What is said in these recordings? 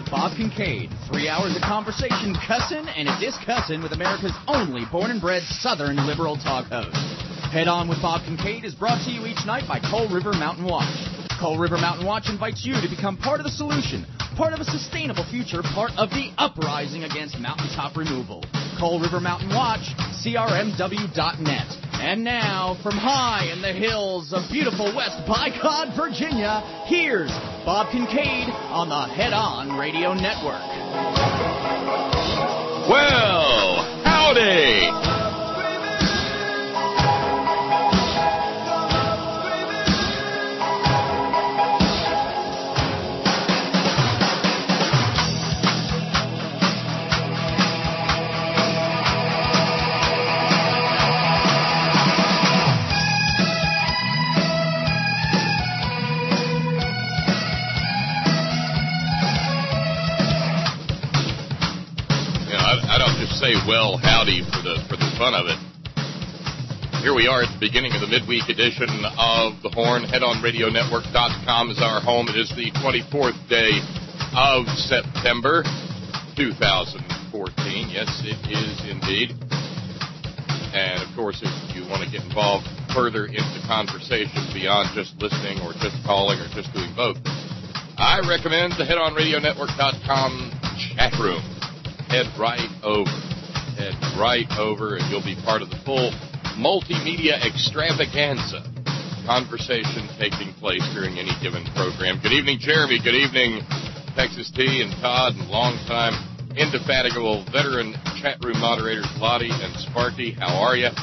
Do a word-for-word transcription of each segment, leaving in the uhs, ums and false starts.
with Bob Kincaid. Three hours of conversation, cussin' and a discussin' with America's only born and bred Southern liberal talk host. Head On with Bob Kincaid is brought to you each night by Coal River Mountain Watch. Coal River Mountain Watch invites you to become part of the solution, part of a sustainable future, part of the uprising against mountaintop removal. Coal River Mountain Watch, C R M W dot net. And now, from high in the hills of beautiful West Bicod, Virginia, here's Bob Kincaid on the Head On Radio Network. Well, howdy! Say well howdy for the for the fun of it. Here we are at the beginning of the midweek edition of The Horn. head on radio network dot com is our home. It is the twenty-fourth day of September two thousand fourteen. Yes, it is indeed. And of course, if you want to get involved further into conversation beyond just listening or just calling or just doing both, I recommend the head on radio network dot com chat room. Head right over. Head right over, and you'll be part of the full multimedia extravaganza conversation taking place during any given program. Good evening, Jeremy. Good evening, Texas T and Todd, and longtime, indefatigable veteran chat room moderators Lottie and Sparky. How are you?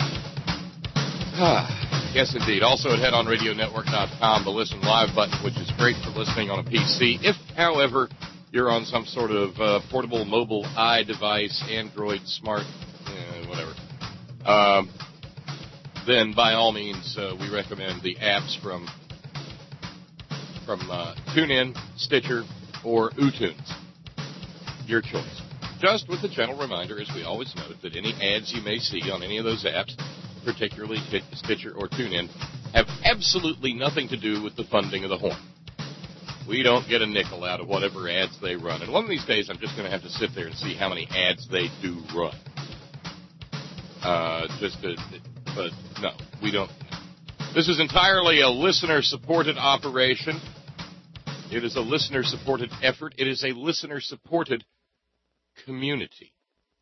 Yes, indeed. Also at head on radio network dot com, the Listen Live button, which is great for listening on a P C. If, however, you're on some sort of uh, portable mobile iDevice, Android, smart, eh, whatever, um, then by all means, uh, we recommend the apps from from uh, TuneIn, Stitcher, or uTunes. Your choice. Just with a gentle reminder, as we always note, that any ads you may see on any of those apps, particularly Stitcher or TuneIn, have absolutely nothing to do with the funding of the Horn. We don't get a nickel out of whatever ads they run. And one of these days, I'm just going to have to sit there and see how many ads they do run. Uh, just to, but no, we don't. This is entirely a listener-supported operation. It is a listener-supported effort. It is a listener-supported community.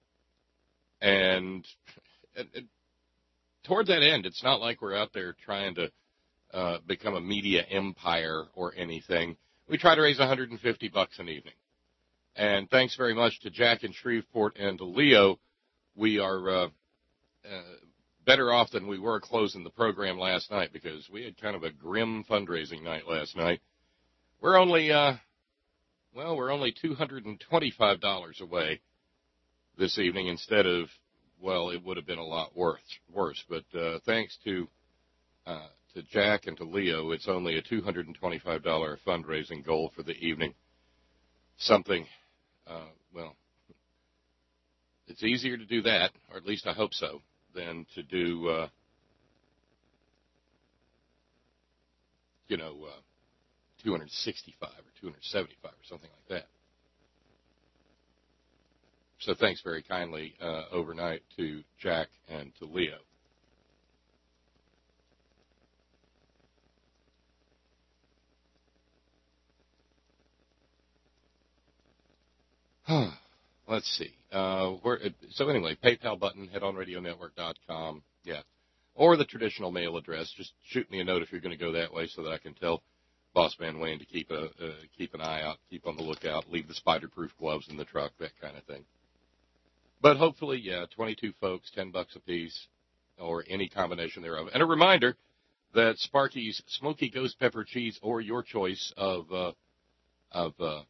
And, and, and toward that end, it's not like we're out there trying to uh, become a media empire or anything. We try to raise one hundred fifty bucks an evening. And thanks very much to Jack in Shreveport and to Leo, we are uh, uh, better off than we were closing the program last night because we had kind of a grim fundraising night last night. We're only, uh, well, we're only two hundred twenty-five dollars away this evening instead of, well, it would have been a lot worse. worse. But uh, thanks to uh, to Jack and to Leo, it's only a two hundred twenty-five dollars fundraising goal for the evening. Something, uh, well, it's easier to do that, or at least I hope so, than to do, uh, you know, uh, two hundred sixty-five or two hundred seventy-five or something like that. So thanks very kindly uh, overnight to Jack and to Leo. Let's see. Uh, where, so anyway, PayPal button, head on radio network dot com, yeah. Or the traditional mail address. Just shoot me a note if you're going to go that way so that I can tell Boss Man Wayne to keep a uh, keep an eye out, keep on the lookout, leave the spider-proof gloves in the truck, that kind of thing. But hopefully, yeah, twenty-two folks, ten bucks a piece, or any combination thereof. And a reminder that Sparky's Smoky Ghost Pepper Cheese, or your choice of uh, of uh,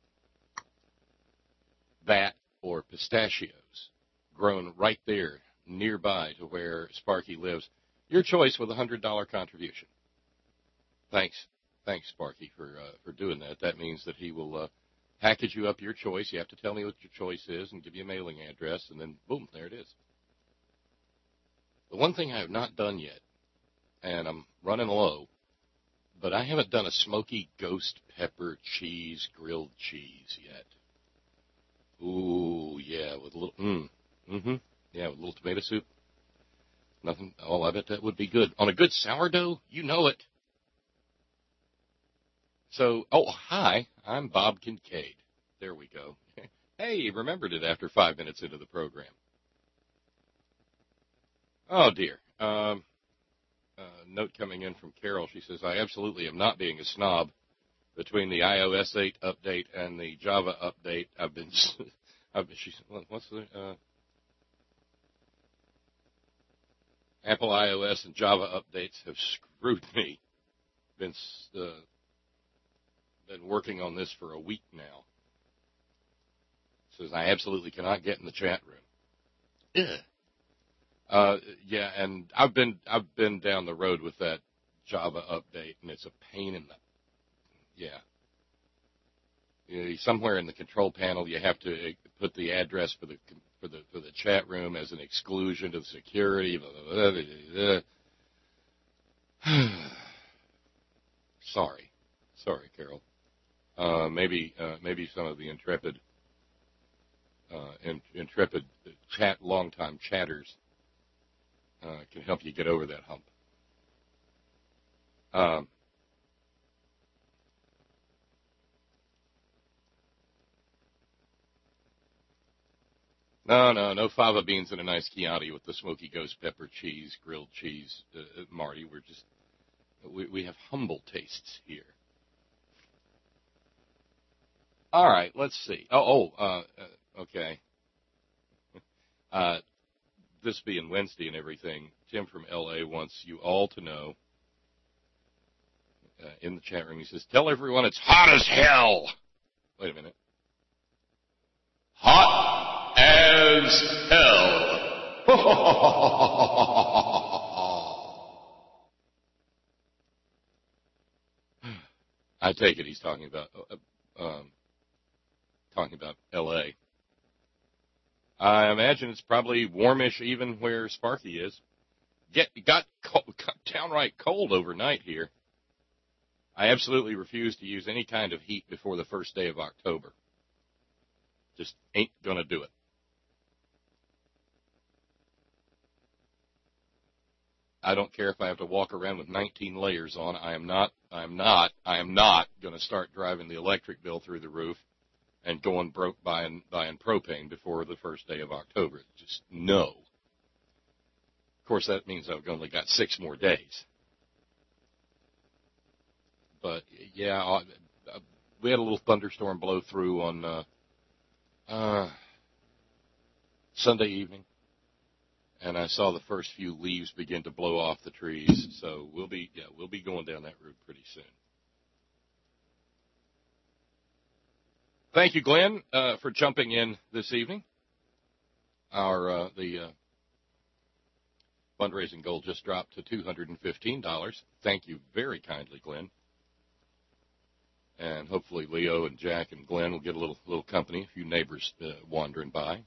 that or pistachios, grown right there nearby to where Sparky lives. Your choice with a one hundred dollars contribution. Thanks. Thanks, Sparky, for uh, for doing that. That means that he will uh, package you up your choice. You have to tell me what your choice is and give you a mailing address, and then, boom, there it is. The one thing I have not done yet, and I'm running low, but I haven't done a Smoky Ghost Pepper Cheese grilled cheese yet. with a little, mm, mm-hmm, yeah, with a little tomato soup. Nothing, oh, I bet that would be good. On a good sourdough, you know it. So, oh, hi, I'm Bob Kincaid. There we go. Hey, remembered it after five minutes into the program. Oh, dear. Um, uh, note coming in from Carol. She says, I absolutely am not being a snob. Between the i O S eight update and the Java update, I've been, I've been she's, what's the, uh, Apple iOS and Java updates have screwed me. Been, uh, been working on this for a week now. Says, I absolutely cannot get in the chat room. Ugh. Uh, yeah, and I've been I've been down the road with that Java update, and it's a pain in the yeah. You know, somewhere in the control panel, you have to put the address for the for the for the chat room as an exclusion to the security. Blah, blah, blah, blah. Sorry, sorry, Carol. Uh, maybe uh, maybe some of the intrepid uh, in, intrepid chat longtime chatters. Uh, can help you get over that hump. Um, no, no, no fava beans and a nice Chianti with the smoky ghost pepper cheese, grilled cheese, uh, Marty. We're just, we, we have humble tastes here. All right, let's see. Oh, oh, uh, uh, okay. Uh, this being Wednesday and everything, Tim from L A wants you all to know, uh, in the chat room, he says, tell everyone it's hot as hell. Wait a minute. Hot as hell. I take it he's talking about, uh, um, talking about L A I imagine it's probably warmish even where Sparky is. Get got, cold, got downright cold overnight here. I absolutely refuse to use any kind of heat before the first day of October. Just ain't gonna do it. I don't care if I have to walk around with nineteen layers on. I am not, I am not, I am not gonna start driving the electric bill through the roof and going broke buying, buying propane before the first day of October. Just no. Of course, that means I've only got six more days. But, yeah, I, I, we had a little thunderstorm blow through on uh, uh, Sunday evening, and I saw the first few leaves begin to blow off the trees. So we'll be, yeah, we'll be going down that road pretty soon. Thank you, Glenn, uh, for jumping in this evening. Our uh, the uh, fundraising goal just dropped to two hundred fifteen dollars. Thank you very kindly, Glenn. And hopefully Leo and Jack and Glenn will get a little little company, a few neighbors uh, wandering by.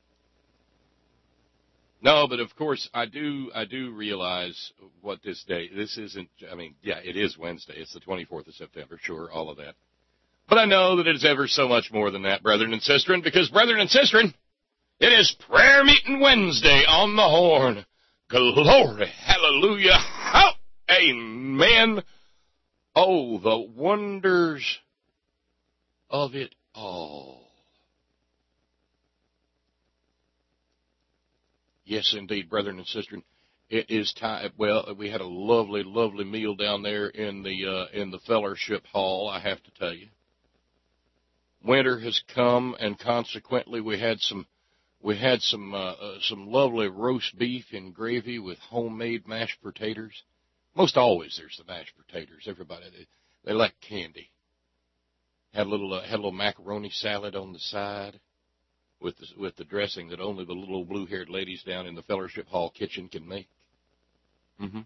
No, but of course I do I do realize what this day. This isn't. I mean, yeah, it is Wednesday. It's the twenty-fourth of September. Sure, all of that. But I know that it is ever so much more than that, brethren and sistren, because, brethren and sistren, it is Prayer Meeting Wednesday on the Horn. Glory, hallelujah, how, amen. Oh, the wonders of it all. Yes, indeed, brethren and sistren, it is time. Well, we had a lovely, lovely meal down there in the uh, in the fellowship hall, I have to tell you. Winter has come, and consequently, we had some, we had some, uh, uh, some lovely roast beef and gravy with homemade mashed potatoes. Most always, there's the mashed potatoes. Everybody, they, they like candy. Had a little, uh, had a little macaroni salad on the side, with the, with the dressing that only the little blue-haired ladies down in the fellowship hall kitchen can make. Mm-hmm.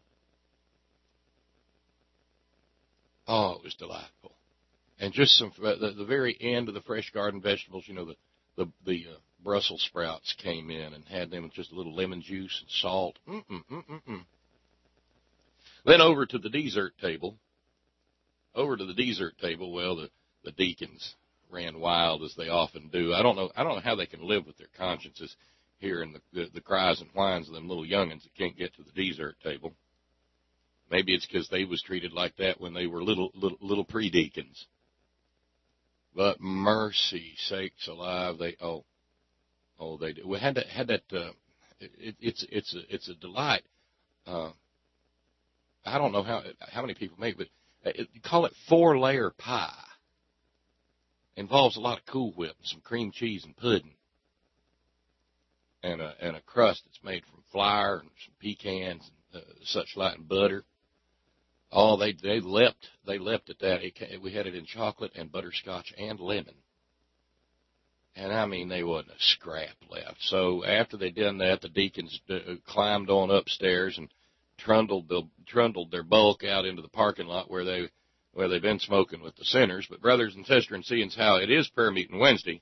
Oh, it was delightful. And just some, the, the very end of the fresh garden vegetables, you know, the, the, the uh, Brussels sprouts came in and had them with just a little lemon juice and salt. Mm-mm, mm-mm, mm. Then over to the dessert table. Over to the dessert table, well, the, the deacons ran wild as they often do. I don't know. I don't know how they can live with their consciences hearing the, the, the cries and whines of them little youngins that can't get to the dessert table. Maybe it's because they was treated like that when they were little little, little pre-deacons. But mercy sakes alive, they oh oh they we had that had that. Uh, it, it's it's a it's a delight. Uh, I don't know how how many people make it, but it, call it four layer pie. Involves a lot of Cool Whip and some cream cheese and pudding, and a and a crust that's made from flour and some pecans and uh, such like and butter. Oh, they they leapt they leapt at that. It, we had it in chocolate and butterscotch and lemon, and I mean they wasn't a scrap left. So after they done that, the deacons uh, climbed on upstairs and trundled the trundled their bulk out into the parking lot where they where they've been smoking with the sinners. But brothers and sisters, and seeing how it is prayer meeting Wednesday,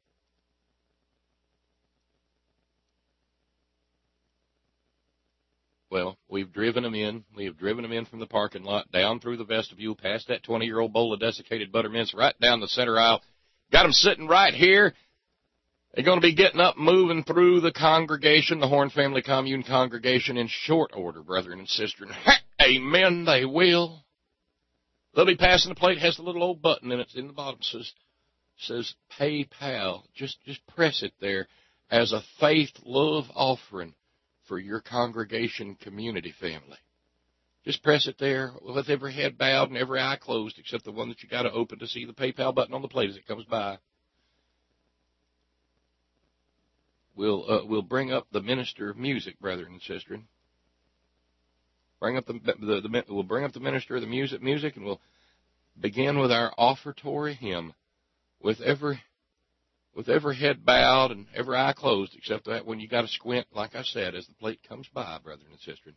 well, we've driven them in. We have driven them in from the parking lot, down through the vestibule, past that twenty-year-old bowl of desiccated buttermints, right down the center aisle. Got them sitting right here. They're going to be getting up, moving through the congregation, the Horn Family Commune congregation, in short order, brethren and sisters. Amen, they will. They'll be passing the plate. It has the little old button in it. In the bottom says says PayPal. Just just press it there as a faith love offering for your congregation community family. Just press it there with every head bowed and every eye closed, except the one that you got to open to see the PayPal button on the plate as it comes by. We'll uh, we'll bring up the minister of music, brethren and sisters. Bring up the, the, the we'll bring up the minister of the music, music, and we'll begin with our offertory hymn, with every with every head bowed and every eye closed, except that when you got to squint, like I said, as the plate comes by, brethren and sisters.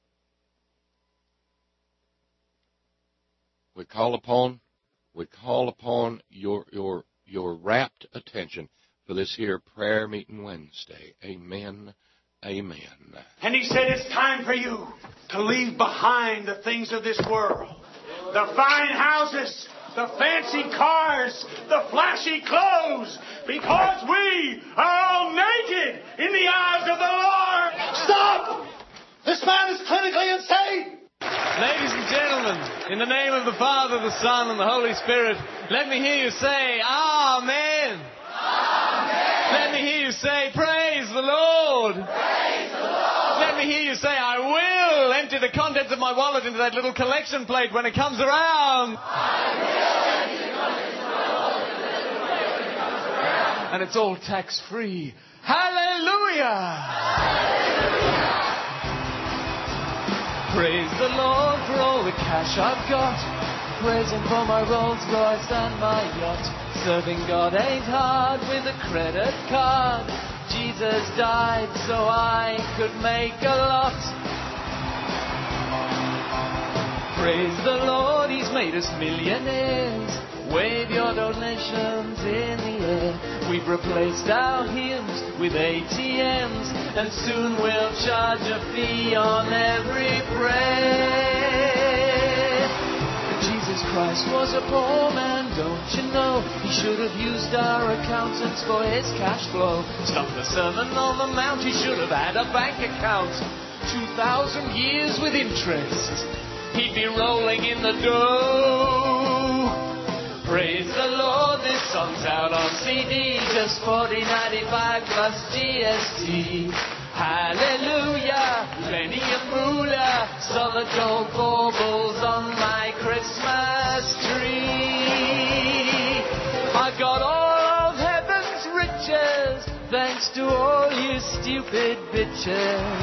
We call upon we call upon your your your rapt attention for this here prayer meeting Wednesday. Amen. Amen. And he said, it's time for you to leave behind the things of this world. The fine houses, the fancy cars, the flashy clothes, because we are all naked in the eyes of the Lord. Stop! This man is clinically insane. Ladies and gentlemen, in the name of the Father, the Son, and the Holy Spirit, let me hear you say, Amen. Amen. Let me hear you say, praise the Lord. Praise the Lord. Let me hear you say, I will empty the contents of my wallet into that little collection plate when it comes around. I will empty the contents of my wallet into that little plate when it comes around. And it's all tax-free. Hallelujah. Hallelujah. Praise the Lord for all the cash I've got. Praise Him for my Rolls Royce and my yacht. Serving God ain't hard with a credit card. Jesus died so I could make a lot. Praise the Lord, He's made us millionaires. Wave your donations in the air. We've replaced our hymns with A T Ms, and soon we'll charge a fee on every prayer. Jesus Christ was a poor man, don't you know? He should have used our accountants for his cash flow. Stop the Sermon on the Mount, he should have had a bank account. Two thousand years with interest, he'd be rolling in the dough. Praise the Lord, this song's out on C D, just forty ninety-five plus G S T. Hallelujah, plenty of moolah, solid gold baubles on my Christmas tree. I've got all of heaven's riches, thanks to all you stupid bitches.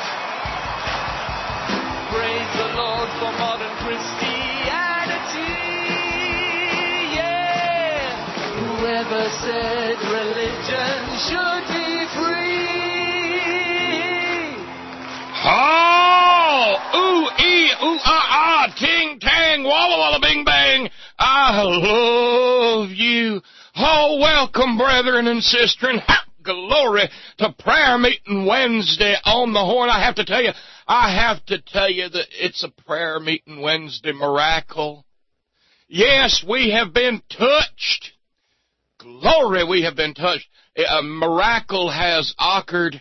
Praise the Lord for modern Christianity. Whoever said religion should be free? Oh, ooh, ee, ooh, ah, ah, ting, tang, walla, walla, bing, bang. I love you. Oh, welcome, brethren and sisters. Glory to prayer meeting Wednesday on the Horn. I have to tell you, I have to tell you that it's a prayer meeting Wednesday miracle. Yes, we have been touched. Glory, we have been touched. A miracle has occurred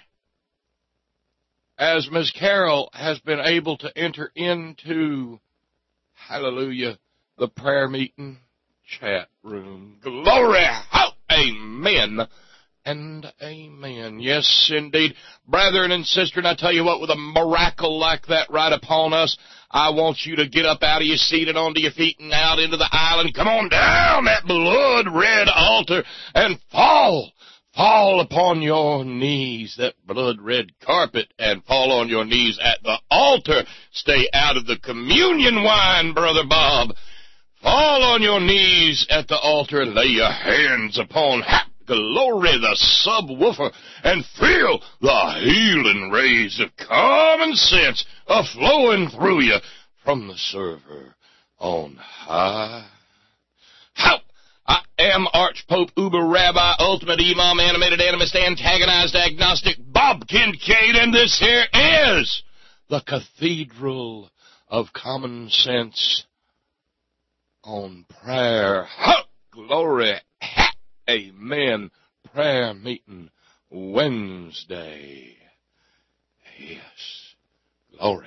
as Miz Carol has been able to enter into, hallelujah, the prayer meeting chat room. Glory, oh, amen and amen. Yes, indeed. Brethren and sisters, I tell you what, with a miracle like that right upon us, I want you to get up out of your seat and onto your feet and out into the aisle and come on down that blood-red altar and fall. Fall upon your knees, that blood-red carpet, and fall on your knees at the altar. Stay out of the communion wine, Brother Bob. Fall on your knees at the altar and lay your hands upon ha- glory, the subwoofer, and feel the healing rays of common sense a-flowing through you from the server on high. How? I am Archpope, Uber Rabbi, Ultimate Imam, Animated Animist, Antagonized Agnostic, Bob Kincaid, and this here is the Cathedral of Common Sense on Prayer. Ha! Glory! Ha! Amen. Prayer meeting Wednesday. Yes. Glory.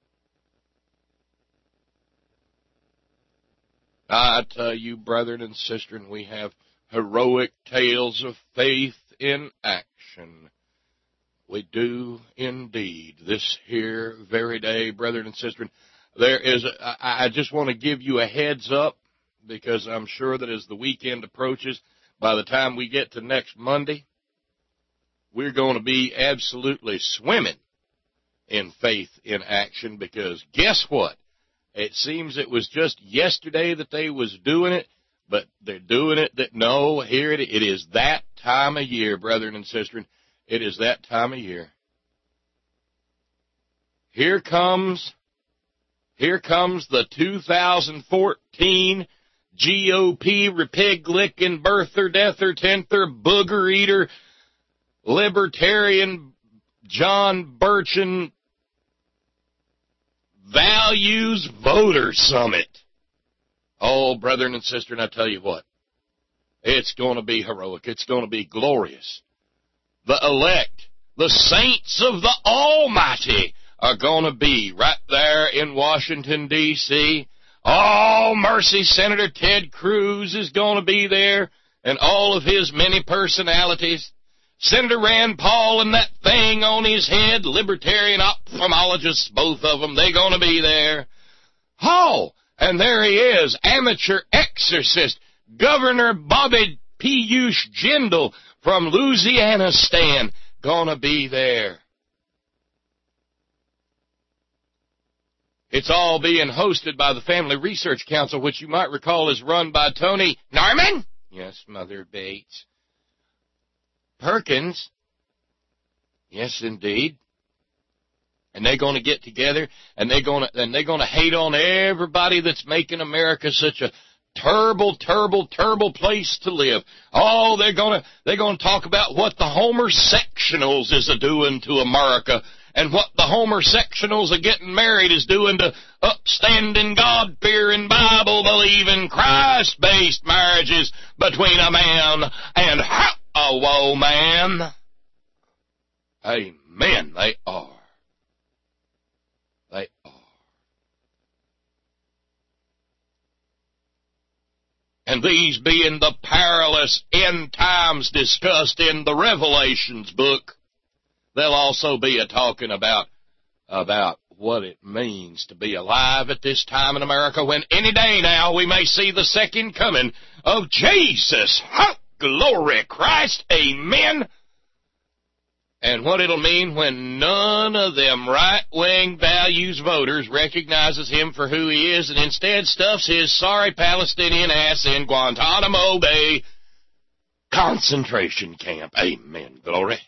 I tell you, brethren and sisters, we have heroic tales of faith in action. We do indeed. This here very day, brethren and sisters, there is, a, I, I just want to give you a heads up, because I'm sure that as the weekend approaches, by the time we get to next Monday, we're going to be absolutely swimming in faith in action, because guess what? It seems it was just yesterday that they was doing it, but they're doing it that, no, here it, it is that time of year, brethren and sisters. It is that time of year. Here comes, here comes the two thousand fourteen G O P repig-licking, birther, deather, tenther, booger eater, libertarian, John Burchin, Values Voter Summit. Oh, brethren and sisters, I tell you what, it's going to be heroic. It's going to be glorious. The elect, the saints of the Almighty are going to be right there in Washington, D C Oh, mercy, Senator Ted Cruz is going to be there, and all of his many personalities. Senator Rand Paul and that thing on his head, libertarian ophthalmologists, both of them, they're going to be there. Oh, and there he is, amateur exorcist, Governor Bobby Piyush Jindal from Louisiana Stan, going to be there. It's all being hosted by the Family Research Council, which you might recall is run by Tony Norman. Yes, Mother Bates. Perkins. Yes, indeed. And they're going to get together, and they're going to and they're going to hate on everybody that's making America such a terrible, terrible, terrible place to live. Oh, they're going to they're going to talk about what the Homer-sectionals is a doing to America, and what the Homer-sectionals are getting married is doing to upstanding, God-fearing, Bible-believing, Christ-based marriages between a man and a woman. Amen. They are. They are. And these being the perilous end times discussed in the Revelations book, they'll also be a talking about, about what it means to be alive at this time in America, when any day now we may see the second coming of Jesus. Ha! Glory Christ. Amen. And what it'll mean when none of them right-wing values voters recognizes him for who he is, and instead stuffs his sorry Palestinian ass in Guantanamo Bay concentration camp. Amen. Glory.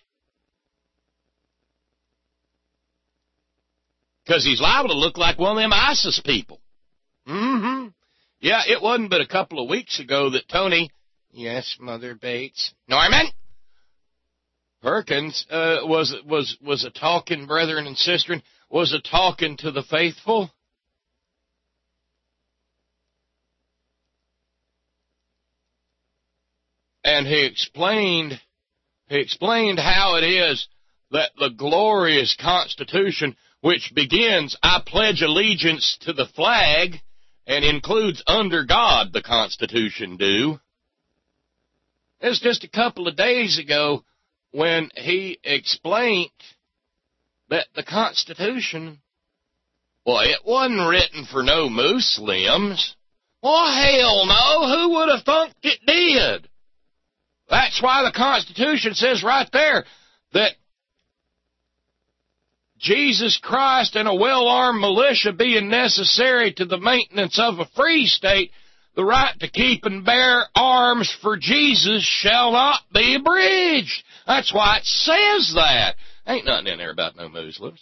Because he's liable to look like one of them ISIS people. Mm-hmm. Yeah, it wasn't but a couple of weeks ago that Tony, yes, Mother Bates, Norman Perkins, uh, was was was a talking, brethren and sisters, was a talking to the faithful. and he explained, he explained how it is that the glorious Constitution, which begins, I pledge allegiance to the flag, and includes under God the Constitution do. It was just a couple of days ago when he explained that the Constitution, well, it wasn't written for no Muslims. Well, hell no, who would have thought it did? That's why the Constitution says right there that Jesus Christ and a well-armed militia being necessary to the maintenance of a free state, the right to keep and bear arms for Jesus shall not be abridged. That's why it says that. Ain't nothing in there about no Muslims.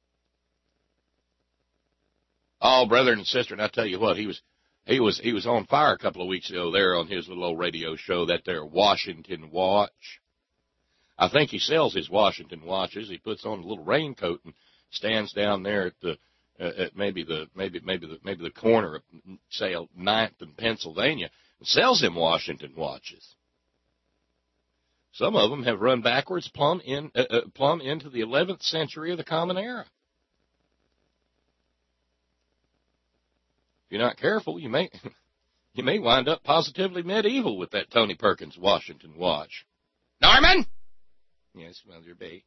Oh, brother and sister, and I tell you what, he was he was he was on fire a couple of weeks ago there on his little old radio show, that there Washington Watch. I think he sells his Washington watches. He puts on a little raincoat and stands down there at the uh, at maybe the maybe maybe the maybe the corner of, say, ninth and Pennsylvania, and sells them Washington watches. Some of them have run backwards plumb in uh, uh, plumb into the eleventh century of the Common Era. If you're not careful, you may you may wind up positively medieval with that Tony Perkins Washington watch. Norman? Yes, Mother Bates.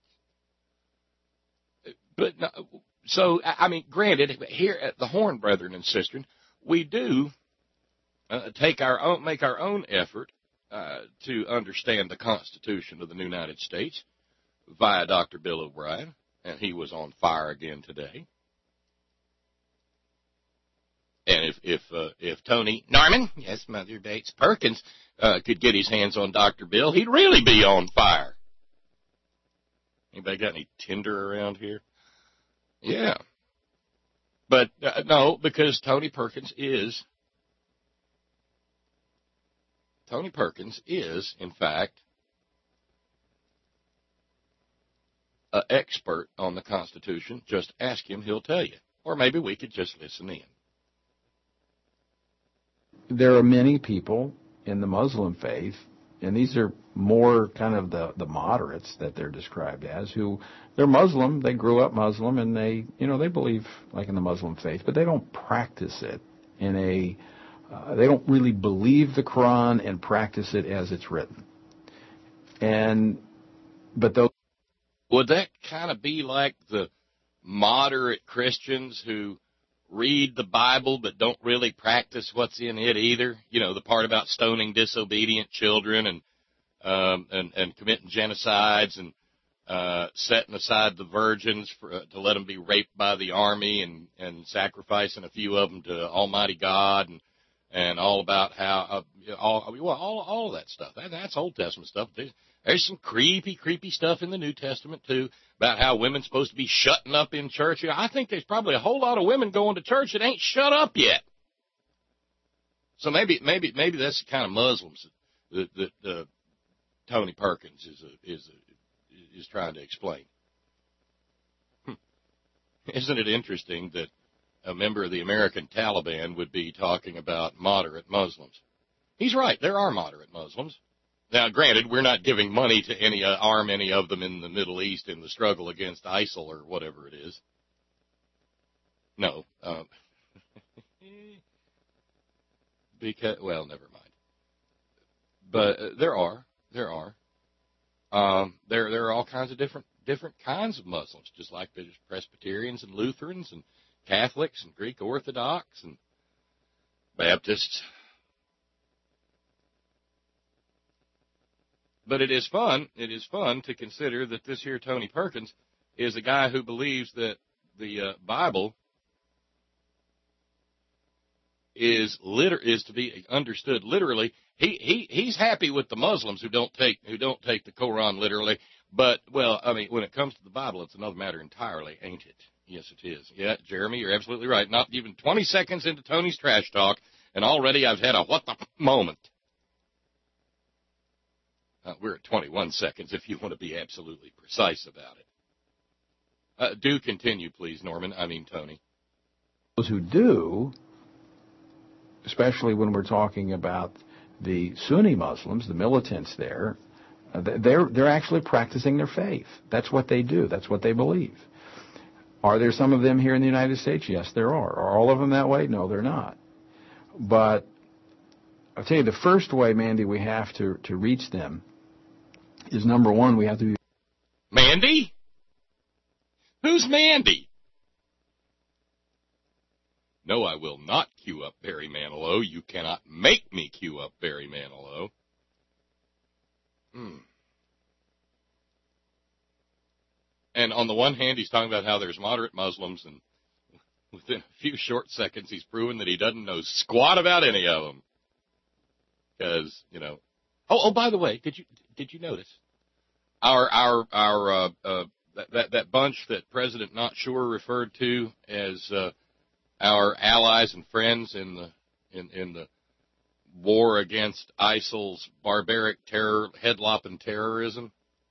But, so, I mean, granted, here at the Horn Brethren and Sisters, we do uh, take our own, make our own effort uh, to understand the Constitution of the United States via Doctor Bill O'Brien, and he was on fire again today. And if if uh, if Tony Norman, yes, Mother Bates Perkins, uh, could get his hands on Doctor Bill, he'd really be on fire. Anybody got any Tinder around here? Yeah. But, uh, no, because Tony Perkins is, Tony Perkins is, in fact, an expert on the Constitution. Just ask him, he'll tell you. Or maybe we could just listen in. There are many people in the Muslim faith, and these are more kind of the, the moderates that they're described as, who they're Muslim, they grew up Muslim, and they, you know, they believe like in the Muslim faith, but they don't practice it in a, uh, they don't really believe the Quran and practice it as it's written. And, but those... Would that kind of be like the moderate Christians who read the Bible but don't really practice what's in it either? You know, the part about stoning disobedient children and um, and, and committing genocides and uh, setting aside the virgins for, uh, to let them be raped by the army and, and sacrificing a few of them to Almighty God and and all about how uh, all well all all of that stuff. That, that's Old Testament stuff. There's, there's some creepy, creepy stuff in the New Testament too about how women's supposed to be shutting up in church. I think there's probably a whole lot of women going to church that ain't shut up yet. So maybe maybe maybe that's the kind of Muslims that, that, that uh, Tony Perkins is a, is a, is trying to explain. Hmm. Isn't it interesting that a member of the American Taliban would be talking about moderate Muslims? He's right. There are moderate Muslims. Now, granted, we're not giving money to any uh, arm any of them in the Middle East in the struggle against ISIL or whatever it is. No. Um, because, well, never mind. But uh, there are. There are. Um, there there are all kinds of different different kinds of Muslims, just like there's Presbyterians and Lutherans and Catholics and Greek Orthodox and Baptists. But it is fun, it is fun to consider that this here Tony Perkins is a guy who believes that the uh, Bible is liter- is to be understood literally. He he he's happy with the Muslims who don't take who don't take the Quran literally. But well, I mean, when it comes to the Bible, it's another matter entirely, ain't it? Yes, it is. Yeah, Jeremy, you're absolutely right. Not even twenty seconds into Tony's trash talk, and already I've had a what the f- moment. Uh, we're at twenty-one seconds if you want to be absolutely precise about it. Uh, do continue, please, Norman. I mean, Tony. Those who do, especially when we're talking about the Sunni Muslims, the militants there, uh, they're they're actually practicing their faith. That's what they do. That's what they believe. Are there some of them here in the United States? Yes, there are. Are all of them that way? No, they're not. But I'll tell you, the first way, Mandy, we have to, to reach them is, number one, we have to be... Mandy? Who's Mandy? No, I will not cue up Barry Manilow. You cannot make me cue up Barry Manilow. Hmm. And on the one hand, he's talking about how there's moderate Muslims, and within a few short seconds, he's proven that he doesn't know squat about any of them. Because, you know, oh, oh, by the way, did you did you notice our our our uh, uh, that, that that bunch that President Not Sure referred to as uh, our allies and friends in the in in the war against ISIL's barbaric terror, head-lopping terrorism?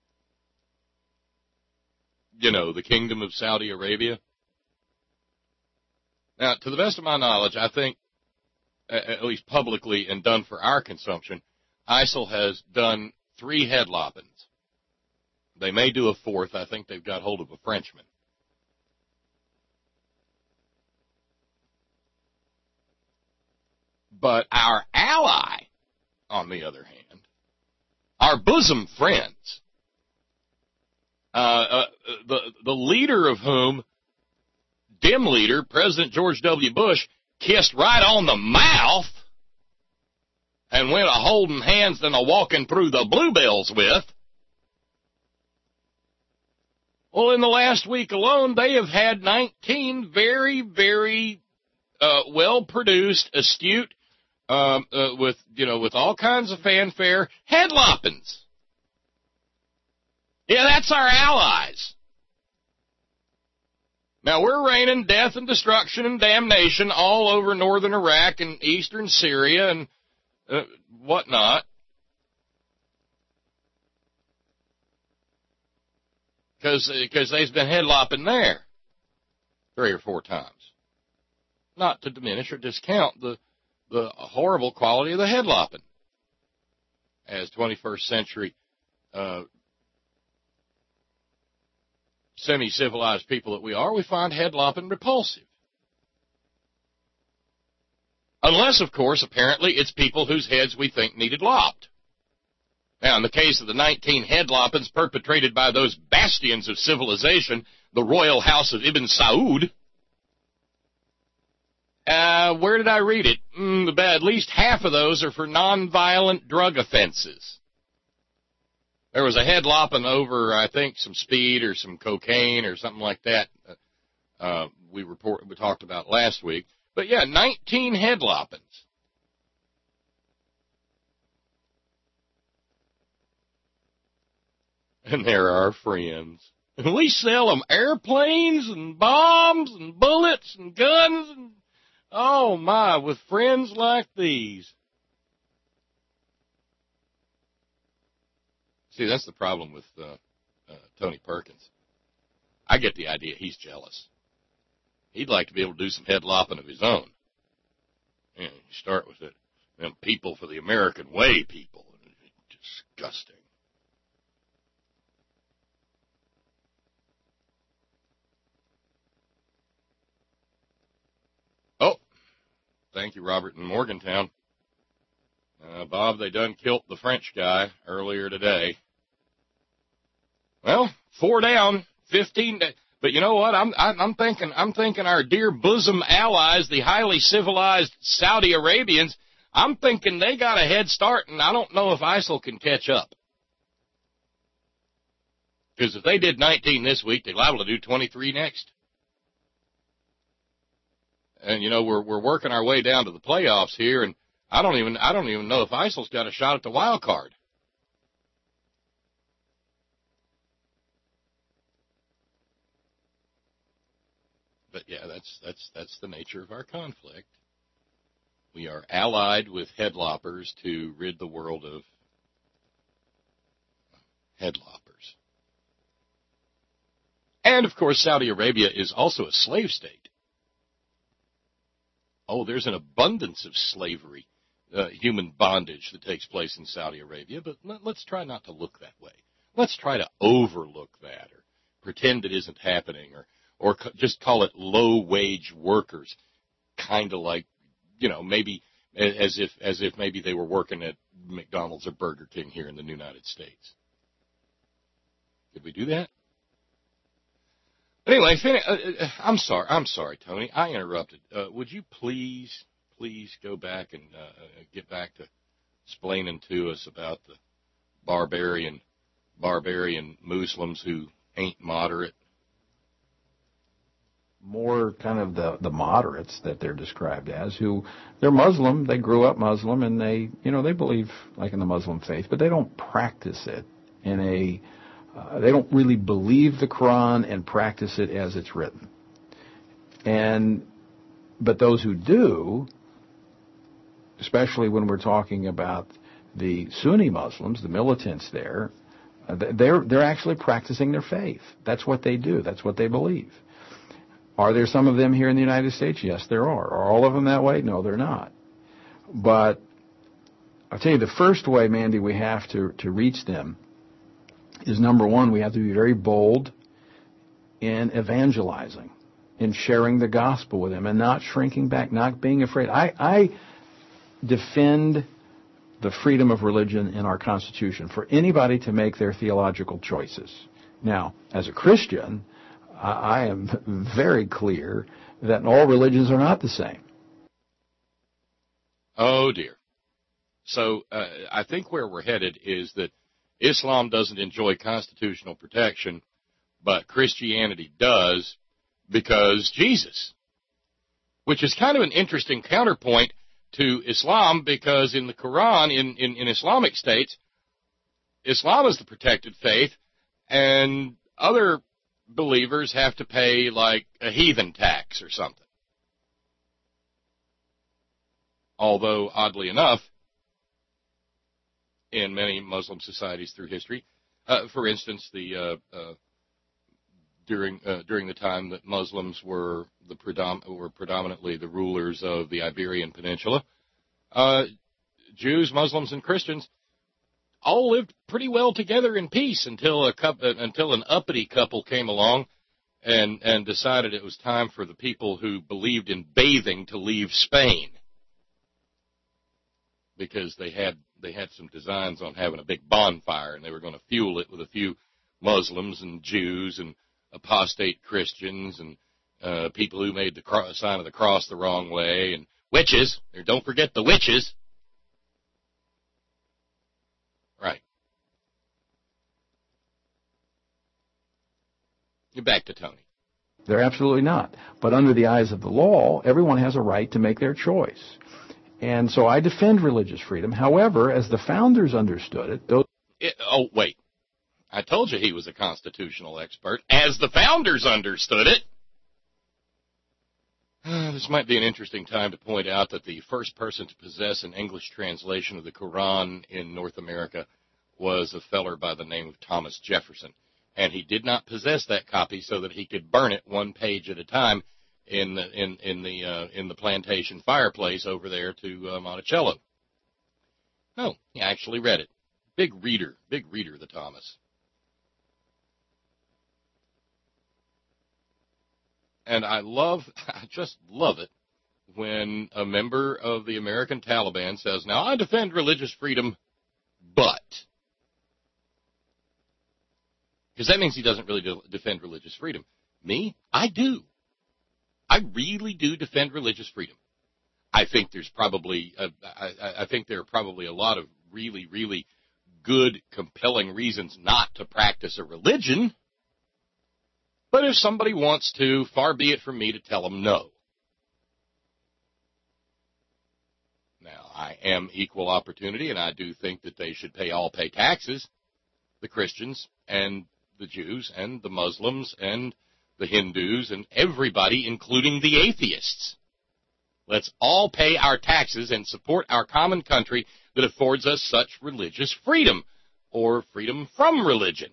You know, the Kingdom of Saudi Arabia. Now, to the best of my knowledge, I think, at least publicly and done for our consumption, ISIL has done three head loppings. They may do a fourth. I think they've got hold of a Frenchman. But our ally, on the other hand, our bosom friends, uh, uh, the, the leader of whom, dim leader, President George W. Bush, kissed right on the mouth and went a holding hands and a walking through the bluebells with. Well, in the last week alone, they have had nineteen very, very uh, well-produced, astute, um, uh, with you know, with all kinds of fanfare, head loppings. Yeah, that's our allies. Now, we're raining death and destruction and damnation all over northern Iraq and eastern Syria and uh, whatnot. Because because they've been headlopping there three or four times. Not to diminish or discount the, the horrible quality of the headlopping. As twenty-first century uh, semi-civilized people that we are, we find head-lopping repulsive. Unless, of course, apparently it's people whose heads we think needed lopped. Now, in the case of the nineteen head-loppings perpetrated by those bastions of civilization, the royal house of Ibn Saud, uh, where did I read it? Mm, at least half of those are for nonviolent drug offenses. There was a head lopping over, I think, some speed or some cocaine or something like that. Uh, we report we talked about last week. But yeah, nineteen head loppings. And they're our friends. And we sell them airplanes and bombs and bullets and guns and, oh my, with friends like these. See, that's the problem with uh, uh, Tony Perkins. I get the idea he's jealous. He'd like to be able to do some head lopping of his own. You know, you start with it. Them people for the American way people. Disgusting. Oh, thank you, Robert in Morgantown. Uh, Bob, they done killed the French guy earlier today. Well, four down, fifteen. Da- but you know what? I'm I'm thinking I'm thinking our dear bosom allies, the highly civilized Saudi Arabians. I'm thinking they got a head start, and I don't know if ISIL can catch up. Because if they did nineteen this week, they're liable to do twenty-three next. And you know we're we're working our way down to the playoffs here, and I don't even I don't even know if ISIL's got a shot at the wild card. But yeah, that's that's that's the nature of our conflict. We are allied with headloppers to rid the world of headloppers. And of course, Saudi Arabia is also a slave state. Oh, there's an abundance of slavery uh, human bondage that takes place in Saudi Arabia, but let, let's try not to look that way. Let's try to overlook that or pretend it isn't happening or, or c- just call it low-wage workers, kind of like, you know, maybe as if as if maybe they were working at McDonald's or Burger King here in the United States. Did we do that? Anyway, uh, I'm sorry. I'm sorry, Tony. I interrupted. Uh, would you please, please go back and uh, get back to explaining to us about the barbarian, barbarian Muslims who ain't moderate? More kind of the, the moderates that they're described as, who they're Muslim, they grew up Muslim, and they, you know, they believe like in the Muslim faith, but they don't practice it in a, uh, they don't really believe the Quran and practice it as it's written. And, but those who do, especially when we're talking about the Sunni Muslims, the militants there, uh, they're, they're actually practicing their faith. That's what they do. That's what they believe. Are there some of them here in the United States? Yes, there are. Are all of them that way? No, they're not. But I'll tell you, the first way, Mandy, we have to, to reach them is, number one, we have to be very bold in evangelizing, in sharing the gospel with them, and not shrinking back, not being afraid. I, I defend the freedom of religion in our Constitution for anybody to make their theological choices. Now, as a Christian, I am very clear that all religions are not the same. Oh, dear. So uh, I think where we're headed is that Islam doesn't enjoy constitutional protection, but Christianity does because Jesus, which is kind of an interesting counterpoint to Islam, because in the Quran, in, in, in Islamic states, Islam is the protected faith, and other believers have to pay like a heathen tax or something. Although, oddly enough, in many Muslim societies through history, uh, for instance, the uh, uh, during uh, during the time that Muslims were the predom- were predominantly the rulers of the Iberian Peninsula, uh, Jews, Muslims, and Christians all lived pretty well together in peace until a couple, until an uppity couple came along and and decided it was time for the people who believed in bathing to leave Spain, because they had they had some designs on having a big bonfire, and they were going to fuel it with a few Muslims and Jews and apostate Christians and uh, people who made the cross, sign of the cross the wrong way, and witches. Or don't forget the witches. Right. You're back to Tony. They're absolutely not. But under the eyes of the law, everyone has a right to make their choice. And so I defend religious freedom. However, as the founders understood it, those... It, oh, wait. I told you he was a constitutional expert. As the founders understood it. Uh, this might be an interesting time to point out that the first person to possess an English translation of the Quran in North America was a feller by the name of Thomas Jefferson. And he did not possess that copy so that he could burn it one page at a time in the in in the uh, in the plantation fireplace over there to uh, Monticello. No, he actually read it. Big reader, big reader, the Thomas. And I love, I just love it when a member of the American Taliban says, "Now I defend religious freedom, but," because that means he doesn't really de- defend religious freedom. Me, I do. I really do defend religious freedom. I think there's probably, uh, I, I think there are probably a lot of really, really good, compelling reasons not to practice a religion. But if somebody wants to, far be it from me to tell them no. Now, I am equal opportunity, and I do think that they should pay all pay taxes, the Christians and the Jews and the Muslims and the Hindus and everybody, including the atheists. Let's all pay our taxes and support our common country that affords us such religious freedom, or freedom from religion.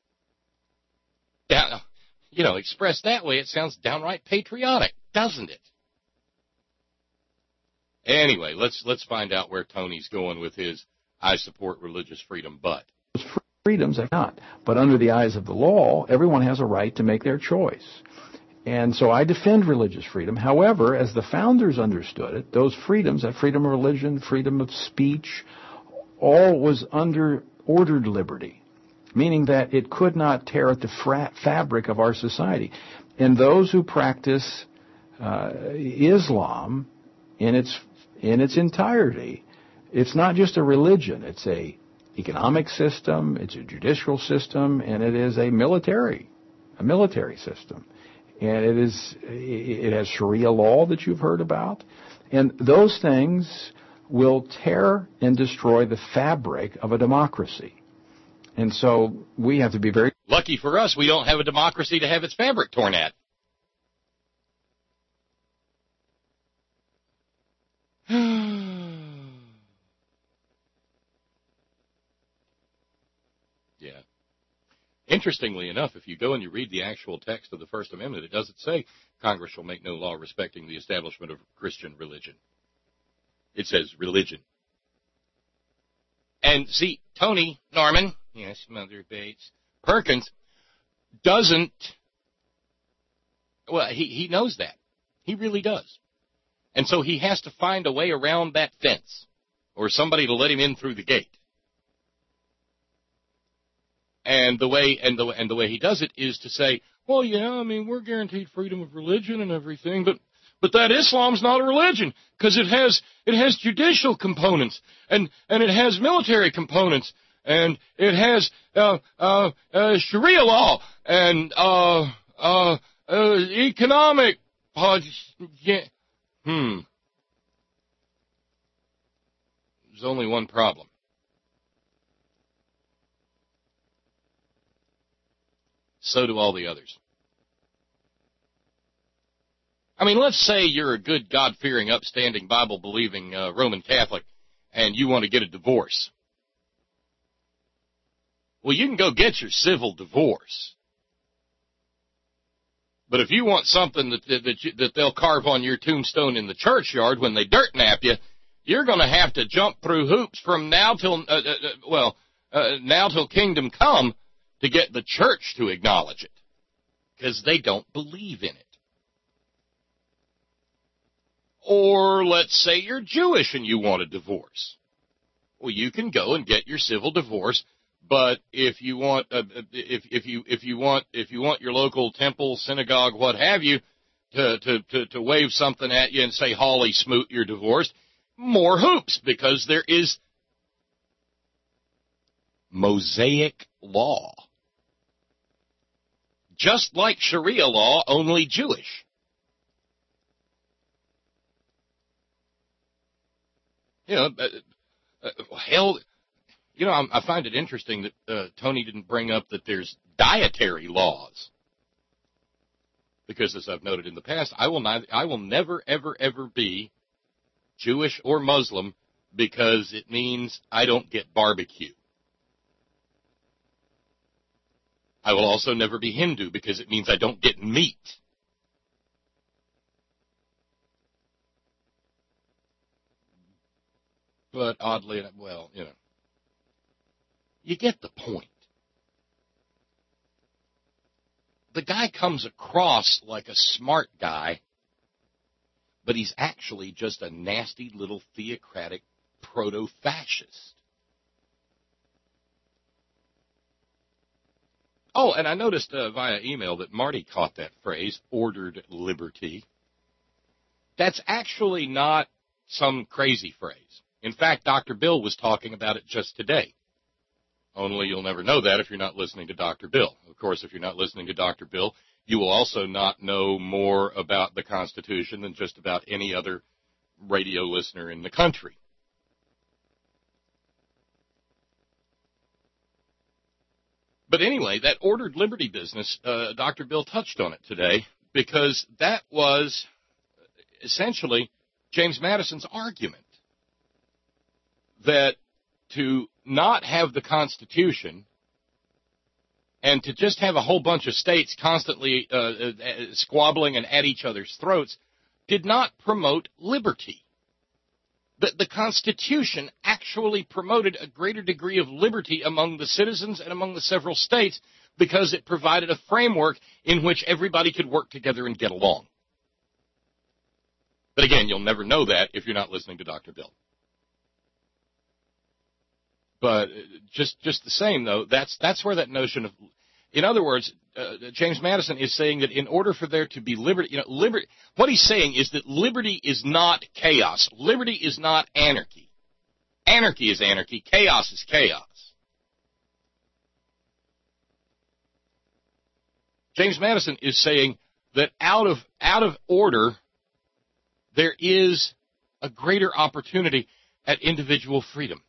Now, you know, expressed that way, it sounds downright patriotic, doesn't it? Anyway, let's let's find out where Tony's going with his I support religious freedom, but. Freedoms are not. But under the eyes of the law, everyone has a right to make their choice. And so I defend religious freedom. However, as the founders understood it, those freedoms, that freedom of religion, freedom of speech, all was under ordered liberty, meaning that it could not tear at the fra- fabric of our society. And those who practice uh, Islam in its in its entirety, it's not just a religion, it's a economic system, it's a judicial system, and it is a military, a military system. And it is, it has Sharia law that you've heard about. And those things will tear and destroy the fabric of a democracy. And so we have to be very... Lucky for us, we don't have a democracy to have its fabric torn at. Yeah. Interestingly enough, if you go and you read the actual text of the First Amendment, it doesn't say Congress shall make no law respecting the establishment of Christian religion. It says religion. And see, Tony Norman, yes, Mother Bates, Perkins, doesn't, well, he, he knows that. He really does. And so he has to find a way around that fence or somebody to let him in through the gate. And the way and the and the way he does it is to say, well, yeah, I mean, we're guaranteed freedom of religion and everything, but but that Islam's not a religion because it has it has judicial components and and it has military components and it has uh, uh, uh, Sharia law and uh, uh, uh, economic. Uh, yeah, hmm. There's only one problem. So do all the others. I mean, let's say you're a good, God-fearing, upstanding, Bible-believing uh, Roman Catholic, and you want to get a divorce. Well, you can go get your civil divorce. But if you want something that that, you, that they'll carve on your tombstone in the churchyard when they dirt nap you, you're going to have to jump through hoops from now till, uh, uh, well, uh, now till kingdom come, to get the church to acknowledge it, because they don't believe in it. Or let's say you're Jewish and you want a divorce. Well, you can go and get your civil divorce, but if you want, uh, if if you if you want if you want your local temple, synagogue, what have you, to to to, to wave something at you and say, "Holly Smoot, you're divorced," more hoops, because there is Mosaic law. Just like Sharia law, only Jewish. You know, uh, uh, hell, you know, I, I find it interesting that uh, Tony didn't bring up that there's dietary laws. Because as I've noted in the past, I will not, I will never, ever, ever be Jewish or Muslim because it means I don't get barbecue. I will also never be Hindu because it means I don't get meat. But oddly, well, you know, you get the point. The guy comes across like a smart guy, but he's actually just a nasty little theocratic proto-fascist. Oh, and I noticed uh, via email that Marty caught that phrase, ordered liberty. That's actually not some crazy phrase. In fact, Doctor Bill was talking about it just today. Only you'll never know that if you're not listening to Doctor Bill. Of course, if you're not listening to Doctor Bill, you will also not know more about the Constitution than just about any other radio listener in the country. But anyway, that ordered liberty business, uh, Doctor Bill touched on it today, because that was essentially James Madison's argument, that to not have the Constitution and to just have a whole bunch of states constantly uh, uh, squabbling and at each other's throats did not promote liberty. that the Constitution actually promoted a greater degree of liberty among the citizens and among the several states because it provided a framework in which everybody could work together and get along. But again, you'll never know that if you're not listening to Doctor Bill. But just just the same, though, that's that's where that notion of, in other words, uh, James Madison is saying that in order for there to be liberty, you know, liberty, what he's saying is that liberty is not chaos. Liberty is not anarchy. Anarchy is anarchy. Chaos is chaos. James Madison is saying that out of out of order, there is a greater opportunity at individual freedom.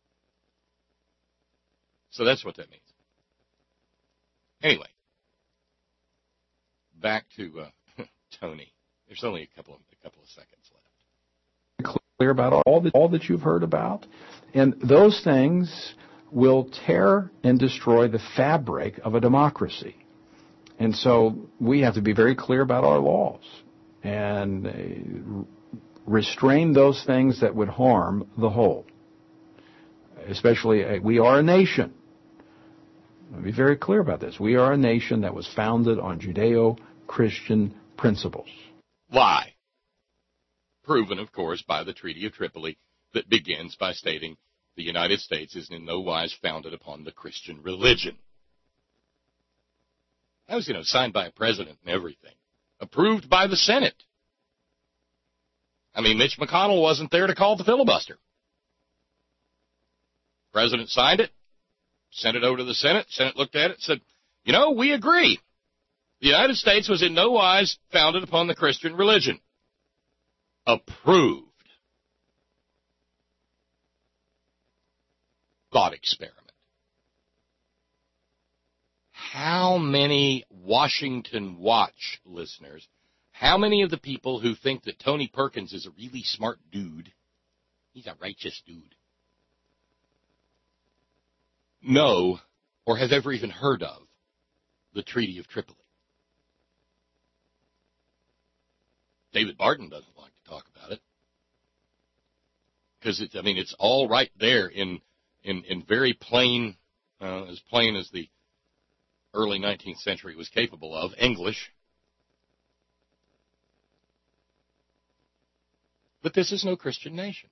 So that's what that means. Anyway, back to uh, Tony. There's only a couple of a couple of seconds left. Clear about all that all that you've heard about, and those things will tear and destroy the fabric of a democracy. And so we have to be very clear about our laws and uh, restrain those things that would harm the whole. Especially, uh, we are a nation. Let me be very clear about this. We are a nation that was founded on Judeo-Christian principles. Lie. Proven, of course, by the Treaty of Tripoli that begins by stating the United States is in no wise founded upon the Christian religion. That was, you know, signed by a president and everything. Approved by the Senate. I mean, Mitch McConnell wasn't there to call the filibuster. President signed it, sent it over to the Senate. Senate looked at it and said, you know, we agree. The United States was in no wise founded upon the Christian religion. Approved. Thought experiment. How many Washington Watch listeners, how many of the people who think that Tony Perkins is a really smart dude, he's a righteous dude, know or have ever even heard of the Treaty of Tripoli? David Barton doesn't like to talk about it because it's, I mean, it's all right there in in, in very plain, uh, as plain as the early nineteenth century was capable of, English. But this is no Christian nation.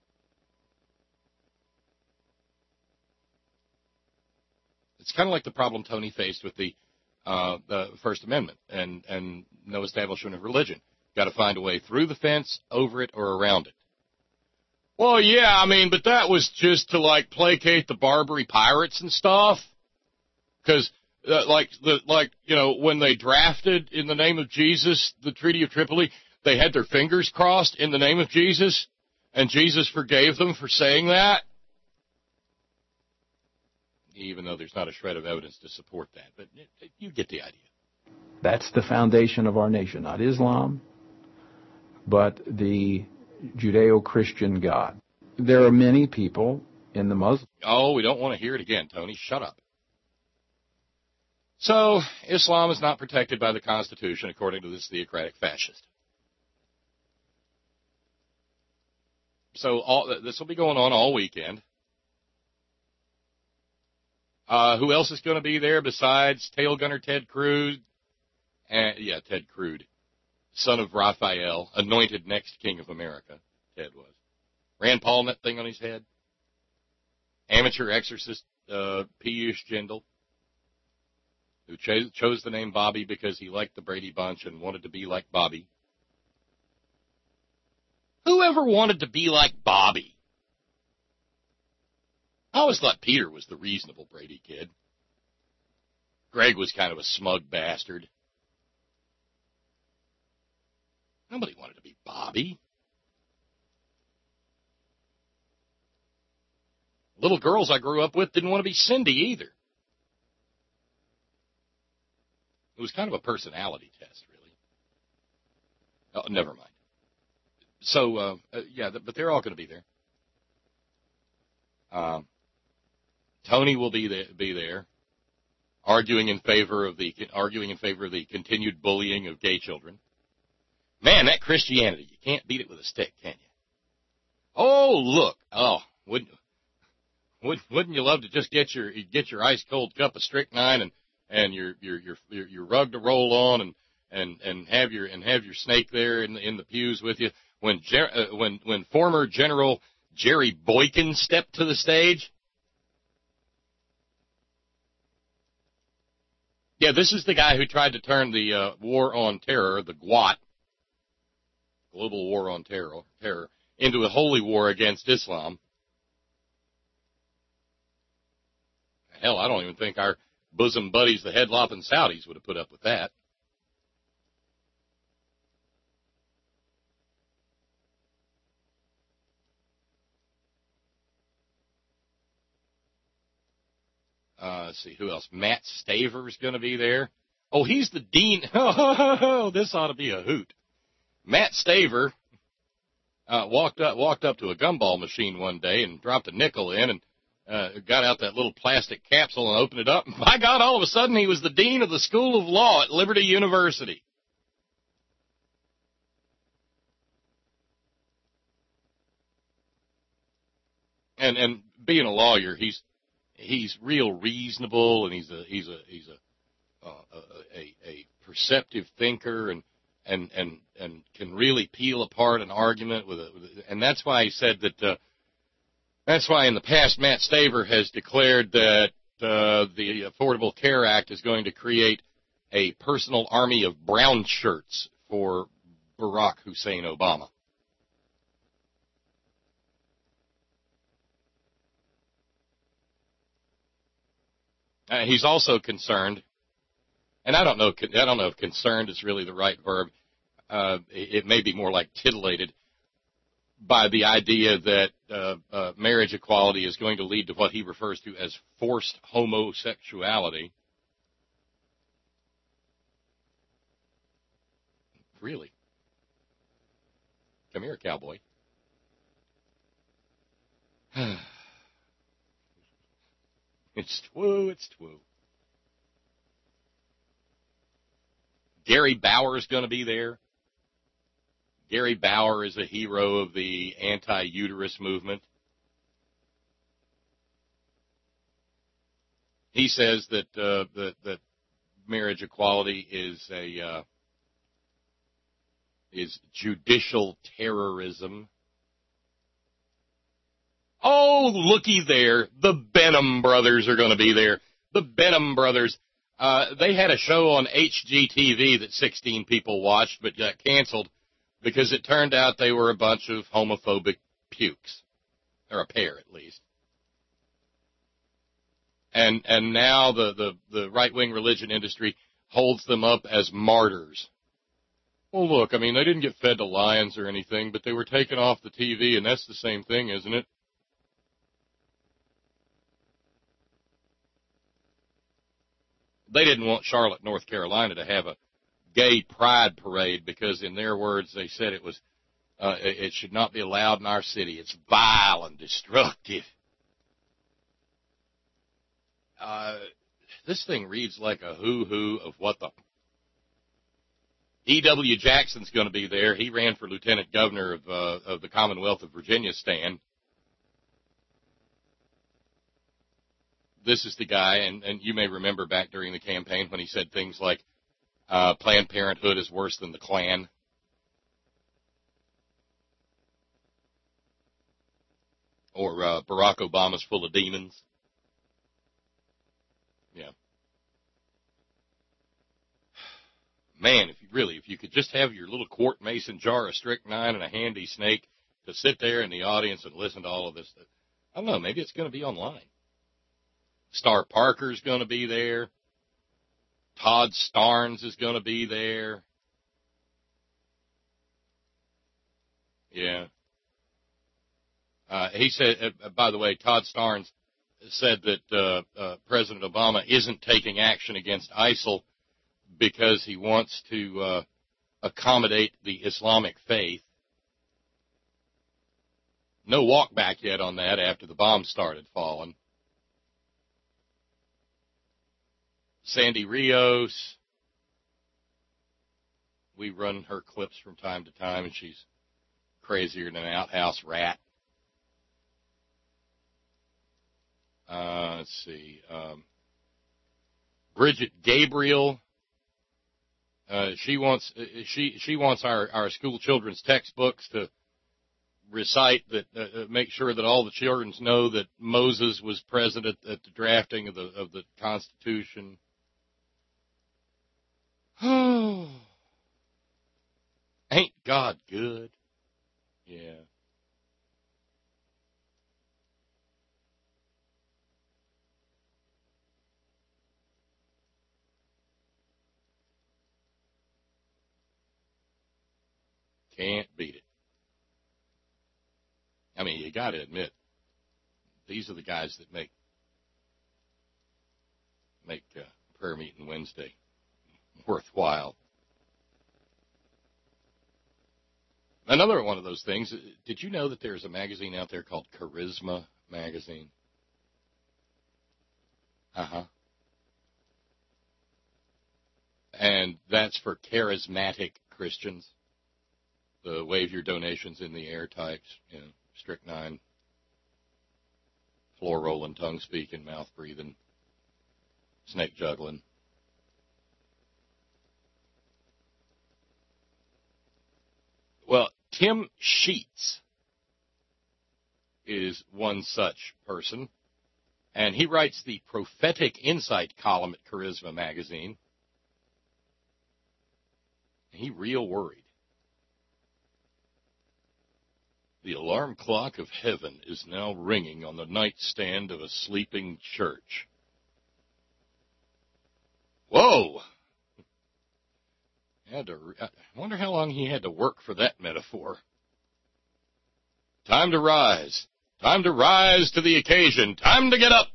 It's kind of like the problem Tony faced with the, uh, the First Amendment and, and no establishment of religion. Got to find a way through the fence, over it, or around it. Well, yeah, I mean, but that was just to, like, placate the Barbary pirates and stuff. Because, uh, like, the, like, you know, when they drafted in the name of Jesus the Treaty of Tripoli, they had their fingers crossed in the name of Jesus, and Jesus forgave them for saying that. Even though there's not a shred of evidence to support that. But it, it, you get the idea. That's the foundation of our nation, not Islam, but the Judeo-Christian God. There are many people in the Muslim... Oh, we don't want to hear it again, Tony. Shut up. So, Islam is not protected by the Constitution, according to this theocratic fascist. So all, this will be going on all weekend. Uh, who else is going to be there besides tail gunner Ted Cruz? And, yeah, Ted Cruz, son of Raphael, anointed next king of America, Ted was. Rand Paul and that thing on his head. Amateur exorcist uh, Piyush Jindal, who cho- chose the name Bobby because he liked the Brady Bunch and wanted to be like Bobby. Whoever wanted to be like Bobby? I always thought Peter was the reasonable Brady kid. Greg was kind of a smug bastard. Nobody wanted to be Bobby. Little girls I grew up with didn't want to be Cindy either. It was kind of a personality test, really. Oh, never mind. So, uh, uh, yeah, but they're all going to be there. Um, Tony will be there, be there, arguing in favor of the arguing in favor of the continued bullying of gay children. Man, that Christianity, you can't beat it with a stick, can you? Oh, look. Oh, wouldn't would, wouldn't you love to just get your get your ice cold cup of strychnine and and your your your your, your rug to roll on and and and have your and have your snake there in the, in the pews with you when uh, when when former General Jerry Boykin stepped to the stage? Yeah, this is the guy who tried to turn the uh, war on terror, the GWOT, Global War on Terror, terror, into a holy war against Islam. Hell, I don't even think our bosom buddies, the head-lopping Saudis, would have put up with that. Uh, let's see, who else? Matt Staver's going to be there. Oh, he's the dean. Oh, this ought to be a hoot. Matt Staver uh, walked up walked up to a gumball machine one day and dropped a nickel in and uh, got out that little plastic capsule and opened it up. And by God, all of a sudden he was the dean of the School of Law at Liberty University. And and being a lawyer, he's he's real reasonable, and he's a he's a he's a uh, a, a perceptive thinker, and and and and can really peel apart an argument with a, with a and that's why he said that. Uh, that's why in the past Matt Staver has declared that uh, the Affordable Care Act is going to create a personal army of brown shirts for Barack Hussein Obama. Uh, he's also concerned, and I don't know. I don't know if concerned is really the right verb. Uh, it, it may be more like titillated by the idea that uh, uh, marriage equality is going to lead to what he refers to as forced homosexuality. Really? Come here, cowboy. It's true, it's true. Gary Bauer's going to be there. Gary Bauer is a hero of the anti-uterus movement. He says that uh, that, that marriage equality is a uh, is judicial terrorism. Oh, looky there. The Benham brothers are going to be there. The Benham brothers. Uh, they had a show on H G T V that sixteen people watched but got canceled because it turned out they were a bunch of homophobic pukes. Or a pair, at least. And and now the, the, the right-wing religion industry holds them up as martyrs. Well, look, I mean, they didn't get fed to lions or anything, but they were taken off the T V, and that's the same thing, isn't it? They didn't want Charlotte, North Carolina to have a gay pride parade because, in their words, they said it was uh, it should not be allowed in our city. It's vile and destructive. Uh, this thing reads like a hoo-hoo of what the... E W. Jackson's going to be there. He ran for lieutenant governor of uh, of the Commonwealth of Virginia stand. This is the guy, and, and you may remember back during the campaign when he said things like, uh, Planned Parenthood is worse than the Klan. Or uh, Barack Obama's full of demons. Yeah. Man, if you really, if you could just have your little quart mason jar of strychnine and a handy snake to sit there in the audience and listen to all of this. I don't know, maybe it's going to be online. Star Parker's going to be there. Todd Starnes is going to be there. Yeah. Uh, he said, uh, by the way, Todd Starnes said that uh, uh, President Obama isn't taking action against ISIL because he wants to uh, accommodate the Islamic faith. No walk back yet on that after the bombs started falling. Sandy Rios, we run her clips from time to time, and she's crazier than an outhouse rat. Uh, let's see. Um, Bridget Gabriel. Uh, she wants she she wants our, our school children's textbooks to recite that uh, make sure that all the children know that Moses was present at, at the drafting of the of the Constitution. Ain't God good? Yeah. Can't beat it. I mean, you got to admit, these are the guys that make make uh, prayer meeting Wednesday worthwhile. Another one of those things, did you know that there's a magazine out there called Charisma Magazine? Uh-huh. And that's for charismatic Christians. The wave your donations in the air types, you know, strychnine, floor rolling, tongue speaking, mouth breathing, snake juggling. Well, Tim Sheets is one such person, and he writes the Prophetic Insight column at Charisma Magazine. He real worried. The alarm clock of heaven is now ringing on the nightstand of a sleeping church. Whoa! Had to, I wonder how long he had to work for that metaphor. Time to rise. Time to rise to the occasion. Time to get up.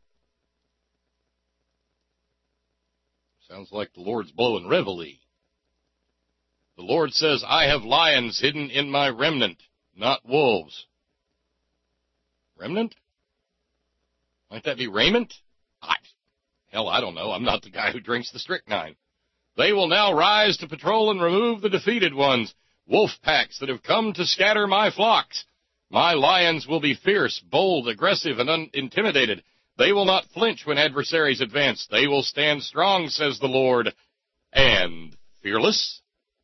Sounds like the Lord's blowing reveille. The Lord says, I have lions hidden in my remnant, not wolves. Remnant? Might that be raiment? I, hell, I don't know. I'm not the guy who drinks the strychnine. They will now rise to patrol and remove the defeated ones, wolf packs that have come to scatter my flocks. My lions will be fierce, bold, aggressive, and unintimidated. They will not flinch when adversaries advance. They will stand strong, says the Lord, and fearless.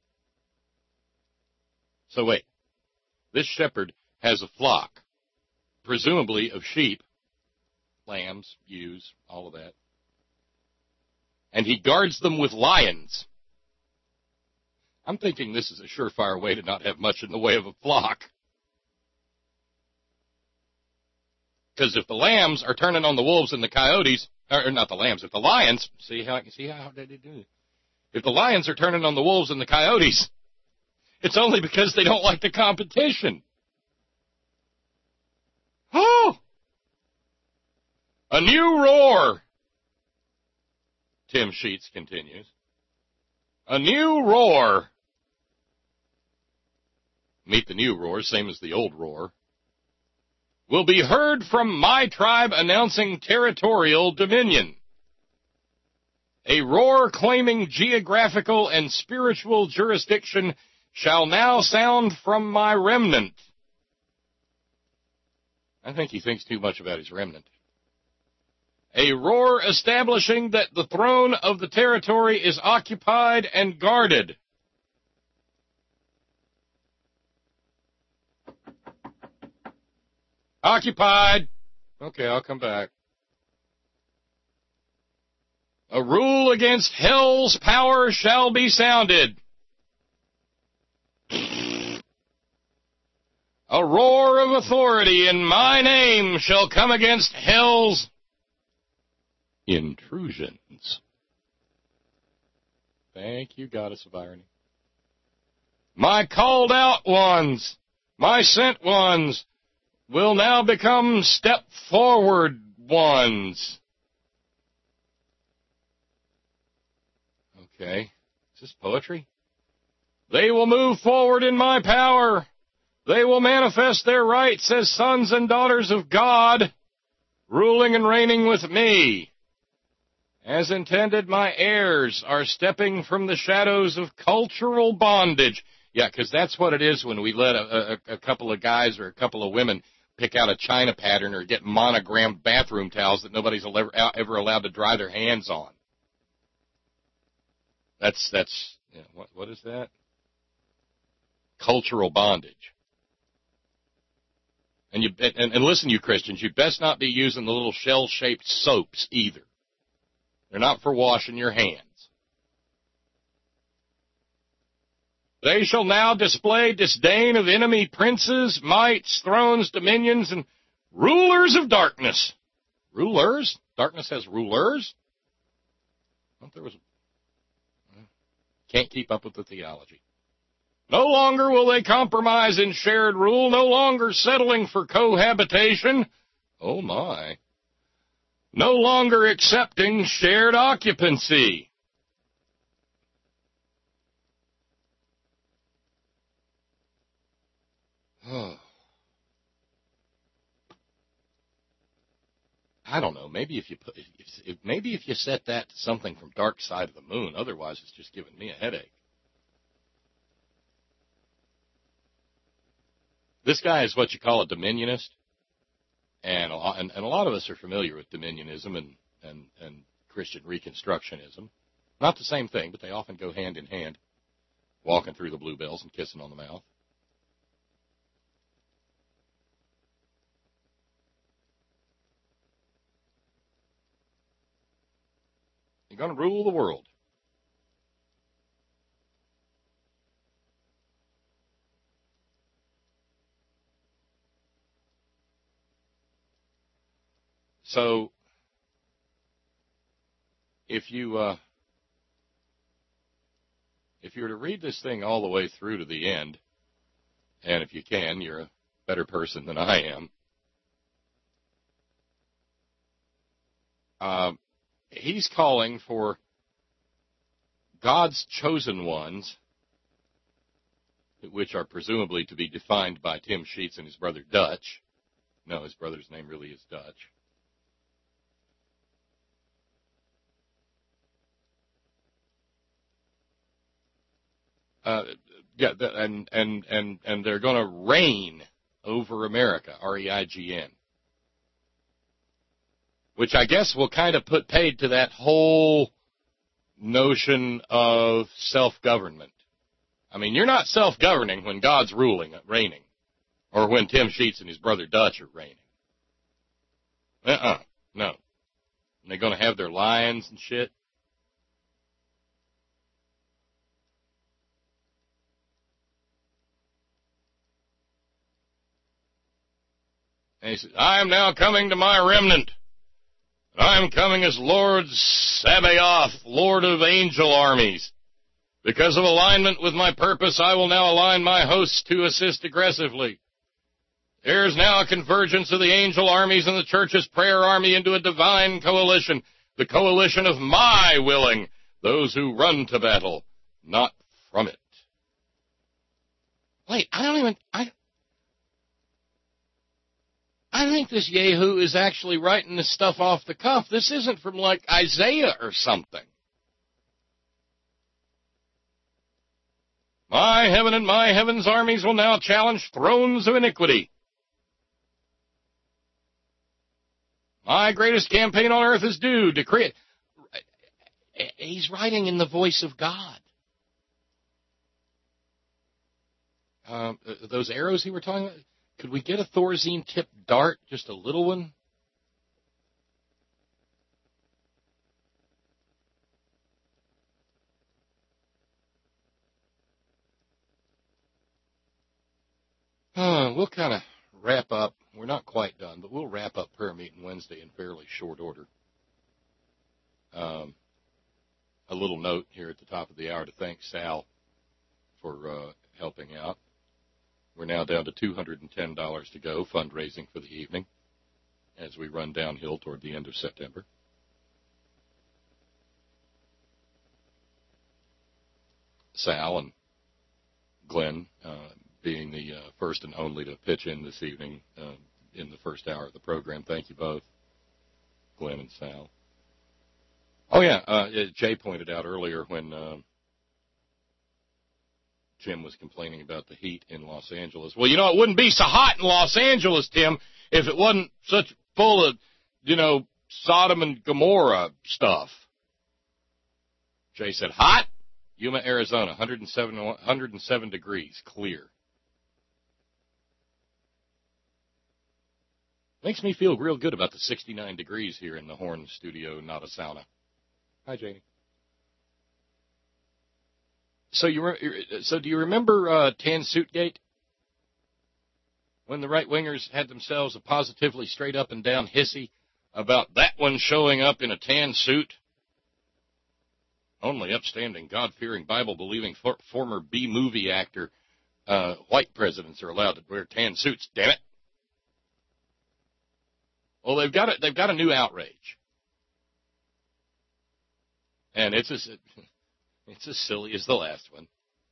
So wait, this shepherd has a flock, presumably of sheep, lambs, ewes, all of that. And he guards them with lions. I'm thinking this is a surefire way to not have much in the way of a flock. Because if the lambs are turning on the wolves and the coyotes, or not the lambs, if the lions, see how see how they do it. If the lions are turning on the wolves and the coyotes, it's only because they don't like the competition. Oh! A new roar, Tim Sheets continues. A new roar. Meet the new roar, same as the old roar. Will be heard from my tribe announcing territorial dominion. A roar claiming geographical and spiritual jurisdiction shall now sound from my remnant. I think he thinks too much about his remnant. A roar establishing that the throne of the territory is occupied and guarded. Occupied. Okay, I'll come back. A rule against hell's power shall be sounded. A roar of authority in my name shall come against hell's intrusions. Thank you, goddess of irony. My called out ones, my sent ones, will now become step forward ones. Okay, is this poetry? They will move forward in my power. They will manifest their rights as sons and daughters of God, ruling and reigning with me. As intended, my heirs are stepping from the shadows of cultural bondage. Yeah, because that's what it is when we let a, a, a couple of guys or a couple of women pick out a China pattern or get monogrammed bathroom towels that nobody's ever, ever allowed to dry their hands on. That's, that's, you know, what, what is that? Cultural bondage. And you, and, and listen, you Christians, you best not be using the little shell-shaped soaps either. They're not for washing your hands. They shall now display disdain of enemy princes, mights, thrones, dominions, and rulers of darkness. Rulers? Darkness has rulers? I thought there was. Can't keep up with the theology. No longer will they compromise in shared rule, no longer settling for cohabitation. Oh my. No longer accepting shared occupancy. I don't know. Maybe if you put, if, if, maybe if you set that to something from Dark Side of the Moon. Otherwise, it's just giving me a headache. This guy is what you call a dominionist, and a lot, and, and a lot of us are familiar with dominionism and, and, and Christian Reconstructionism. Not the same thing, but they often go hand in hand, walking through the bluebells and kissing on the mouth. You're going to rule the world. So, if you uh, if you were to read this thing all the way through to the end, and if you can, you're a better person than I am. Uh, he's calling for God's chosen ones, which are presumably to be defined by Tim Sheets and his brother Dutch. No, his brother's name really is Dutch. Uh, yeah, and, and, and, and they're going to reign over America, R E I G N. Which I guess will kind of put paid to that whole notion of self-government. I mean, you're not self-governing when God's ruling, reigning, or when Tim Sheets and his brother Dutch are reigning. Uh-uh, no. And they're going to have their lions and shit. And he says, I am now coming to my remnant. I am coming as Lord Sabaoth, Lord of angel armies. Because of alignment with my purpose, I will now align my hosts to assist aggressively. There is now a convergence of the angel armies and the church's prayer army into a divine coalition, the coalition of my willing, those who run to battle, not from it. Wait, I don't even... I. I think this Yahoo is actually writing this stuff off the cuff. This isn't from, like, Isaiah or something. My heaven and my heaven's armies will now challenge thrones of iniquity. My greatest campaign on earth is due. Decree it. He's writing in the voice of God. Um, those arrows he were talking about, could we get a Thorazine tipped dart, just a little one? Uh, we'll kind of wrap up. We're not quite done, but we'll wrap up prayer meeting Wednesday in fairly short order. Um, a little note here at the top of the hour to thank Sal for uh, helping out. We're now down to two hundred ten dollars to go, fundraising for the evening, as we run downhill toward the end of September. Sal and Glenn uh, being the uh, first and only to pitch in this evening uh, in the first hour of the program. Thank you both, Glenn and Sal. Oh, yeah, uh, Jay pointed out earlier when... Uh, Jim was complaining about the heat in Los Angeles. Well, you know, it wouldn't be so hot in Los Angeles, Tim, if it wasn't such full of, you know, Sodom and Gomorrah stuff. Jay said, hot? Yuma, Arizona, one hundred seven, one hundred seven degrees, clear. Makes me feel real good about the sixty-nine degrees here in the Horn studio, not a sauna. Hi, Janie. So you re- so do you remember uh, Tan Suit Gate? When the right-wingers had themselves a positively straight up and down hissy about that one showing up in a tan suit? Only upstanding, God-fearing, Bible-believing for- former B-movie actor uh, white presidents are allowed to wear tan suits, damn it. Well, they've got a, they've got a new outrage. And it's as, it's as silly as the last one.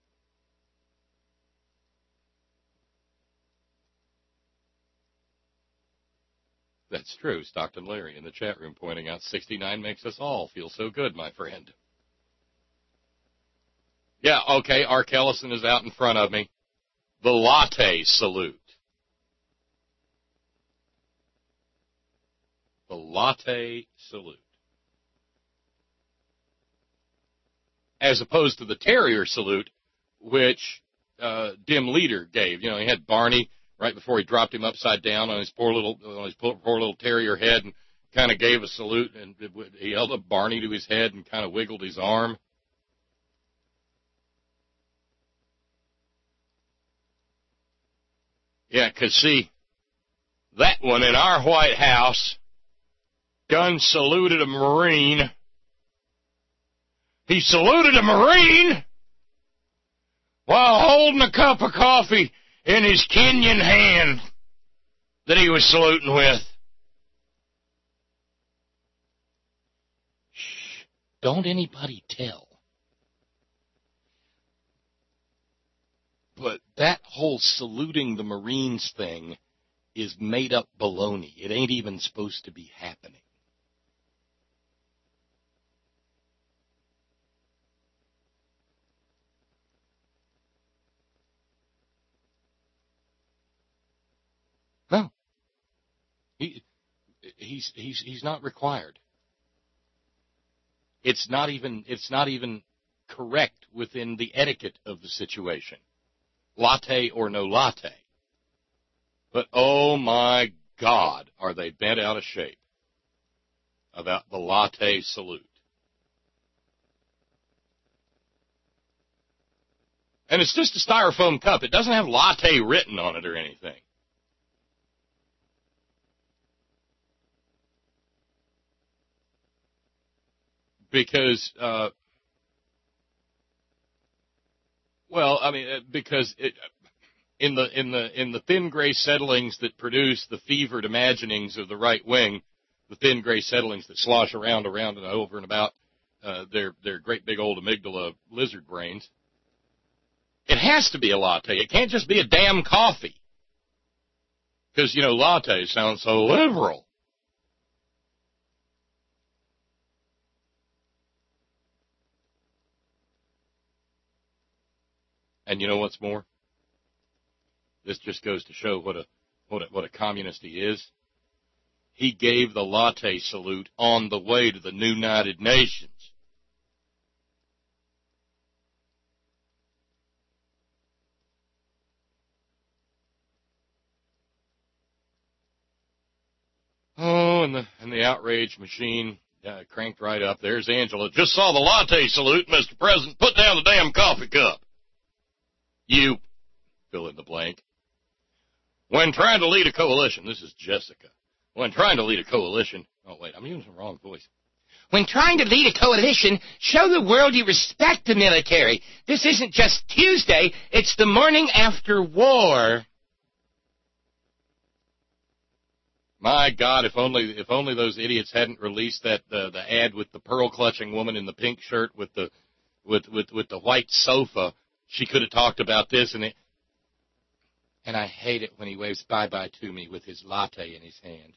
That's true. Stockton Larry in the chat room pointing out sixty-nine makes us all feel so good, my friend. Yeah, okay, Ark Ellison is out in front of me. The latte salute. The latte salute. As opposed to the terrier salute, which uh, Dim Leader gave. You know, he had Barney right before he dropped him upside down on his poor little on his poor, poor little terrier head and kind of gave a salute, and he held up Barney to his head and kind of wiggled his arm. Yeah, 'cause see, that one in our White House done saluted a Marine. He saluted a Marine while holding a cup of coffee in his Kenyan hand that he was saluting with. Shh, don't anybody tell. But that whole saluting the Marines thing is made up baloney. It ain't even supposed to be happening. No. He, he's, he's, he's not required. It's not even, it's not even correct within the etiquette of the situation. Latte or no latte. But oh my God, are they bent out of shape about the latte salute. And it's just a styrofoam cup. It doesn't have latte written on it or anything. Because, uh, well, I mean, because it, in the in the in the thin gray settlings that produce the fevered imaginings of the right wing, the thin gray settlings that slosh around, around and over and about uh, their their great big old amygdala lizard brains, it has to be a latte. It can't just be a damn coffee. Because, you know, latte sounds so liberal. And you know what's more? This just goes to show what a what a, what a communist he is. He gave the latte salute on the way to the United Nations. Oh, and the and the outrage machine uh, cranked right up. There's Angela. Just saw the latte salute, Mister President. Put down the damn coffee cup. You fill in the blank. When trying to lead a coalition, this is Jessica. When trying to lead a coalition, oh wait, I'm using the wrong voice. When trying to lead a coalition, show the world you respect the military. This isn't just Tuesday, it's the morning after war. My God, if only if only those idiots hadn't released that uh, the ad with the pearl clutching woman in the pink shirt with the with with with the white sofa. She could have talked about this and it. And I hate it when he waves bye-bye to me with his latte in his hand.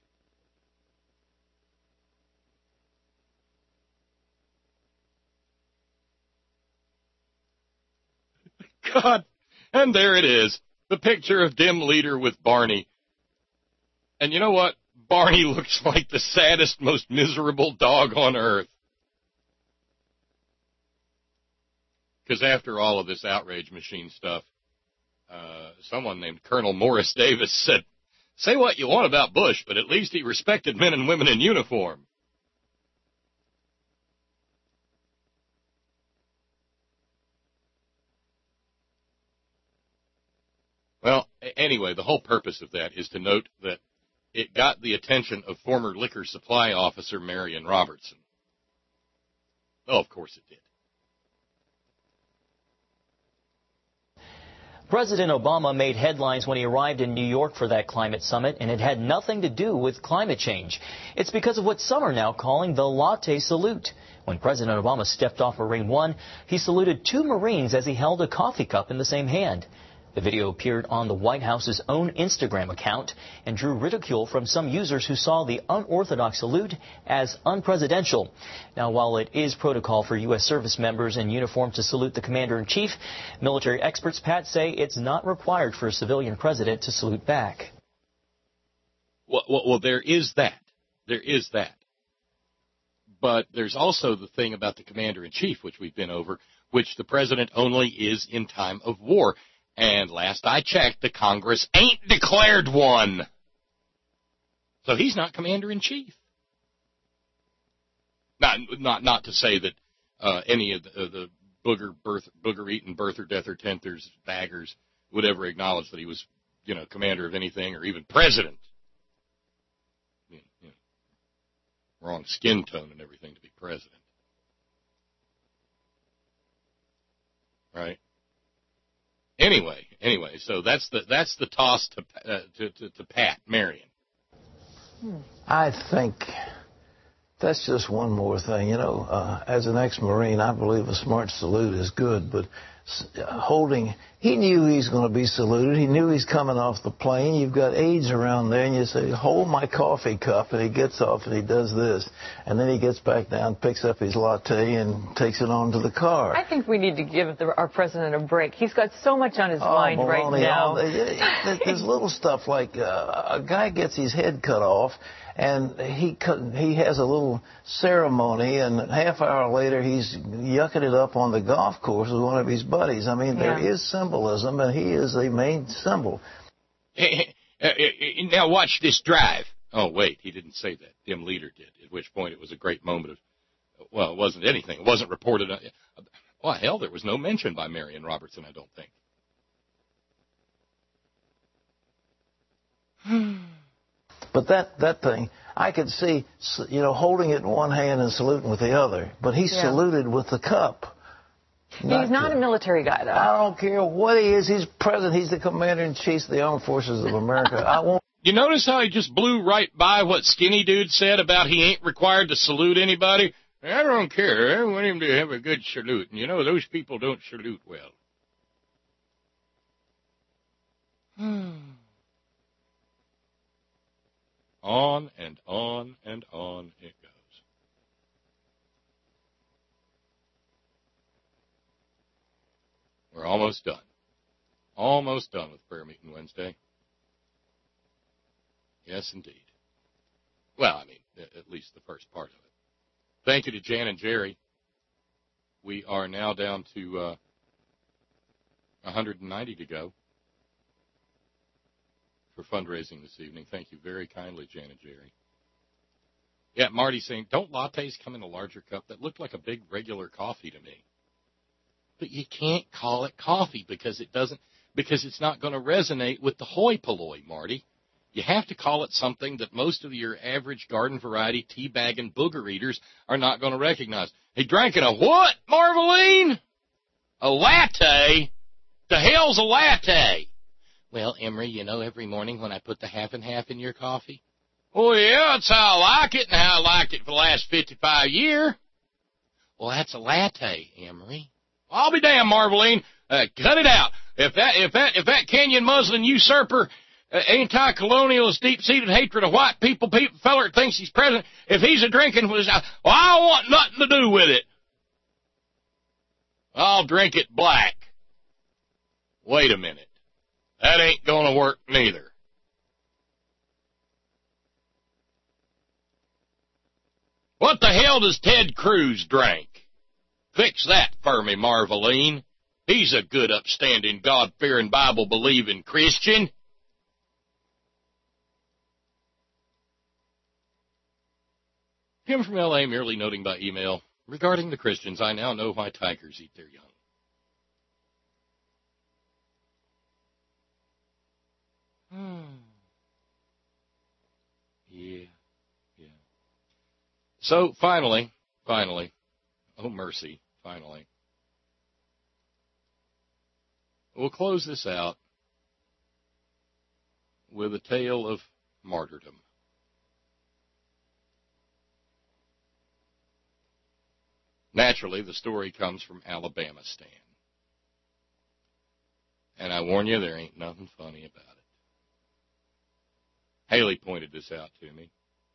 God. And there it is, the picture of dim leader with Barney. And you know what? Barney looks like the saddest, most miserable dog on earth. Because after all of this outrage machine stuff, uh, someone named Colonel Morris Davis said, say what you want about Bush, but at least he respected men and women in uniform. Well, anyway, the whole purpose of that is to note that it got the attention of former liquor supply officer Marion Robertson. Oh, of course it did. President Obama made headlines when he arrived in New York for that climate summit, and it had nothing to do with climate change. It's because of what some are now calling the latte salute. When President Obama stepped off Marine One, he saluted two Marines as he held a coffee cup in the same hand. The video appeared on the White House's own Instagram account and drew ridicule from some users who saw the unorthodox salute as unpresidential. Now, while it is protocol for U S service members in uniform to salute the commander-in-chief, military experts, Pat, say it's not required for a civilian president to salute back. Well, well, well there is that. There is that. But there's also the thing about the commander-in-chief, which we've been over, which the president only is in time of war. And last I checked, the Congress ain't declared one. So he's not commander-in-chief. Not, not, not to say that uh, any of the, uh, the booger, birth, booger-eating, birther, deather, tenthers, baggers would ever acknowledge that he was, you know, commander of anything or even president. You know, wrong skin tone and everything to be president. Right? Anyway, anyway, so that's the that's the toss to uh, to, to to Pat Marion. I think that's just one more thing. You know, uh, as an ex-Marine, I believe a smart salute is good, but holding, he knew he's going to be saluted. He knew he's coming off the plane. You've got aides around there, and you say, hold my coffee cup, and he gets off and he does this. And then he gets back down, picks up his latte, and takes it on to the car. I think we need to give the, our president a break. He's got so much on his oh, mind Maloney, right now. Oh, there's little stuff like uh, a guy gets his head cut off, and he cut, he has a little ceremony, and a half hour later he's yucking it up on the golf course with one of his buddies. I mean, yeah. There is symbolism, and he is the main symbol. Now watch this drive. Oh, wait, he didn't say that. Dim Leader did, at which point it was a great moment of, well, it wasn't anything. It wasn't reported. Well, hell, there was no mention by Marion Robertson, I don't think. But that, that thing, I could see, you know, holding it in one hand and saluting with the other. But he yeah. saluted with the cup. Not He's not the, a military guy, though. I don't care what he is. He's president. He's the commander-in-chief of the Armed Forces of America. I won't. You notice how he just blew right by what Skinny Dude said about he ain't required to salute anybody? I don't care. I want him to have a good salute. And, you know, those people don't salute well. Hmm. On and on and on it goes. We're almost done. Almost done with prayer meeting Wednesday. Yes, indeed. Well, I mean, at least the first part of it. Thank you to Jan and Jerry. We are now down to uh, one hundred ninety to go for fundraising this evening. Thank you very kindly, Jan and Jerry. Yeah, Marty saying, don't lattes come in a larger cup? That looked like a big regular coffee to me. But you can't call it coffee because it doesn't, because it's not going to resonate with the hoi polloi, Marty. You have to call it something that most of your average garden variety tea bag and booger eaters are not going to recognize. He drank it a what, Marveline? A latte? The hell's a latte? Well, Emery, you know, every morning when I put the half and half in your coffee? Oh, yeah, that's how I like it and how I liked it for the last fifty-five years. Well, that's a latte, Emery. I'll be damned, Marveline. Uh, cut it out. If that, if that, if that Kenyan Muslim usurper, uh, anti-colonialist, deep-seated hatred of white people, people, feller that thinks he's president, if he's a drinking, well, I don't want nothing to do with it. I'll drink it black. wait a minute. That ain't going to work neither. What the hell does Ted Cruz drink? Fix that for me, Marveline. He's a good, upstanding, God-fearing, Bible-believing Christian. Kim from L A merely noting by email, regarding the Christians, I now know why tigers eat their young. Hmm. Yeah, yeah. So, finally, finally, oh mercy, finally, we'll close this out with a tale of martyrdom. Naturally, the story comes from Alabama, Stan. And I warn you, there ain't nothing funny about it. Haley pointed this out to me.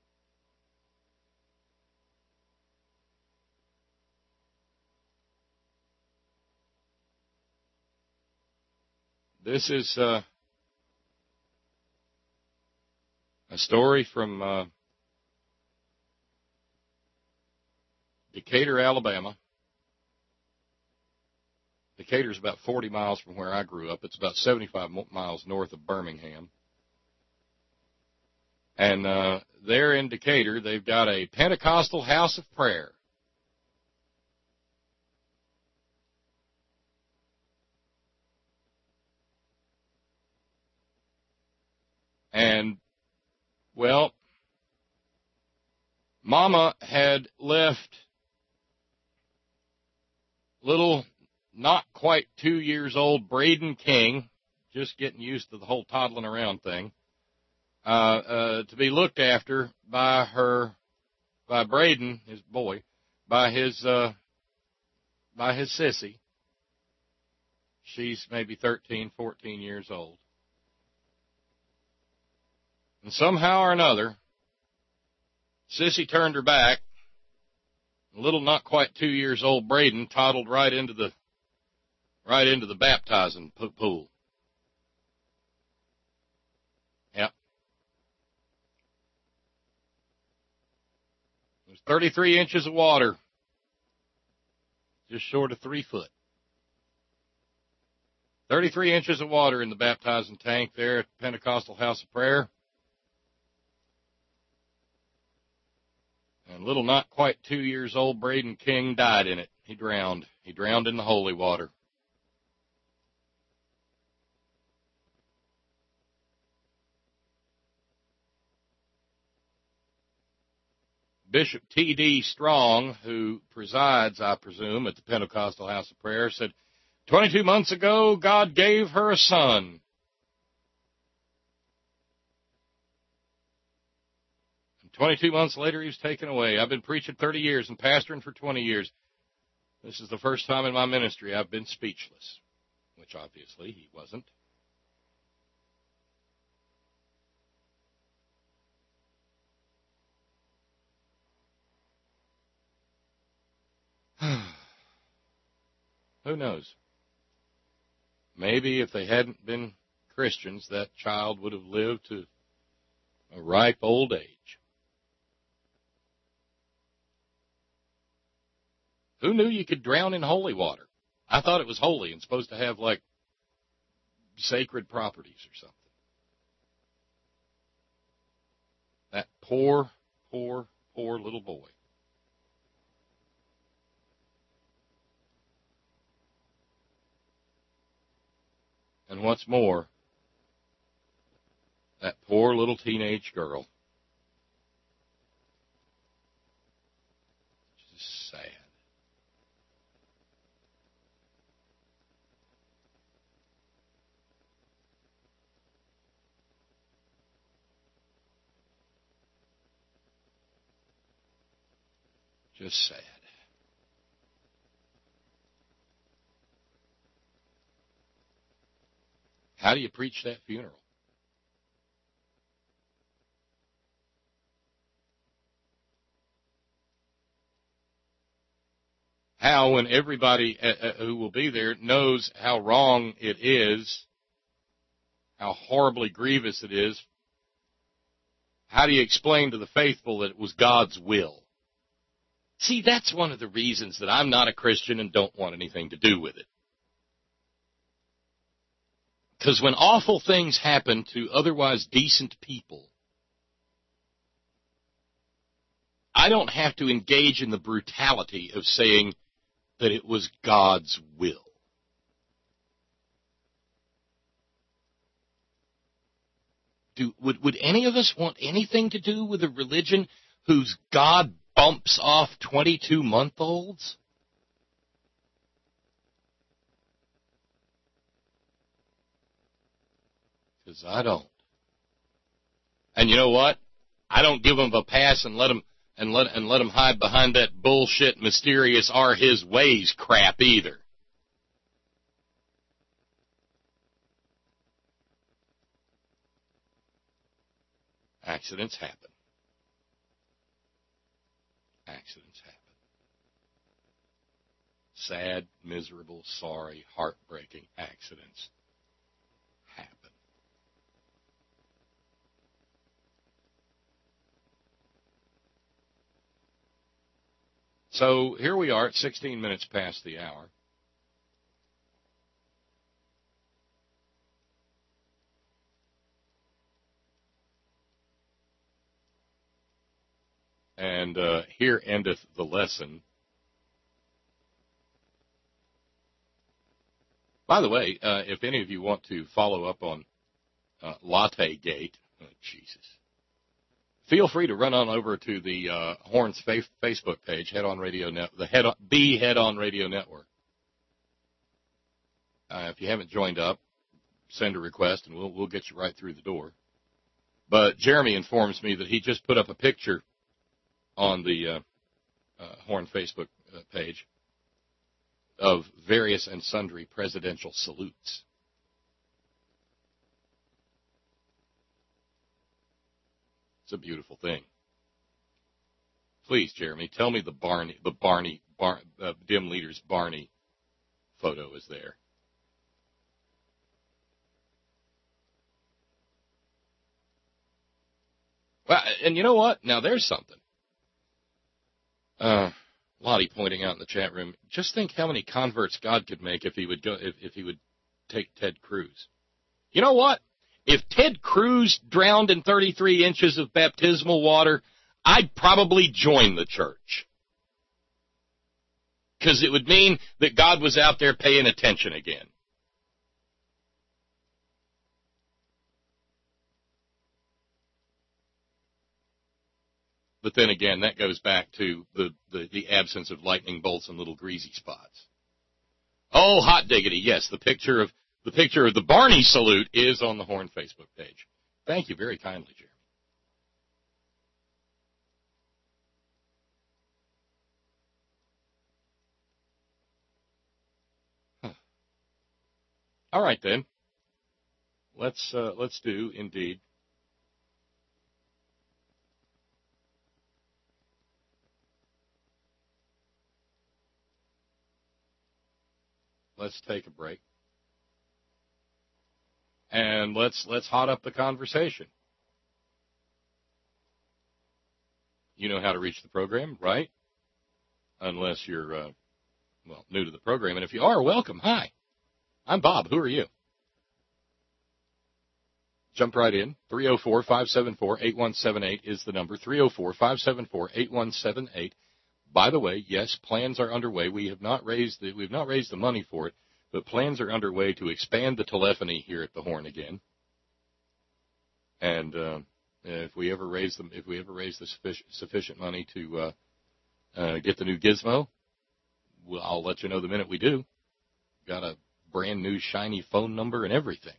This is uh, a story from uh, Decatur, Alabama. Decatur's about forty miles from where I grew up. It's about seventy-five miles north of Birmingham. And uh, there in Decatur, they've got a Pentecostal house of prayer. And, well, Mama had left little, not quite two years old Braden King, just getting used to the whole toddling around thing, uh, uh, to be looked after by her, by Braden, his boy, by his, uh, by his sissy. She's maybe thirteen, fourteen years old. And somehow or another, Sissy turned her back. Little, not quite two years old Braden toddled right into the, right into the baptizing pool. Yep. There's thirty-three inches of water, just short of three foot. thirty-three inches of water in the baptizing tank there at the Pentecostal House of Prayer. And little, not quite two years old Braden King died in it. He drowned. He drowned in the holy water. Bishop T D Strong, who presides, I presume, at the Pentecostal House of Prayer, said, twenty-two months ago, God gave her a son. twenty-two months later, he was taken away. I've been preaching thirty years and pastoring for twenty years. This is the first time in my ministry I've been speechless, which obviously he wasn't. Who knows? Maybe if they hadn't been Christians, that child would have lived to a ripe old age. Who knew you could drown in holy water? I thought it was holy and supposed to have, like, sacred properties or something. That poor, poor, poor little boy. And what's more, that poor little teenage girl. Just sad. Just sad. How do you preach that funeral? how when everybody uh, who will be there knows how wrong it is, how horribly grievous it is, how do you explain to the faithful that it was God's will? See, that's one of the reasons that I'm not a Christian and don't want anything to do with it. Because when awful things happen to otherwise decent people, I don't have to engage in the brutality of saying that it was God's will. Do, would, would any of us want anything to do with a religion whose God bumps off twenty-two-month-olds? Because I don't. And you know what? I don't give them a pass and let them and let and let them hide behind that bullshit mysterious are his ways crap either. Accidents happen. Accidents happen. Sad, miserable, sorry, heartbreaking accidents happen. So here we are at sixteen minutes past the hour. And uh, here endeth the lesson. By the way, uh, if any of you want to follow up on uh, Latte Gate, oh, Jesus, feel free to run on over to the uh, Horns fa- Facebook page, Head On Radio Net, the Head On, the Head On Radio Network. Uh, if you haven't joined up, send a request, and we'll we'll get you right through the door. But Jeremy informs me that he just put up a picture on the uh, uh, Horn Facebook uh, page of various and sundry presidential salutes. It's a beautiful thing. Please, Jeremy, tell me the Barney, the Barney, Bar, uh, Dim Leader's Barney photo is there. Well, and you know what? Now there's something. Uh, Lottie pointing out in the chat room, just think how many converts God could make if he would go, if, if he would take Ted Cruz. You know what? If Ted Cruz drowned in thirty-three inches of baptismal water, I'd probably join the church. Because it would mean that God was out there paying attention again. But then again, that goes back to the, the, the absence of lightning bolts and little greasy spots. Oh, hot diggity, yes, the picture of the picture of the Barney salute is on the Horn Facebook page. Thank you very kindly, Jeremy. Huh. All right then. Let's uh, let's do indeed. Let's take a break. And let's let's hot up the conversation. You know how to reach the program, right? Unless you're, uh, well, new to the program. And if you are, welcome. Hi. I'm Bob. Who are you? Jump right in. three oh four, five seven four, eight one seven eight is the number. three oh four, five seven four, eight one seven eight. By the way, yes, plans are underway. We have not raised the, we've not raised the money for it, but plans are underway to expand the telephony here at the Horn again. And uh, if we ever raise them, if we ever raise the sufficient, sufficient money to uh, uh, get the new gizmo, well, I'll let you know the minute we do. Got a brand new shiny phone number and everything.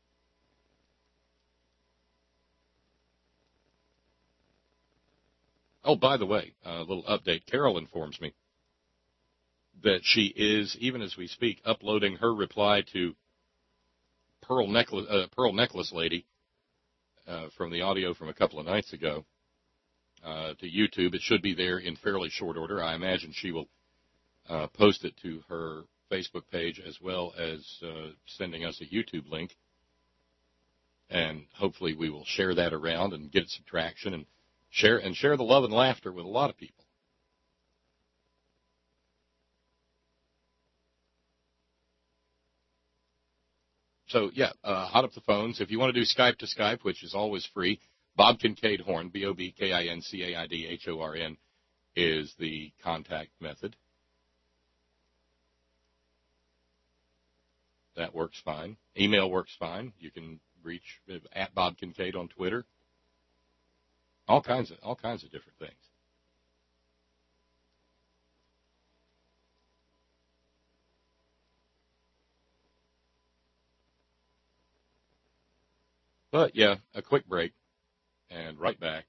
Oh, by the way, a little update. Carol informs me that she is, even as we speak, uploading her reply to Pearl Necklace, uh, Pearl Necklace Lady uh, from the audio from a couple of nights ago uh, to YouTube. It should be there in fairly short order. I imagine she will uh, post it to her Facebook page as well as uh, sending us a YouTube link. And hopefully we will share that around and get some traction and share and share the love and laughter with a lot of people. So, yeah, uh, hot up the phones. If you want to do Skype to Skype, which is always free, Bob Kincaid Horn, B O B K I N C A I D H O R N, is the contact method. That works fine. Email works fine. You can reach at Bob Kincaid on Twitter. All kinds of all kinds of different things. But yeah, a quick break and right back.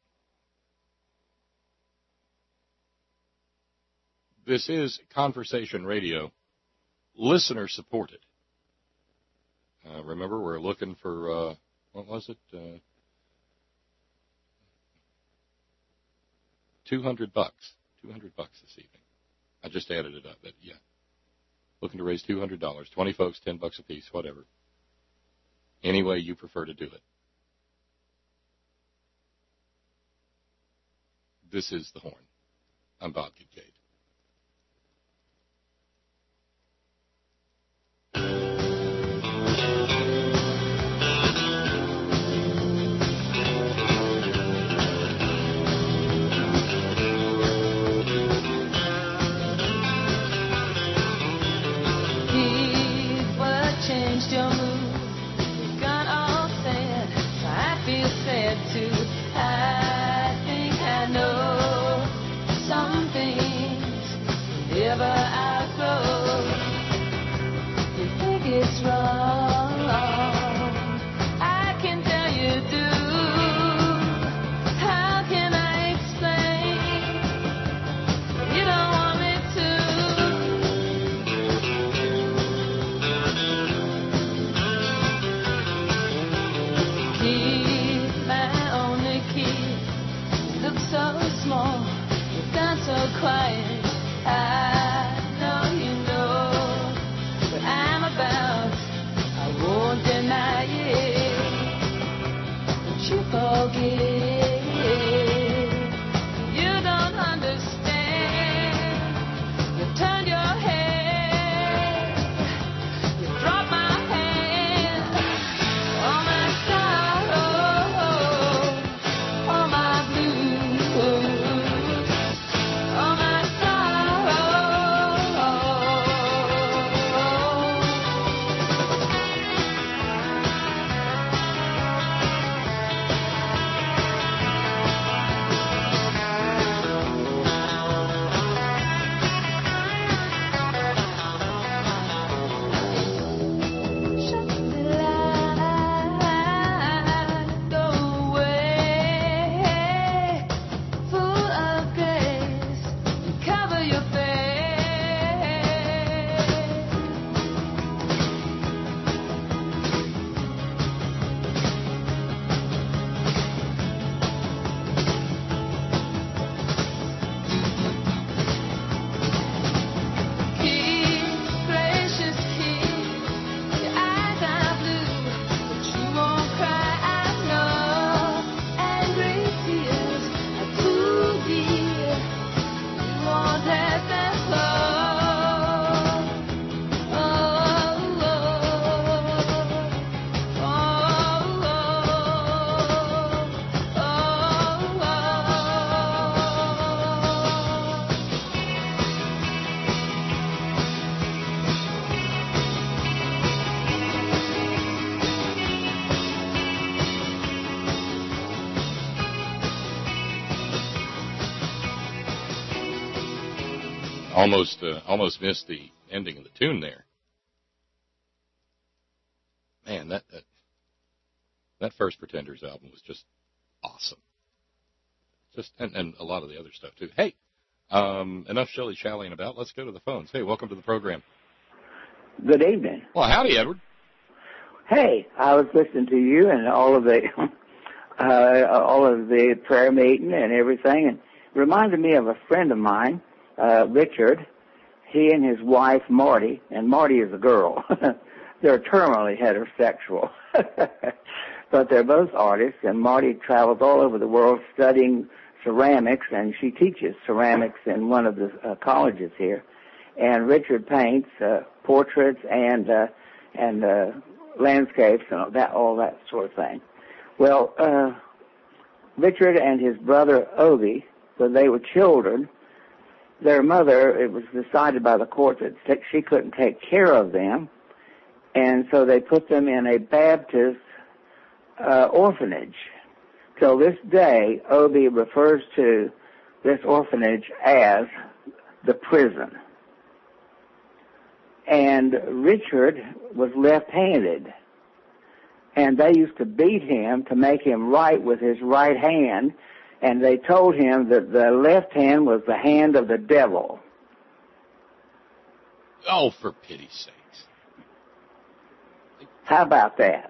This is Conversation Radio, listener supported. Uh, remember, we're looking for, uh, what was it? Uh, two hundred bucks. two hundred bucks this evening. I just added it up, but yeah. Looking to raise two hundred dollars. twenty folks, ten bucks a piece, whatever. Any way you prefer to do it. This is The Horn. I'm Bob Kincaid. Almost, uh, almost missed the ending of the tune there. Man, that that, that first Pretenders album was just awesome. Just and, and a lot of the other stuff too. Hey, um, enough shilly-shallying about. Let's go to the phones. Hey, welcome to the program. Good evening. Well, howdy, Edward. Hey, I was listening to you and all of the uh, all of the prayer meeting and everything, and it reminded me of a friend of mine. Uh, Richard, he and his wife, Marty, and Marty is a girl. They're terminally heterosexual. But they're both artists, and Marty travels all over the world studying ceramics, and she teaches ceramics in one of the uh, colleges here. And Richard paints uh, portraits and uh, and uh, landscapes and all that, all that sort of thing. Well, uh, Richard and his brother Obi, when they were children, their mother, it was decided by the court that she couldn't take care of them, and so they put them in a Baptist uh, orphanage. Till this day, Obi refers to this orphanage as the prison. And Richard was left-handed, and they used to beat him to make him write with his right hand, and they told him that the left hand was the hand of the devil. Oh, for pity's sakes. How about that?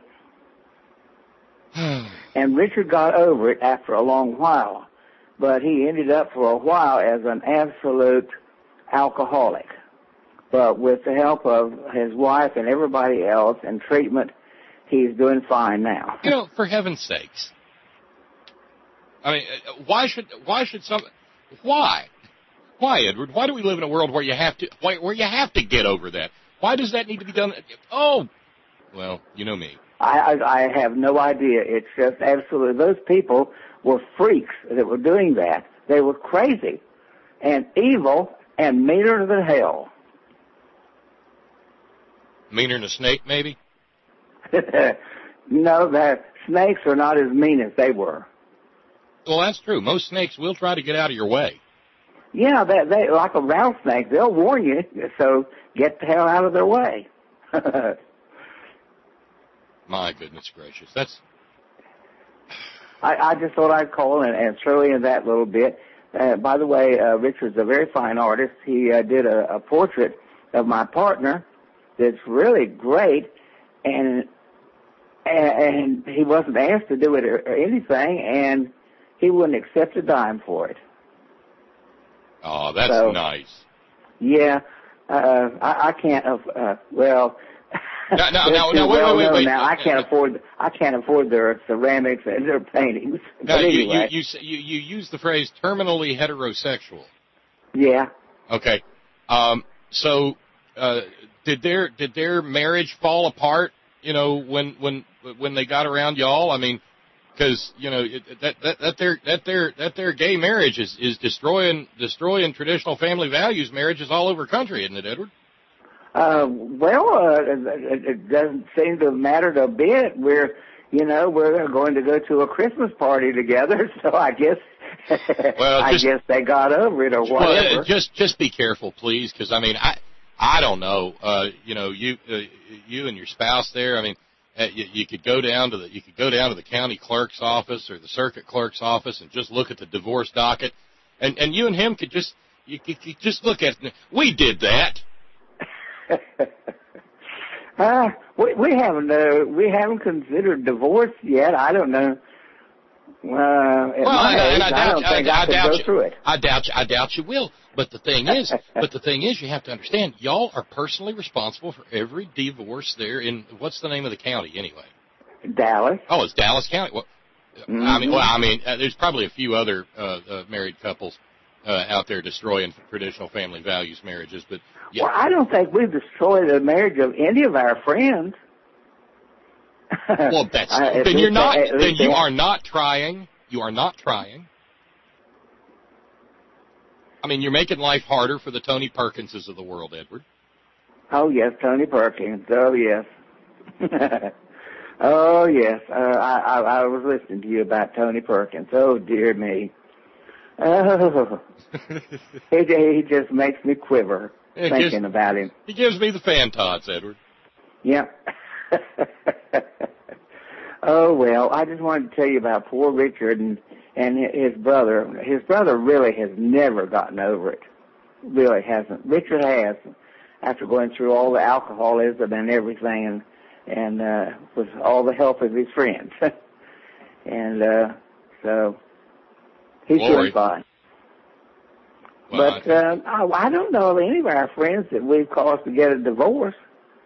And Richard got over it after a long while, but he ended up for a while as an absolute alcoholic. But with the help of his wife and everybody else and treatment, he's doing fine now. You know, for heaven's sakes. I mean, why should why should some why why Edward? Why do we live in a world where you have to why, where you have to get over that? Why does that need to be done? Oh, well, you know me. I, I, I have no idea. It's just absolutely, those people were freaks that were doing that. They were crazy and evil and meaner than hell. Meaner than a snake, maybe? No, the snakes are not as mean as they were. Well, that's true. Most snakes will try to get out of your way. Yeah, they, they like a rattlesnake. They'll warn you, so get the hell out of their way. My goodness gracious. That's... I, I just thought I'd call and, and throw in that little bit. Uh, by the way, uh, Richard's a very fine artist. He uh, did a, a portrait of my partner that's really great, and and he wasn't asked to do it or, or anything, and he wouldn't accept a dime for it. Oh, that's so, nice. Yeah, uh, I, I can't. Uh, well, no, no, no, no, wait, well wait, wait, wait. Now I can't afford. I can't afford their ceramics and their paintings. No, but you, anyway. you, you, you use the phrase terminally heterosexual. Yeah. Okay. Um, so, uh, did their did their marriage fall apart? You know, when when when they got around y'all? I mean, because you know it, that that that their that their that their gay marriage is, is destroying destroying traditional family values marriages all over the country, isn't it, Edward? Uh, well, uh, it, it doesn't seem to have mattered a bit. We're, you know, we're going to go to a Christmas party together, so I guess, well, I just, guess they got over it or whatever. Well, just, just be careful, please, because I mean, I, I don't know. Uh, you know, you, uh, you and your spouse there. I mean, uh, you, you could go down to the, you could go down to the county clerk's office or the circuit clerk's office and just look at the divorce docket, and and you and him could just, you could just look at it. We did that. uh, we, we haven't uh, we haven't considered divorce yet. I don't know. Uh, at well, my and, age, and I, doubt, I don't think I, I, I could doubt go you, through it. I doubt you. I doubt you will. But the thing is, but the thing is, you have to understand, y'all are personally responsible for every divorce there in what's the name of the county anyway? Dallas. Oh, it's Dallas County. Well, mm-hmm. I mean, well, I mean, uh, there's probably a few other uh, uh, married couples uh, out there destroying traditional family values marriages, but. Yeah. Well, I don't think we've destroyed the marriage of any of our friends. Well, that's uh, then you're not. They, then you are not trying. You are not trying. I mean, you're making life harder for the Tony Perkinses of the world, Edward. Oh yes, Tony Perkins. Oh yes. Oh yes. Uh, I, I I was listening to you about Tony Perkins. Oh dear me. Oh, he he just makes me quiver. It thinking gives, about him. He gives me the fan tots, Edward. Yeah. Oh, well, I just wanted to tell you about poor Richard and, and his brother. His brother really has never gotten over it. Really hasn't. Richard has, after going through all the alcoholism and everything and, and uh, with all the help of his friends. and uh, so he's Glory. doing fine. Well, but uh, I, I don't know of any of our friends that we've caused to get a divorce.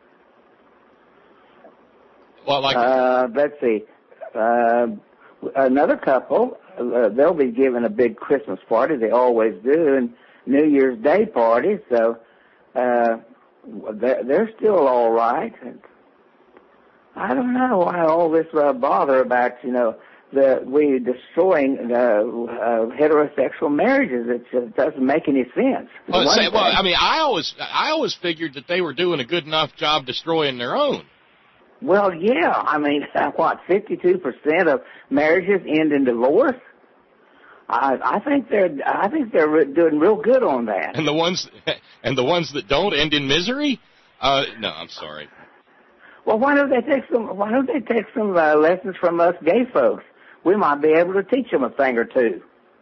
Well, like uh, let's see, uh, another couple, uh, they'll be giving a big Christmas party. They always do, and New Year's Day party. So uh, they're, they're still all right. And I don't know why all this uh, bother about, you know, the we destroying uh, uh, heterosexual marriages. It just doesn't make any sense. Well, say, well, I mean, I always I always figured that they were doing a good enough job destroying their own. Well, yeah. I mean, what, fifty-two percent of marriages end in divorce? I, I think they're I think they're doing real good on that. And the ones and the ones that don't end in misery? Uh, no, I'm sorry. Well, why don't they take some? Why don't they take some uh, lessons from us gay folks? We might be able to teach them a thing or two.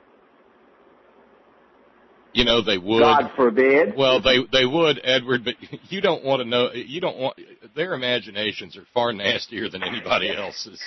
You know, they would. God forbid. Well, they they would, Edward, but you don't want to know. You don't want. Their imaginations are far nastier than anybody else's.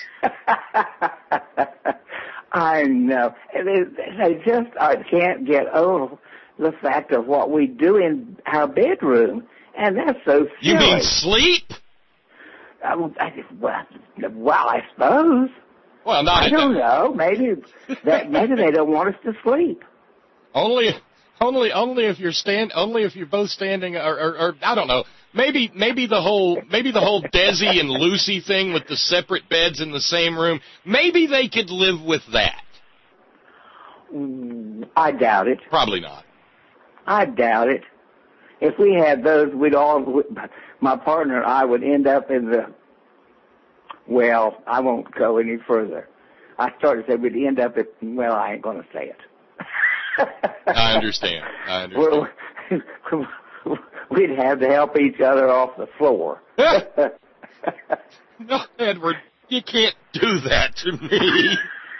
I know. They, they just uh, can't get over the fact of what we do in our bedroom, and that's so silly. You mean sleep? Um, I, well, well, I suppose. Well, not. I don't know. Maybe that. Maybe they don't want us to sleep. Only. Only, only if you're stand, only if you're both standing, or, or, or I don't know. Maybe, maybe the whole, maybe the whole Desi and Lucy thing with the separate beds in the same room. Maybe they could live with that. I doubt it. Probably not. I doubt it. If we had those, we'd all. My partner and I would end up in the. Well, I won't go any further. I started to say we'd end up at. Well, I ain't going to say it. I understand. I understand. Well, we'd have to help each other off the floor. No, Edward, you can't do that to me.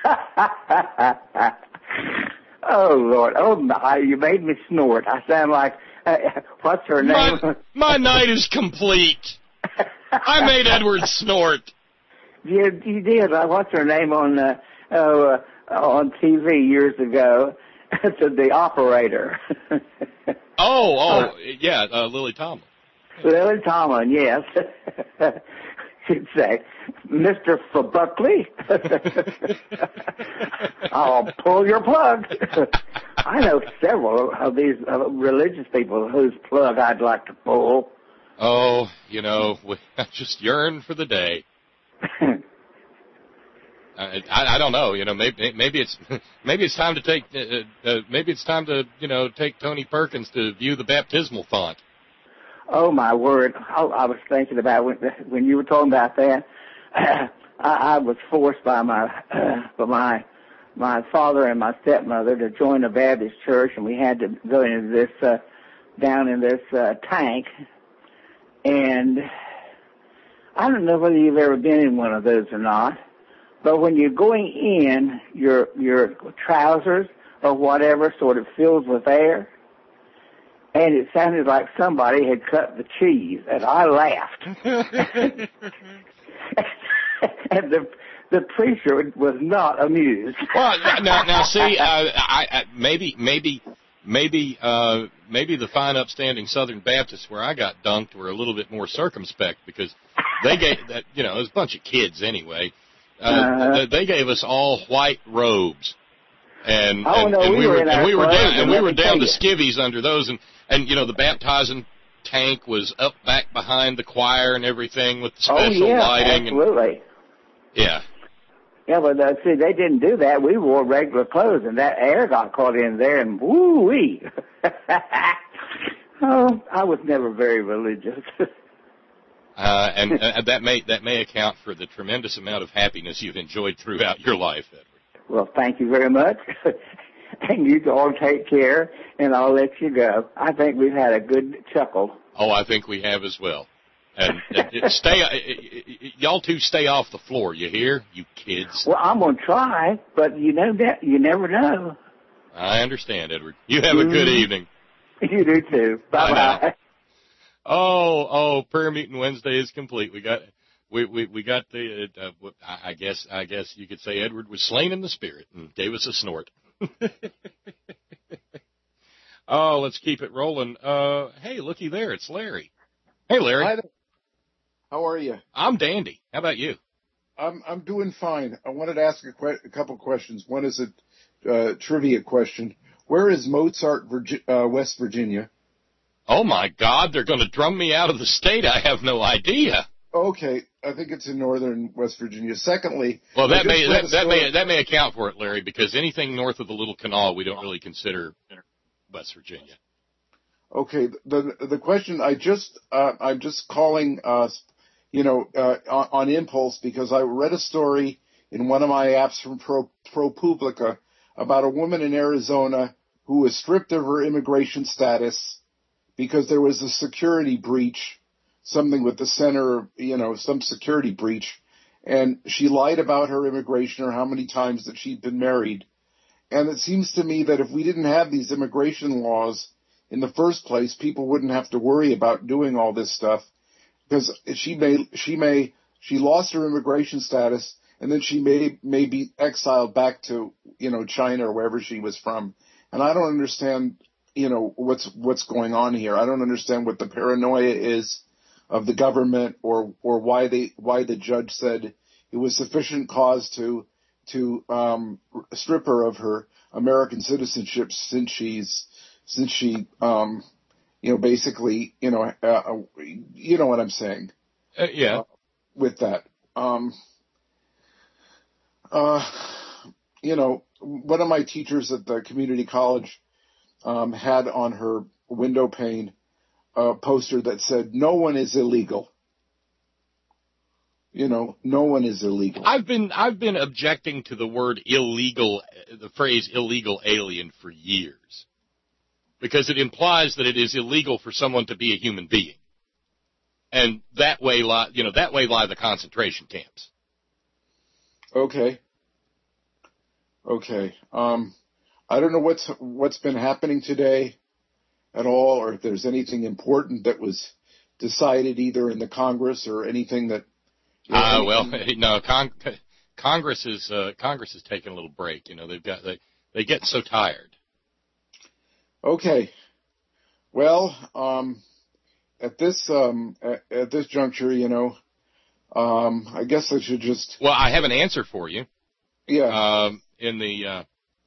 Oh, Lord. Oh, my, you made me snort. I sound like, uh, what's her name? My, my night is complete. I made Edward snort. You, you did. Uh, what's her name on uh, uh, on T V years ago? To the operator. oh, oh, yeah, uh, Lily Tomlin. Lily Tomlin, yes. She'd say, Mister Buckley, I'll pull your plug. I know several of these uh, religious people whose plug I'd like to pull. Oh, you know, I just yearn for the day. I, I don't know. You know, maybe maybe it's maybe it's time to take uh, uh, maybe it's time to you know take Tony Perkins to view the baptismal font. Oh my word! I, I was thinking about when when you were talking about that. Uh, I, I was forced by my uh, by my my father and my stepmother to join a Baptist church, and we had to go into this uh, down in this uh, tank. And I don't know whether you've ever been in one of those or not. But when you're going in, your your trousers or whatever sort of fills with air, and it sounded like somebody had cut the cheese, and I laughed. And the the preacher was not amused. Well, now now see, uh, I, I maybe maybe maybe uh, maybe the fine, upstanding Southern Baptists where I got dunked were a little bit more circumspect because they gave that you know it was a bunch of kids anyway. Uh, uh, they gave us all white robes, and oh, and, no, and we, we were, were and we were down and we were down to you. skivvies under those, and and you know the baptizing tank was up back behind the choir and everything with the special oh, yeah, lighting. Absolutely. And, yeah. Yeah, but uh, see, they didn't do that. We wore regular clothes, and that air got caught in there, and woo-wee. Oh, I was never very religious. Uh, and uh, that may that may account for the tremendous amount of happiness you've enjoyed throughout your life, Edward. Well, thank you very much. And you all take care, and I'll let you go. I think we've had a good chuckle. Oh, I think we have as well. And uh, stay, uh, y'all two stay off the floor. You hear, you kids? Well, I'm gonna try, but you know that you never know. I understand, Edward. You have a good mm-hmm. evening. You do too. Bye bye. Oh, oh, prayer meeting Wednesday is complete. We got, we we we got the. Uh, I guess I guess you could say Edward was slain in the spirit and gave us a snort. Oh, let's keep it rolling. Uh, hey, looky there. It's Larry. Hey, Larry. Hi there. How are you? I'm dandy. How about you? I'm I'm doing fine. I wanted to ask a, que- a couple questions. One is a uh, trivia question. Where is Mozart, Virgi- uh, West Virginia? Oh, my God. They're going to drum me out of the state. I have no idea. Okay. I think it's in northern West Virginia. Secondly, well, that may that, that may that may account for it, Larry, because anything north of the Little Canal we don't really consider West Virginia. Okay. The the question I just uh, I'm just calling uh, you know uh, on, on impulse because I read a story in one of my apps from Pro ProPublica about a woman in Arizona who was stripped of her immigration status because there was a security breach, something with the center, you know, some security breach, and she lied about her immigration or how many times that she'd been married. And it seems to me that if we didn't have these immigration laws in the first place, people wouldn't have to worry about doing all this stuff because she may, she may, she lost her immigration status and then she may, may be exiled back to, you know, China or wherever she was from. And I don't understand, you know, what's, what's going on here. I don't understand what the paranoia is of the government or, or why they, why the judge said it was sufficient cause to, to, um, strip her of her American citizenship since she's, since she, um, you know, basically, you know, uh, you know what I'm saying? Uh, yeah. Uh, with that. Um, uh, you know, one of my teachers at the community college, um, had on her window pane a poster that said, "No one is illegal." You know, no one is illegal. I've been I've been objecting to the word illegal, the phrase illegal alien for years, because it implies that it is illegal for someone to be a human being, and that way lie, you know, that way lie the concentration camps. Okay. Okay. Um, I don't know what's what's been happening today at all, or if there's anything important that was decided either in the Congress or anything that. Ah, uh, well, no. Con- Congress is uh, Congress is taking a little break. You know, they've got they they get so tired. Okay. Well, um, at this um, at, at this juncture, you know, um, I guess I should just. Well, I have an answer for you. Yeah. Um, in the uh,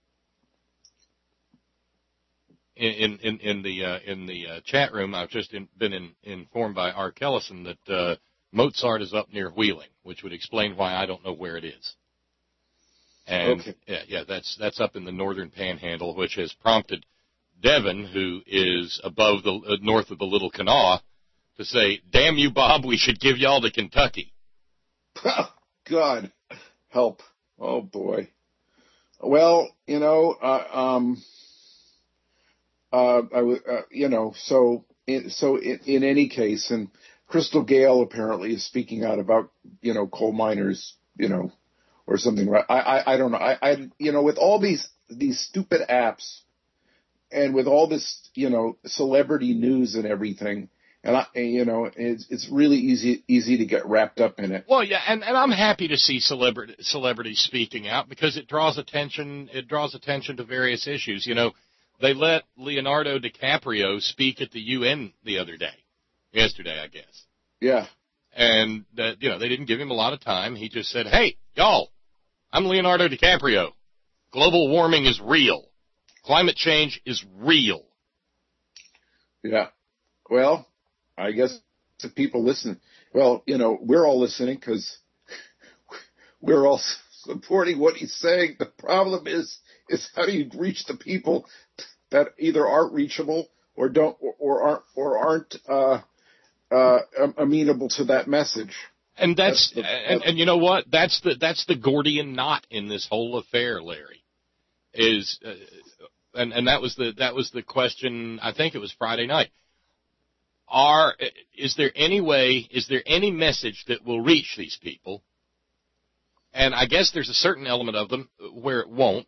in in in the uh, in the uh, chat room, I've just in, been in, informed by Art Ellison that. Uh, Mozart is up near Wheeling, which would explain why I don't know where it is. And okay. yeah, yeah, that's that's up in the northern Panhandle, which has prompted Devin, who is above the uh, north of the Little Kanawha, to say, "Damn you, Bob, we should give y'all to Kentucky." God, help! Oh boy. Well, you know, uh, um, uh, I w- uh, you know, so in, so in, in any case, and. Crystal Gale apparently is speaking out about, you know, coal miners, you know, or something. Right? I, I, I don't know. I, I, you know, with all these, these stupid apps and with all this, you know, celebrity news and everything, and I, you know, it's, it's really easy, easy to get wrapped up in it. Well, yeah. And, and I'm happy to see celebrity, celebrities speaking out because it draws attention, it draws attention to various issues. You know, they let Leonardo DiCaprio speak at the U N the other day. Yesterday, I guess. Yeah. And, uh, you know, they didn't give him a lot of time. He just said, "Hey, y'all, I'm Leonardo DiCaprio. Global warming is real. Climate change is real." Yeah. Well, I guess if people listen, well, you know, we're all listening because we're all supporting what he's saying. The problem is, is how do you reach the people that either aren't reachable or don't, or, or aren't, or aren't, uh, Uh, amenable to that message. And that's, that's the, and, and you know what? That's the that's the Gordian knot in this whole affair, Larry. Is uh, and and that was the that was the question. I think it was Friday night. Are is there any way? Is there any message that will reach these people? And I guess there's a certain element of them where it won't.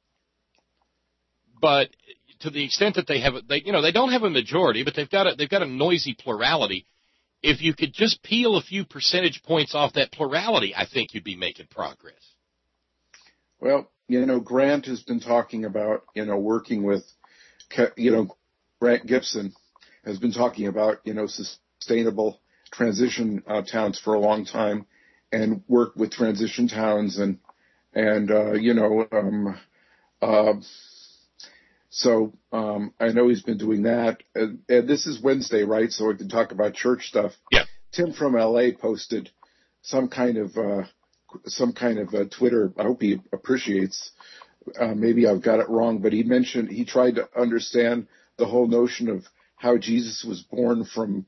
But to the extent that they have, they you know, they don't have a majority, but they've got a they've got a noisy plurality. If you could just peel a few percentage points off that plurality, I think you'd be making progress. Well, you know, Grant has been talking about, you know, working with, you know, Grant Gibson has been talking about, you know, sustainable transition uh, towns for a long time, and worked with transition towns, and and uh, you know, um, uh, so um, I know he's been doing that. And, and this is Wednesday, right? So we can talk about church stuff. Yeah. Tim from L A posted some kind of uh, some kind of uh, Twitter. I hope he appreciates. Uh, maybe I've got it wrong, but he mentioned he tried to understand the whole notion of how Jesus was born from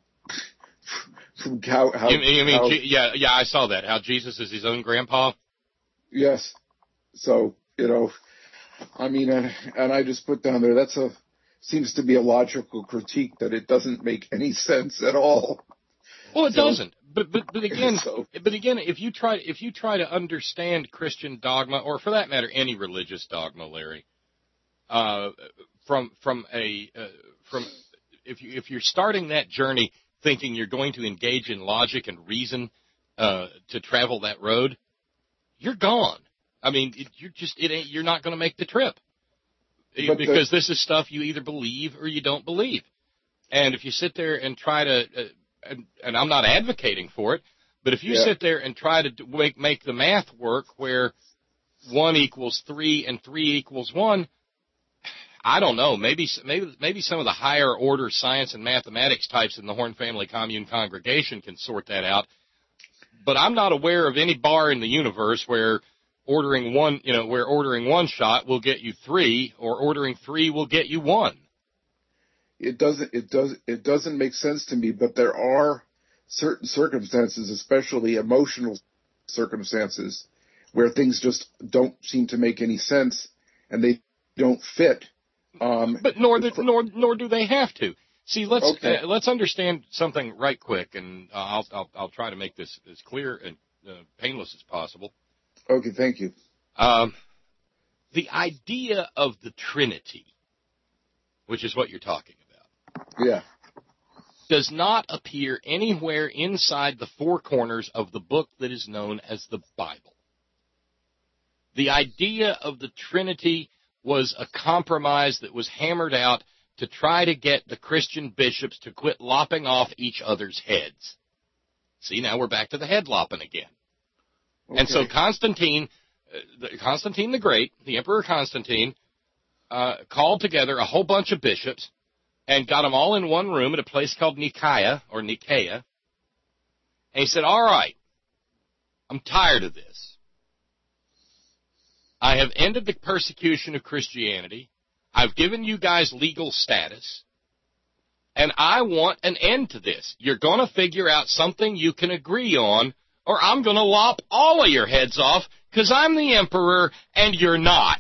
from how. how you, you mean, how, yeah, yeah, I saw that. How Jesus is his own grandpa. Yes. So you know, I mean, and, and I just put down there that's a seems to be a logical critique that it doesn't make any sense at all. Well, it so, doesn't. But but but again, so, but again, if you try if you try to understand Christian dogma, or for that matter, any religious dogma, Larry, uh, from from a uh, from if you if you're starting that journey thinking you're going to engage in logic and reason uh, to travel that road, you're gone. I mean, it, you're just it ain't you're not going to make the trip but because the, this is stuff you either believe or you don't believe. And if you sit there and try to uh, And, and I'm not advocating for it, but if you yeah. sit there and try to make, make the math work where one equals three and three equals one, I don't know. Maybe maybe maybe some of the higher order science and mathematics types in the Horn Family Commune congregation can sort that out. But I'm not aware of any bar in the universe where ordering one, you know, where ordering one shot will get you three, or ordering three will get you one. It doesn't. It does. It doesn't make sense to me. But there are certain circumstances, especially emotional circumstances, where things just don't seem to make any sense, and they don't fit. Um, but nor the, nor nor do they have to. See, let's okay. uh, let's understand something right quick, and uh, I'll, I'll I'll try to make this as clear and uh, painless as possible. Okay, thank you. Um, the idea of the Trinity, which is what you're talking about, yeah, does not appear anywhere inside the four corners of the book that is known as the Bible. The idea of the Trinity was a compromise that was hammered out to try to get the Christian bishops to quit lopping off each other's heads. See, now we're back to the head lopping again. Okay. And so Constantine, uh, Constantine the Great, the Emperor Constantine, uh, called together a whole bunch of bishops and got them all in one room at a place called Nicaea, or Nicaea. And he said, all right, I'm tired of this. I have ended the persecution of Christianity. I've given you guys legal status. And I want an end to this. You're going to figure out something you can agree on, or I'm going to lop all of your heads off because I'm the emperor and you're not.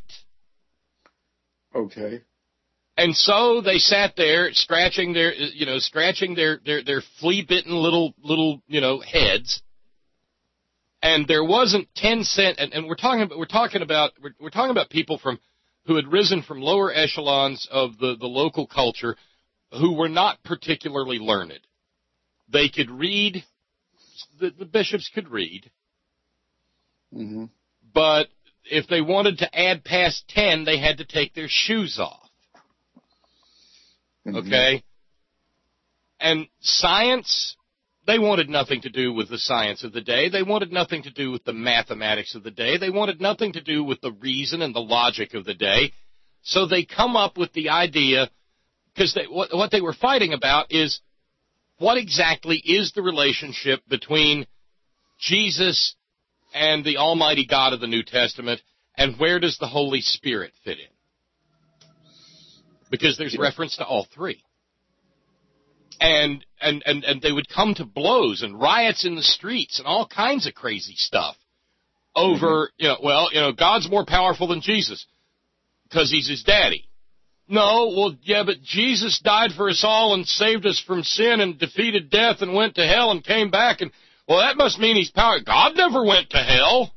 Okay. And so they sat there scratching their, you know, scratching their, their, their flea-bitten little, little, you know, heads. And there wasn't ten cent, and, and we're talking about, we're talking about, we're, we're talking about people from, who had risen from lower echelons of the, the local culture who were not particularly learned. They could read, the, the bishops could read, mm-hmm. but if they wanted to add past ten, they had to take their shoes off. Mm-hmm. Okay? And science, they wanted nothing to do with the science of the day. They wanted nothing to do with the mathematics of the day. They wanted nothing to do with the reason and the logic of the day. So they come up with the idea, because they, what, what they were fighting about is what exactly is the relationship between Jesus and the Almighty God of the New Testament, and where does the Holy Spirit fit in? Because there's yeah. reference to all three. And, and, and, and they would come to blows and riots in the streets and all kinds of crazy stuff over, mm-hmm. you know, well, you know, God's more powerful than Jesus because he's his daddy. No, well, yeah, but Jesus died for us all and saved us from sin and defeated death and went to hell and came back. And, well, that must mean he's powerful. God never went to hell.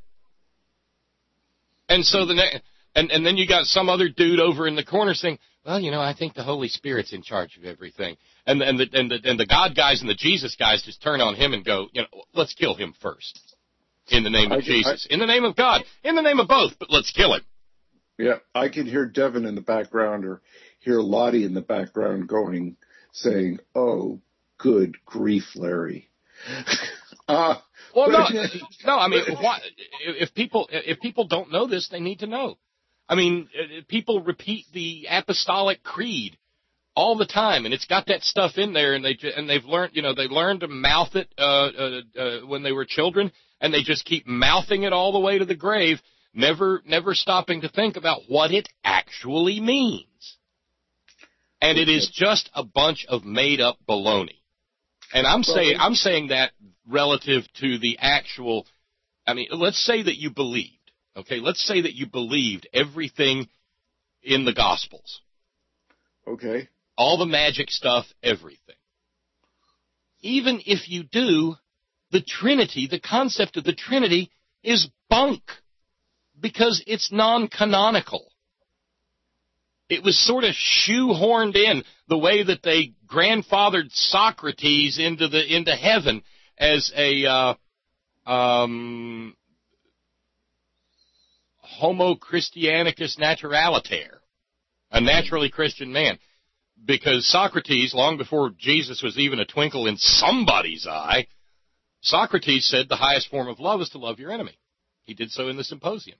And so the ne- and, and then you got some other dude over in the corner saying, well, you know, I think the Holy Spirit's in charge of everything. And, and, the, and, the, and the God guys and the Jesus guys just turn on him and go, you know, let's kill him first. In the name of I, Jesus. I, in the name of God. In the name of both, but let's kill him. Yeah, I can hear Devin in the background, or hear Lottie in the background going, saying, "Oh, good grief, Larry." uh, well, no, no. I mean, why, if people if people don't know this, they need to know. I mean, people repeat the Apostolic Creed all the time, and it's got that stuff in there, and they and they've learned, you know, they learned to mouth it uh, uh, uh, when they were children, and they just keep mouthing it all the way to the grave, never never stopping to think about what it actually means. And it is just a bunch of made-up baloney. And I'm saying I'm saying that relative to the actual. I mean, let's say that you believed. Okay, let's say that you believed everything in the Gospels. Okay. All the magic stuff, everything. Even if you do, the Trinity, the concept of the Trinity, is bunk because it's non-canonical. It was sort of shoehorned in the way that they grandfathered Socrates into the into heaven as a uh, um, Homo Christianicus naturaliter, a naturally Christian man. Because Socrates, long before Jesus was even a twinkle in somebody's eye, Socrates said the highest form of love is to love your enemy. He did so in the Symposium.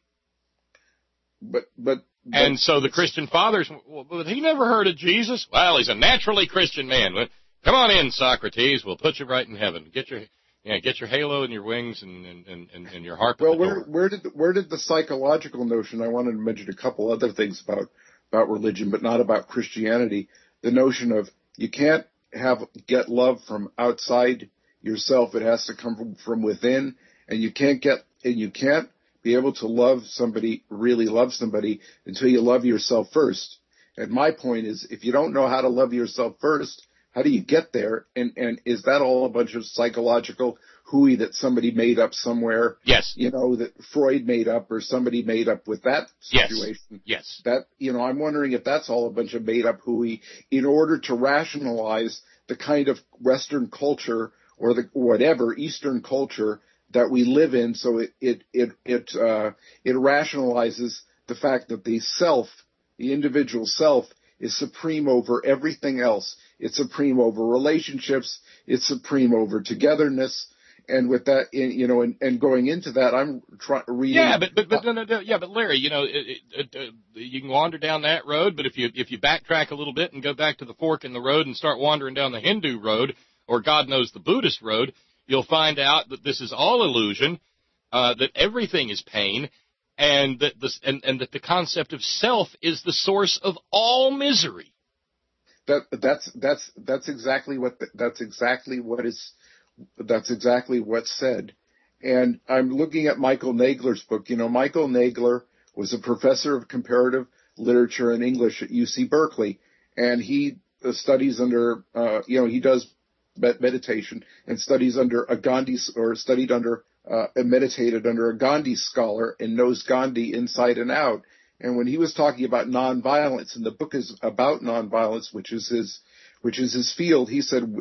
But, but, but and so the Christian fathers, well, but he never heard of Jesus. Well, he's a naturally Christian man. Well, come on in, Socrates. We'll put you right in heaven. Get your, yeah, get your halo and your wings and and and, and your harp. Well, where where did where did the psychological notion? I wanted to mention a couple other things about about religion, but not about Christianity. The notion of you can't have get love from outside yourself; it has to come from, from within, and you can't get and you can't be able to love somebody, really love somebody, until you love yourself first. And my point is, if you don't know how to love yourself first, how do you get there? And and is that all a bunch of psychological hooey that somebody made up somewhere? Yes. You know, that Freud made up or somebody made up with that situation. Yes. Yes. That, you know, I'm wondering if that's all a bunch of made up hooey in order to rationalize the kind of Western culture or the whatever Eastern culture that we live in. So it it it it uh, it rationalizes the fact that the self, the individual self, is supreme over everything else. It's supreme over relationships. It's supreme over togetherness. And with that, you know, and, and going into that, I'm trying reading. Yeah, but but but no, no, no, yeah, but Larry, you know, it, it, it, you can wander down that road, but if you if you backtrack a little bit and go back to the fork in the road and start wandering down the Hindu road, or God knows the Buddhist road, you'll find out that this is all illusion, uh, that everything is pain, and that this and, and that the concept of self is the source of all misery. That that's that's that's exactly what the, that's exactly what is that's exactly what's said. And I'm looking at Michael Nagler's book. You know, Michael Nagler was a professor of comparative literature and English at U C Berkeley, and he uh, studies under uh, you know he does meditation and studies under a Gandhi or studied under uh, and meditated under a Gandhi scholar and knows Gandhi inside and out. And when he was talking about nonviolence, and the book is about nonviolence, which is his which is his field, he said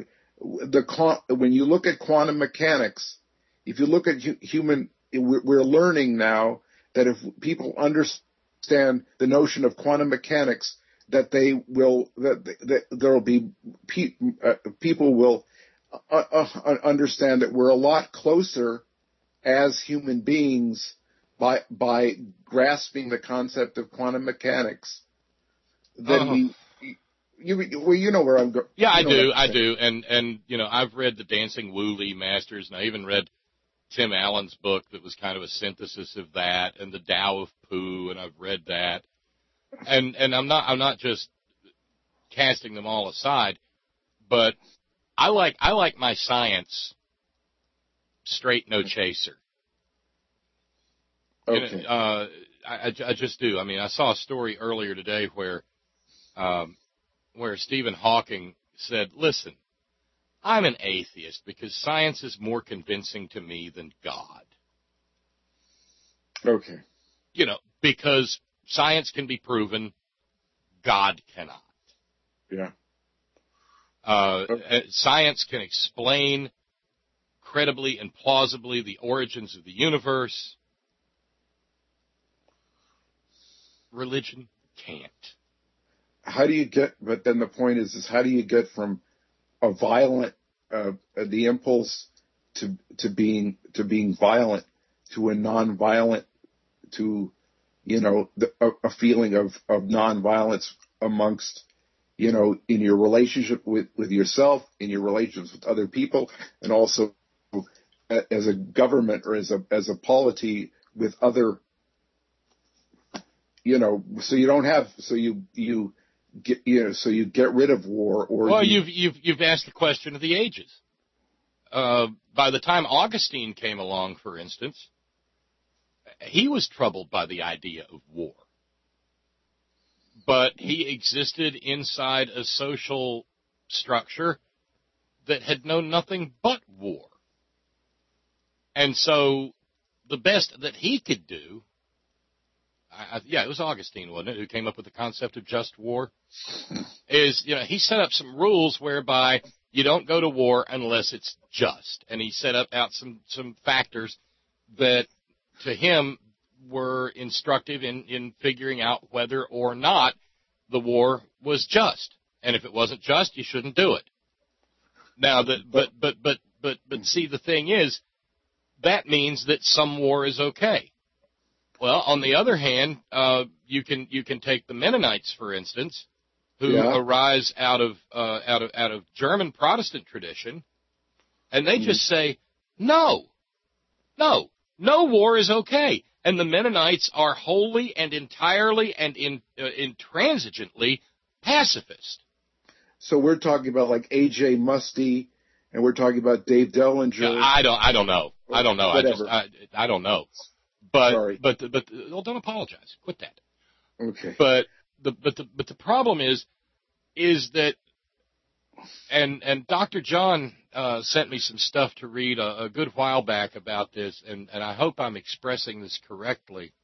the when you look at quantum mechanics, if you look at human, we're learning now that if people understand the notion of quantum mechanics, that they will that, that there will be pe- uh, people will uh, uh, understand that we're a lot closer as human beings by by grasping the concept of quantum mechanics than uh-huh. we. You, well, you know where I'm going. Yeah, I do, I do, and and you know I've read the Dancing Wu-Li Masters, and I even read Tim Allen's book that was kind of a synthesis of that, and the Tao of Pooh, and I've read that, and and I'm not I'm not just casting them all aside, but I like I like my science straight, no chaser. Okay. You know, uh, I I just do. I mean, I saw a story earlier today where. Um, where Stephen Hawking said, listen, I'm an atheist because science is more convincing to me than God. Okay. You know, because science can be proven, God cannot. Yeah. Uh, okay. Science can explain credibly and plausibly the origins of the universe. Religion can't. how do you get? But then the point is, is how do you get from a violent, uh, the impulse to to being to being violent to a non-violent, to, you know, the, a, a feeling of of non-violence amongst, you know, in your relationship with with yourself, in your relations with other people, and also as a government or as a as a polity with other, you know, so you don't have, so you you get, you know, so you get rid of war. Or well, you, you've you've you've asked the question of the ages. Uh, by the time Augustine came along, for instance, he was troubled by the idea of war, but he existed inside a social structure that had known nothing but war. And so the best that he could do, I, I, yeah, it was Augustine, wasn't it, who came up with the concept of just war, is, you know, he set up some rules whereby you don't go to war unless it's just. And he set up out some, some factors that, to him, were instructive in, in figuring out whether or not the war was just. And if it wasn't just, you shouldn't do it. Now, the, but, but, but, but, but see, the thing is, that means that some war is okay. Well, on the other hand, uh, you can you can take the Mennonites, for instance, who yeah. arise out of uh, out of out of German Protestant tradition, and they mm. just say no, no, no war is okay, and the Mennonites are wholly and entirely and in, uh, intransigently pacifist. So we're talking about like A J Muste, and we're talking about Dave Dellinger. Yeah, I don't. I don't know. I don't know. Whatever. I just. I, I don't know. But Sorry. but but well, don't apologize. Quit that. Okay. But the but the but the problem is is that and and Doctor John uh, sent me some stuff to read a, a good while back about this, and and I hope I'm expressing this correctly.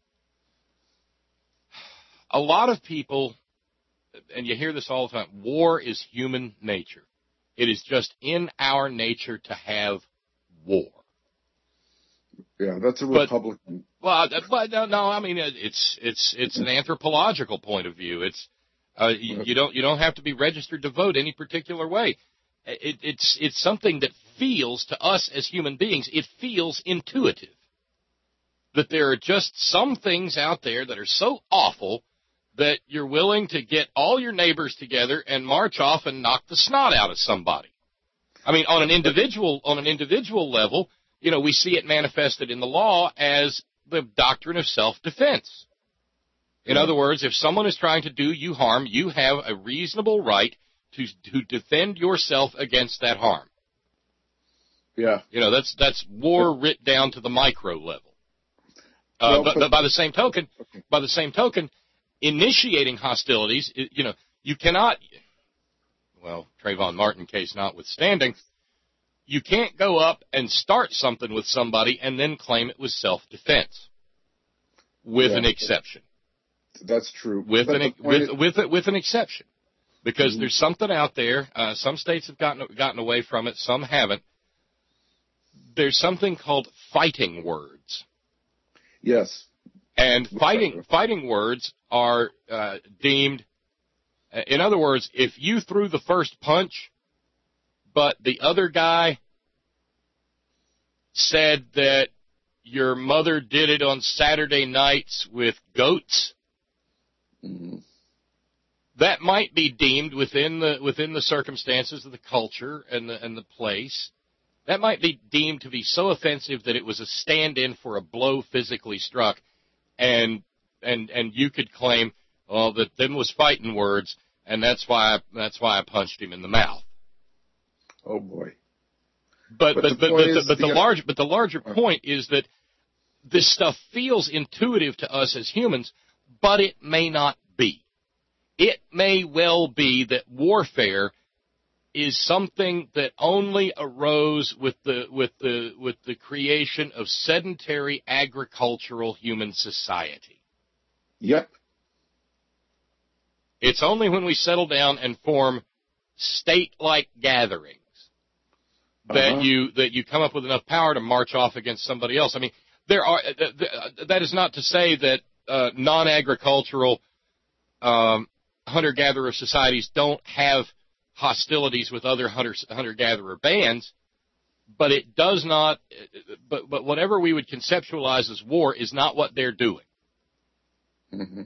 A lot of people, and you hear this all the time, war is human nature. It is just in our nature to have war. Yeah, that's a Republican. But, well, but no, no, I mean it's it's it's an anthropological point of view. It's uh, you, you don't you don't have to be registered to vote any particular way. It, it's it's something that feels to us as human beings. It feels intuitive that there are just some things out there that are so awful that you're willing to get all your neighbors together and march off and knock the snot out of somebody. I mean, on an individual on an individual level, you know, we see it manifested in the law as the doctrine of self-defense. In yeah. other words, if someone is trying to do you harm, you have a reasonable right to to defend yourself against that harm. Yeah. You know, that's that's war writ down to the micro level. Uh, well, but, but by the same token, okay. by the same token, initiating hostilities, you know, you cannot, well, Trayvon Martin case notwithstanding, you can't go up and start something with somebody and then claim it was self-defense, with yeah, an exception. That's true. With but an with with with, with an exception, because mm-hmm. there's something out there. Uh, some states have gotten gotten away from it, some haven't. There's something called fighting words. Yes. And fighting fighting words are uh, deemed. In other words, if you threw the first punch, but the other guy said that your mother did it on Saturday nights with goats, mm-hmm. that might be deemed within the within the circumstances of the culture and the and the place. That might be deemed to be so offensive that it was a stand-in for a blow physically struck, and and and you could claim, well, that them was fighting words, and that's why I, that's why I punched him in the mouth. Oh boy! But but but but, but, but, the, but the large but the larger point is that this stuff feels intuitive to us as humans, but it may not be. It may well be that warfare is something that only arose with the with the with the creation of sedentary agricultural human society. Yep. It's only when we settle down and form state-like gatherings that uh-huh. you that you come up with enough power to march off against somebody else. I mean, there are that is not to say that uh, non-agricultural um, hunter-gatherer societies don't have hostilities with other hunter, hunter-gatherer bands, but it does not, but, but whatever we would conceptualize as war is not what they're doing. Mm-hmm.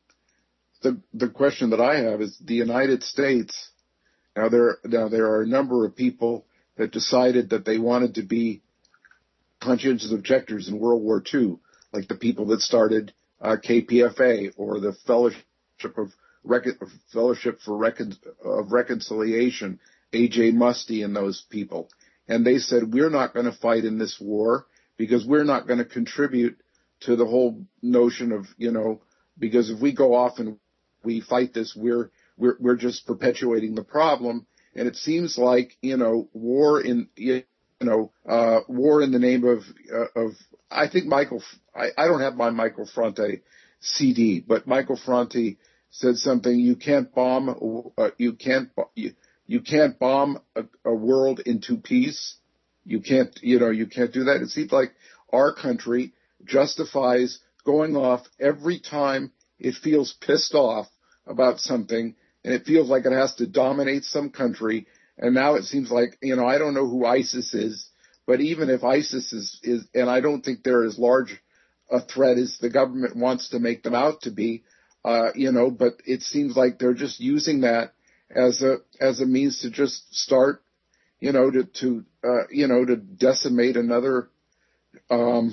The the question that I have is the United States. Now there now there are a number of people that decided that they wanted to be conscientious objectors in World War Two, like the people that started uh, K P F A or the Fellowship of Recon- Fellowship for Recon- of Reconciliation, A J Musty and those people, and they said we're not going to fight in this war because we're not going to contribute to the whole notion of, you know, because if we go off and we fight this, we're we're we're just perpetuating the problem. And it seems like, you know, war in you know uh, war in the name of uh, of I think Michael I, I don't have my Michael Fronte C D, but Michael Fronte said something. You can't bomb uh, you can't you, you can't bomb a, a world into peace. You can't you know you can't do that. It seems like our country justifies going off every time it feels pissed off about something, and it feels like it has to dominate some country. And now it seems like, you know, I don't know who ISIS is, but even if ISIS is, is and I don't think they're as large a threat as the government wants to make them out to be, uh, you know, but it seems like they're just using that as a as a means to just start, you know, to, to uh, you know, to decimate another, um,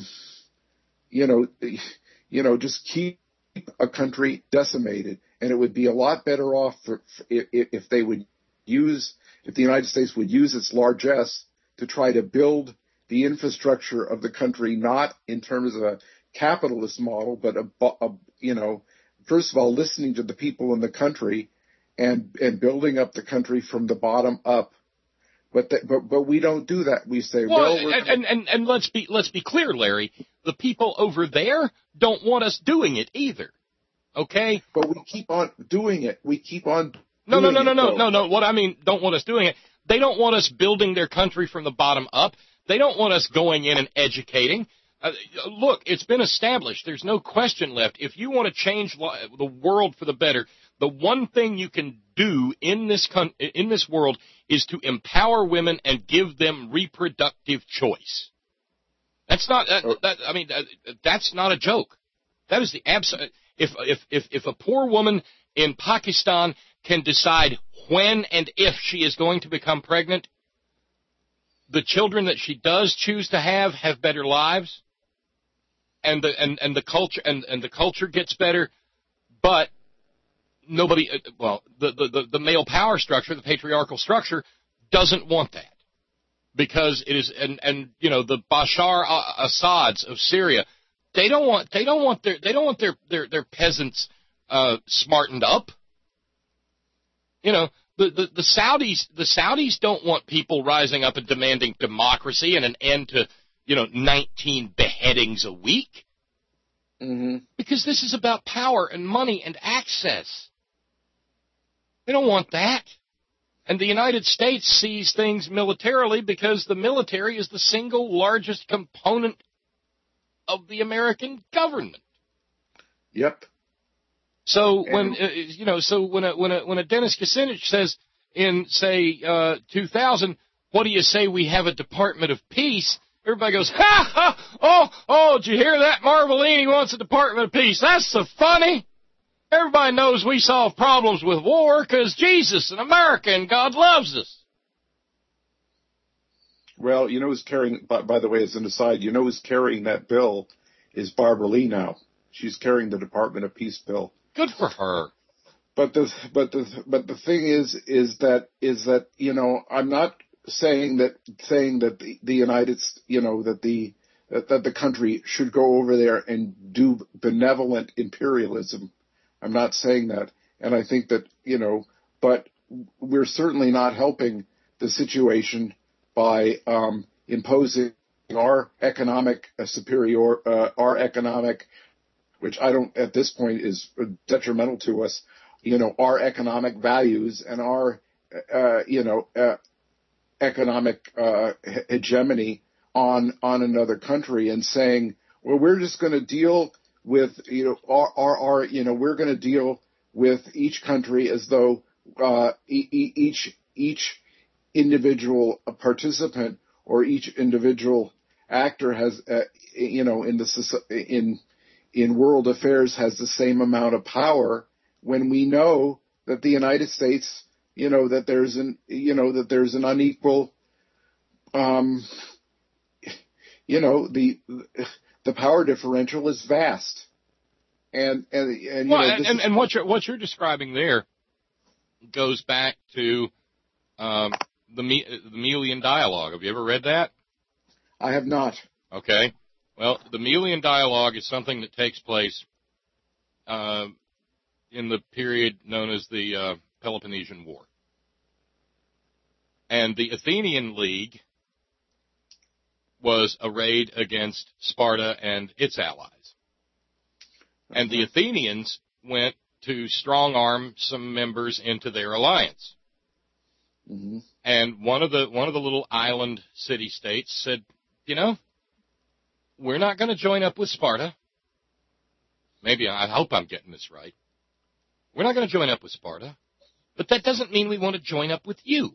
you know, you know, just keep a country decimated. And it would be a lot better off for, for if, if they would use, if the United States would use its largesse to try to build the infrastructure of the country, not in terms of a capitalist model, but a, a you know, first of all, listening to the people in the country and and building up the country from the bottom up. But the, but but we don't do that. We say, well, well and, and and and let's be let's be clear, Larry. The people over there don't want us doing it either. Okay? But we keep on doing it. We keep on No, no, doing no, no, it, no, though. no, no. What I mean, don't want us doing it. They don't want us building their country from the bottom up. They don't want us going in and educating. Uh, look, it's been established. There's no question left. If you want to change li- the world for the better, the one thing you can do in this con- in this world is to empower women and give them reproductive choice. That's not. Uh, that, I mean, uh, that's not a joke. That is the absolute. If if if if a poor woman in Pakistan can decide when and if she is going to become pregnant, the children that she does choose to have have better lives, and the and, and the culture and, and the culture gets better, but nobody well the, the, the male power structure, the patriarchal structure, doesn't want that, because it is and, and you know the Bashar Assads of Syria, they don't want they don't want their they don't want their their, their peasants uh, smartened up. You know, the, the, the Saudis the Saudis don't want people rising up and demanding democracy and an end to, you know, nineteen beheadings a week. Mm-hmm. Because this is about power and money and access. They don't want that. And the United States sees things militarily because the military is the single largest component of the American government. Yep. So when uh, you know, so when a when a when a Dennis Kucinich says in say uh, two thousand, what do you say we have a Department of Peace? Everybody goes, ha ha! Oh oh! Did you hear that? Marvelini wants a Department of Peace. That's so funny. Everybody knows we solve problems with war because Jesus and America and God loves us. Well, you know who's carrying, by, by the way, as an aside, you know who's carrying that bill is Barbara Lee now. She's carrying the Department of Peace bill. Good for her. But the but the but the thing is is that is that you know I'm not saying that saying that the, the United you know that the that, that the country should go over there and do benevolent imperialism. I'm not saying that, and I think that you know, but we're certainly not helping the situation by um, imposing our economic uh, superior uh, our economic. Which I don't, at this point, is detrimental to us, you know, our economic values and our, uh, you know, uh, economic uh, hegemony on on another country, and saying, well, we're just going to deal with, you know, our, our, our you know, we're going to deal with each country as though uh, e- each each individual participant or each individual actor has, uh, you know, in the in in world affairs has the same amount of power, when we know that the United States, you know, that there's an, you know, that there's an unequal, um, you know, the the power differential is vast, and and and you well, know, and, and, and what you're what you're describing there goes back to um, the Me- the Melian Dialogue. Have you ever read that? I have not. Okay. Well, the Melian Dialogue is something that takes place uh, in the period known as the uh, Peloponnesian War. And the Athenian League was arrayed against Sparta and its allies. And the Athenians went to strong-arm some members into their alliance. Mm-hmm. And one of the one of the little island city-states said, you know, we're not going to join up with Sparta. Maybe, I hope I'm getting this right. We're not going to join up with Sparta, but that doesn't mean we want to join up with you.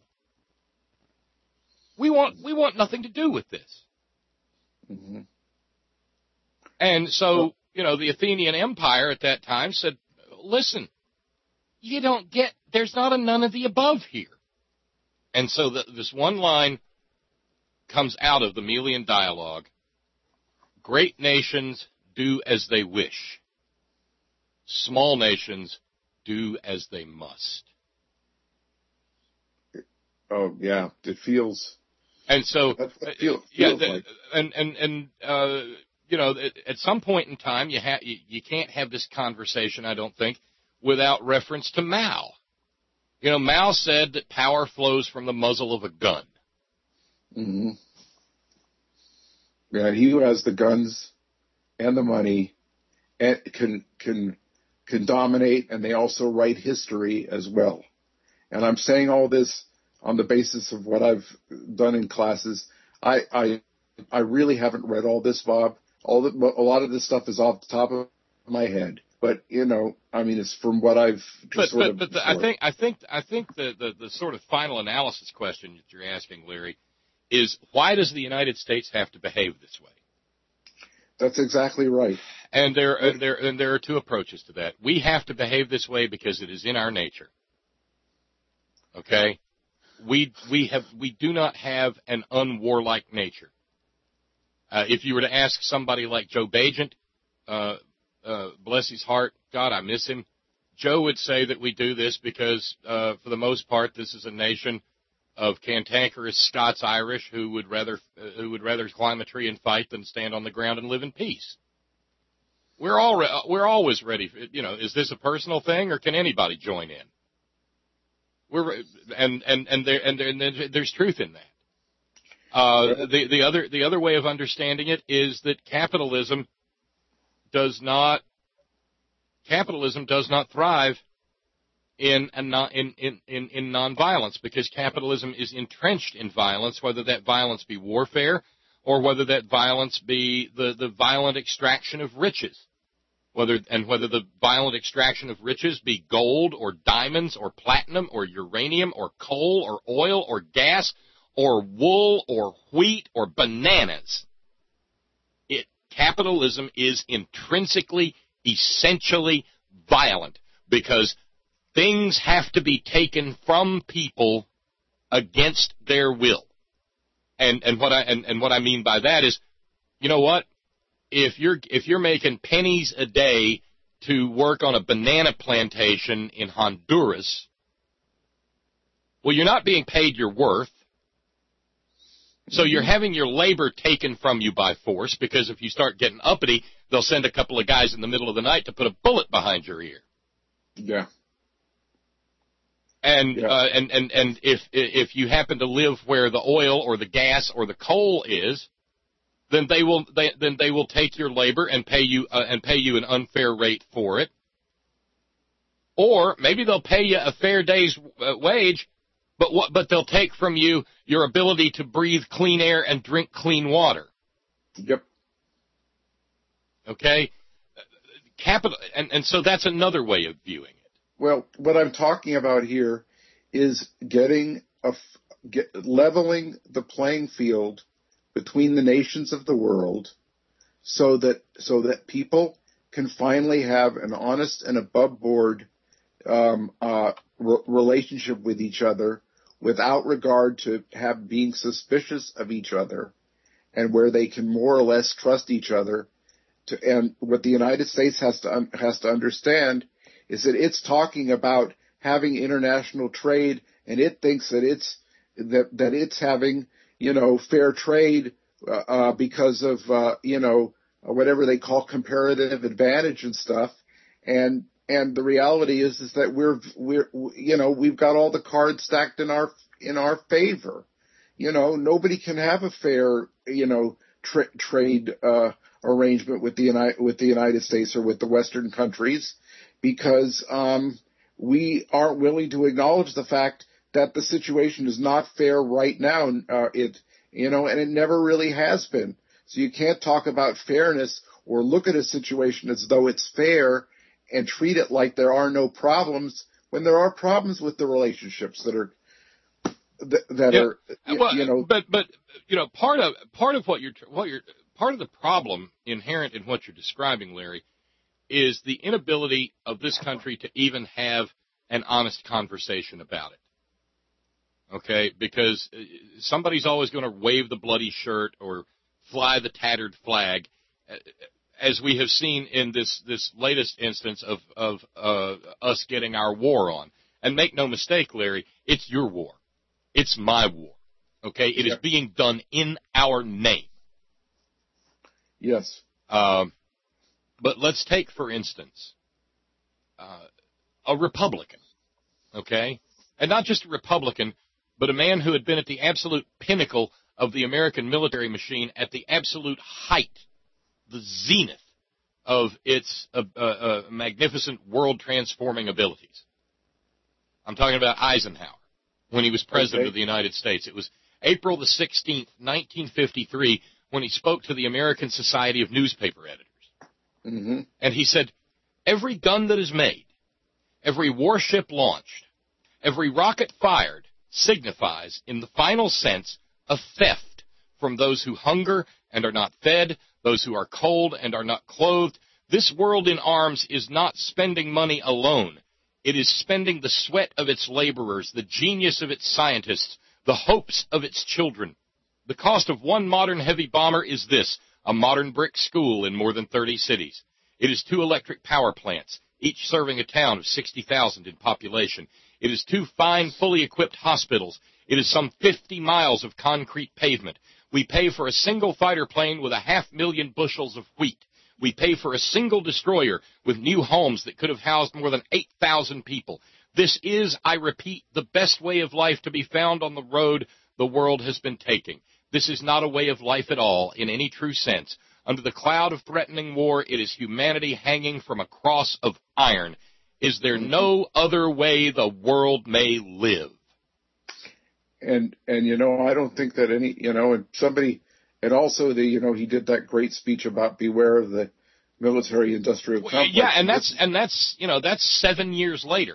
We want we want nothing to do with this. Mm-hmm. And so, you know, the Athenian Empire at that time said, listen, you don't get, there's not a none of the above here. And so the, this one line comes out of the Melian Dialogue: great nations do as they wish. Small nations do as they must. Oh, yeah, it feels... And so, it feels, yeah, feels the, like. and, and, and uh, you know, at, at some point in time, you, ha- you, you can't have this conversation, I don't think, without reference to Mao. You know, Mao said that power flows from the muzzle of a gun. Mm-hmm. Yeah, he who has the guns and the money and can can can dominate, and they also write history as well. And I'm saying all this on the basis of what I've done in classes. I I I really haven't read all this, Bob. All the, a lot of this stuff is off the top of my head. But you know, I mean, it's from what I've just but, sort but, of. But the, I think I think I think the, the the sort of final analysis question that you're asking, Larry, is why does the United States have to behave this way? That's exactly right. And there and there and there are two approaches to that. We have to behave this way because it is in our nature. Okay, we we have we do not have an unwarlike nature. Uh, if you were to ask somebody like Joe Bagent, uh, uh, bless his heart, God, I miss him, Joe would say that we do this because, uh, for the most part, this is a nation of cantankerous Scots-Irish who would rather uh, who would rather climb a tree and fight than stand on the ground and live in peace. We're all re- we're always ready. For, you know, is this a personal thing or can anybody join in? We're and and and there and, there, and there's truth in that. Uh, the the other the other way of understanding it is that capitalism does not capitalism does not thrive in a non, in, in, in, in nonviolence, because capitalism is entrenched in violence, whether that violence be warfare or whether that violence be the, the violent extraction of riches. Whether and whether the violent extraction of riches be gold or diamonds or platinum or uranium or coal or oil or gas or wool or wheat or bananas. It capitalism is intrinsically, essentially violent, because things have to be taken from people against their will. And and what I and, and what I mean by that is, you know what? If you're if you're making pennies a day to work on a banana plantation in Honduras, well, you're not being paid your worth. So you're having your labor taken from you by force, because if you start getting uppity, they'll send a couple of guys in the middle of the night to put a bullet behind your ear. Yeah. And yeah. Uh, and and and if if you happen to live where the oil or the gas or the coal is, then they will they, then they will take your labor and pay you uh, and pay you an unfair rate for it. Or maybe they'll pay you a fair day's uh, wage, but what but they'll take from you your ability to breathe clean air and drink clean water. Yep. Okay? Capital and, and so that's another way of viewing it. well, what I'm talking about here is getting a get, leveling the playing field between the nations of the world, so that so that people can finally have an honest and above board um, uh, re- relationship with each other, without regard to have being suspicious of each other, and where they can more or less trust each other. To, and what the United States has to un, has to understand is that it's talking about having international trade, and it thinks that it's that that it's having, you know, fair trade uh, uh, because of uh, you know whatever they call comparative advantage and stuff. And and the reality is is that we're we're you know we've got all the cards stacked in our in our favor. You know, nobody can have a fair you know tra- trade uh, arrangement with the United with the United States or with the Western countries, because um, we aren't willing to acknowledge the fact that the situation is not fair right now. Uh, it you know, and it never really has been. So you can't talk about fairness or look at a situation as though it's fair and treat it like there are no problems when there are problems with the relationships that are that, that yeah. are you, well, you know. But but you know part of part of what you're what you're part of the problem inherent in what you're describing, Larry, is the inability of this country to even have an honest conversation about it. Okay, because somebody's always going to wave the bloody shirt or fly the tattered flag, as we have seen in this, this latest instance of, of uh, us getting our war on. And make no mistake, Larry, it's your war. It's my war. Okay? It Yeah. is being done in our name. Yes. Um, but let's take, for instance, uh, a Republican. Okay? And not just a Republican, but a man who had been at the absolute pinnacle of the American military machine, at the absolute height, the zenith of its uh, uh, uh, magnificent world-transforming abilities. I'm talking about Eisenhower, when he was president Okay. of the United States. It was April the sixteenth, nineteen fifty-three, when he spoke to the American Society of Newspaper Editors. Mm-hmm. And he said, every gun that is made, every warship launched, every rocket fired signifies, in the final sense, a theft from those who hunger and are not fed, those who are cold and are not clothed. This world in arms is not spending money alone. It is spending the sweat of its laborers, the genius of its scientists, the hopes of its children. The cost of one modern heavy bomber is this: a modern brick school in more than thirty cities. It is two electric power plants, each serving a town of sixty thousand in population. It is two fine, fully equipped hospitals. It is some fifty miles of concrete pavement. We pay for a single fighter plane with a half million bushels of wheat. We pay for a single destroyer with new homes that could have housed more than eight thousand people. This is, I repeat, the best way of life to be found on the road the world has been taking. This is not a way of life at all, in any true sense. Under the cloud of threatening war, it is humanity hanging from a cross of iron. Is there no other way the world may live? And, and, you know, I don't think that any, you know, and somebody, and also the, you know, he did that great speech about beware of the military industrial complex. Yeah, and that's, and that's, you know, that's seven years later.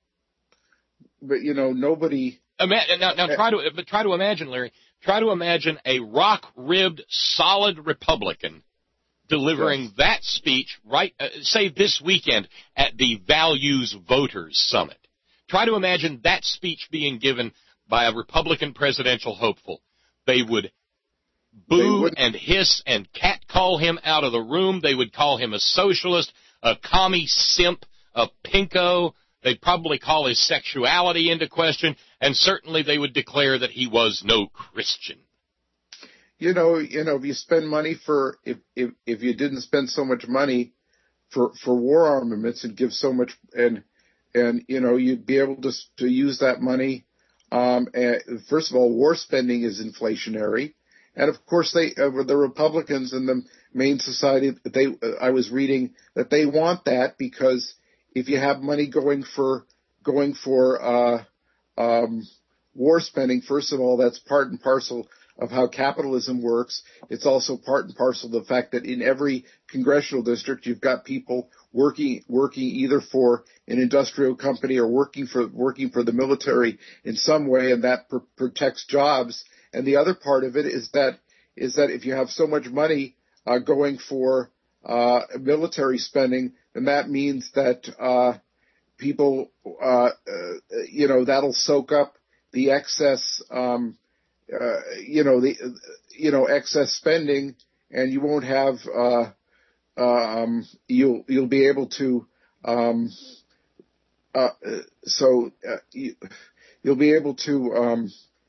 But, you know, nobody. Ima- now, now try to, but try to imagine, Larry, try to imagine a rock-ribbed, solid Republican delivering yes. that speech right, uh, say this weekend at the Values Voters Summit. Try to imagine that speech being given by a Republican presidential hopeful. They would boo they and hiss and catcall him out of the room. They would call him a socialist, a commie simp, a pinko. They'd probably call his sexuality into question, and certainly they would declare that he was no Christian. You know, you know, if you spend money for, if, if, if you didn't spend so much money for, for war armaments and give so much, and, and, you know, you'd be able to, to use that money. Um, and first of all, war spending is inflationary. And of course they, uh, the Republicans and the main society, they, uh, I was reading that they want that because if you have money going for, going for, uh, um, war spending, first of all, that's part and parcel of how capitalism works. It's also part and parcel of the fact that in every congressional district, you've got people working working either for an industrial company or working for working for the military in some way, and that pr- protects jobs. And the other part of it is that is that if you have so much money uh, going for uh, military spending, then that means that uh, people, uh, uh, you know, that'll soak up the excess, um, uh, you know, the you know excess spending, and you won't have. Uh, Um, you'll you'll be able to um, uh, so uh, you, you'll be able to um,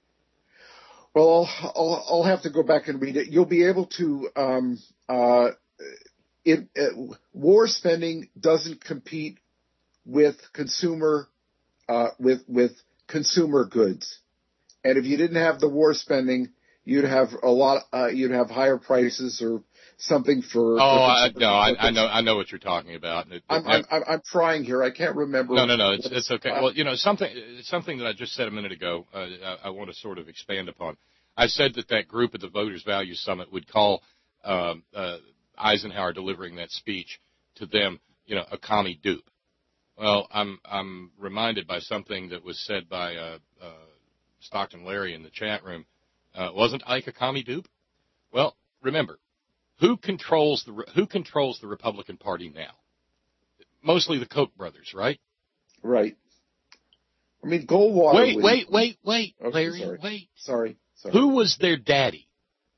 well I'll, I'll I'll have to go back and read it. You'll be able to um, uh, it, it, war spending doesn't compete with consumer uh, with with consumer goods, and if you didn't have the war spending, you'd have a lot uh, you'd have higher prices or something for. Oh, for I, no, I, I know, I know what you're talking about. It, I'm, I'm, I'm, I'm trying here. I can't remember. No, no, no. It's, it's okay. Well, you know, something, something that I just said a minute ago, uh, I, I want to sort of expand upon. I said that that group at the Voters Value Summit would call um, uh, Eisenhower delivering that speech to them, you know, a commie dupe. Well, I'm, I'm reminded by something that was said by uh, uh, Stockton Larry in the chat room. Uh, wasn't Ike a commie dupe? Well, remember. Who controls the Who controls the Republican Party now? Mostly the Koch brothers, right? Right. I mean, Goldwater. Wait, wait, wait, wait, okay, Larry, sorry. wait. Sorry, sorry. Who was their daddy?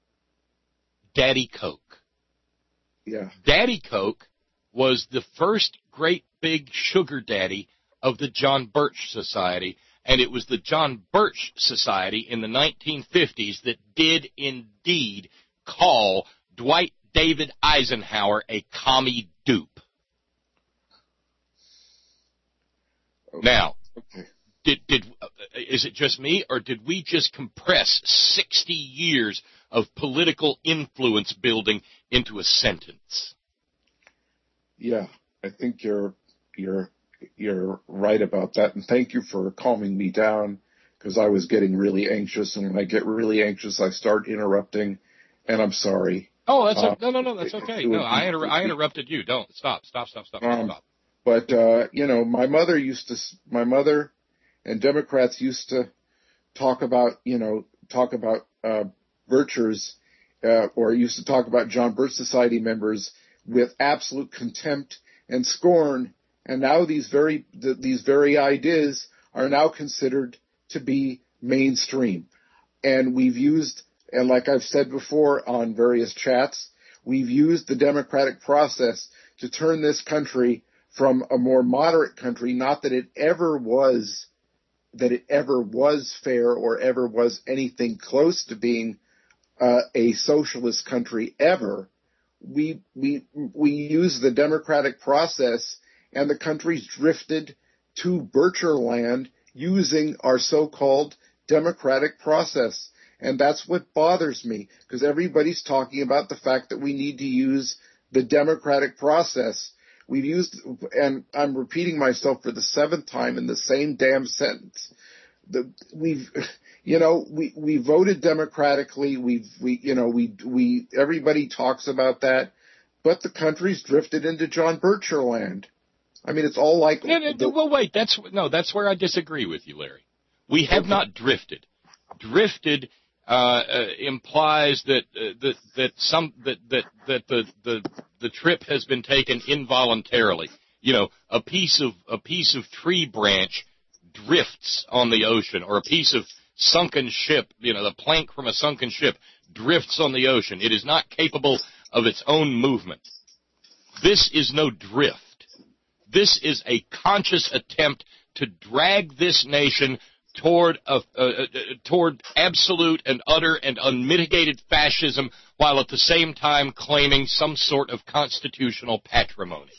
Daddy Koch. Yeah. Daddy Koch was the first great big sugar daddy of the John Birch Society, and it was the John Birch Society in the nineteen fifties that did indeed call Dwight David Eisenhower a commie dupe. Okay. Now, okay. did did uh, is it just me, or did we just compress sixty years of political influence building into a sentence? Yeah, I think you're you're you're right about that, and thank you for calming me down, because I was getting really anxious, and when I get really anxious, I start interrupting, and I'm sorry. Oh, that's uh, a, no, no, no, that's okay. No, I inter- I interrupted you. Don't stop, stop, stop, stop, um, stop. But uh, you know, my mother used to, my mother and Democrats used to talk about, you know, talk about uh, Birchers, uh, or used to talk about John Birch Society members with absolute contempt and scorn, and now these very th- these very ideas are now considered to be mainstream, and we've used. And like I've said before on various chats, we've used the democratic process to turn this country from a more moderate country, not that it ever was, that it ever was fair or ever was anything close to being uh, a socialist country ever. We, we, we used the democratic process, and the country's drifted to Bircherland using our so-called democratic process. And that's what bothers me, because everybody's talking about the fact that we need to use the democratic process. We've used, and I'm repeating myself for the seventh time in the same damn sentence. The, we've, you know, we, we voted democratically. We've, we, you know, we, we, everybody talks about that, but the country's drifted into John Bircher land. I mean, it's all like. No, no, the, well, wait, that's, no, that's where I disagree with you, Larry. We have okay. not drifted. Drifted Uh, uh, implies that uh, that that some that that that the the the trip has been taken involuntarily. You know, a piece of a piece of tree branch drifts on the ocean, or a piece of sunken ship. You know, the plank from a sunken ship drifts on the ocean. It is not capable of its own movement. This is no drift. This is a conscious attempt to drag this nation toward a, uh, uh, toward absolute and utter and unmitigated fascism, while at the same time claiming some sort of constitutional patrimony.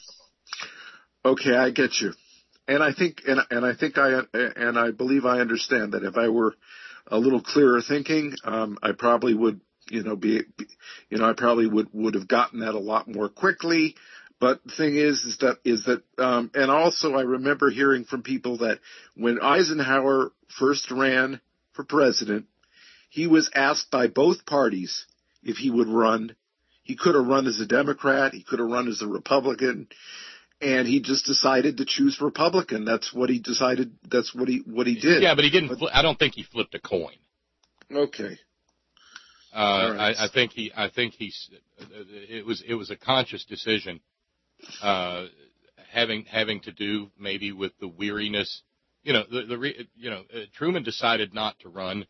Okay, I get you, and I think, and and I think I and I believe I understand that. If I were a little clearer thinking, um, I probably would, you know, be, you know, I probably would would have gotten that a lot more quickly. But the thing is, is that, is that, um, and also I remember hearing from people that when Eisenhower first ran for president, he was asked by both parties if he would run. He could have run as a Democrat. He could have run as a Republican. And he just decided to choose Republican. That's what he decided. That's what he what he did. Yeah, but he didn't. But, I don't think he flipped a coin. Okay. Uh, right. I, I think he. I think he's. It was. It was a conscious decision, uh, having having to do maybe with the weariness. You know, the, the you know uh, Truman decided not to run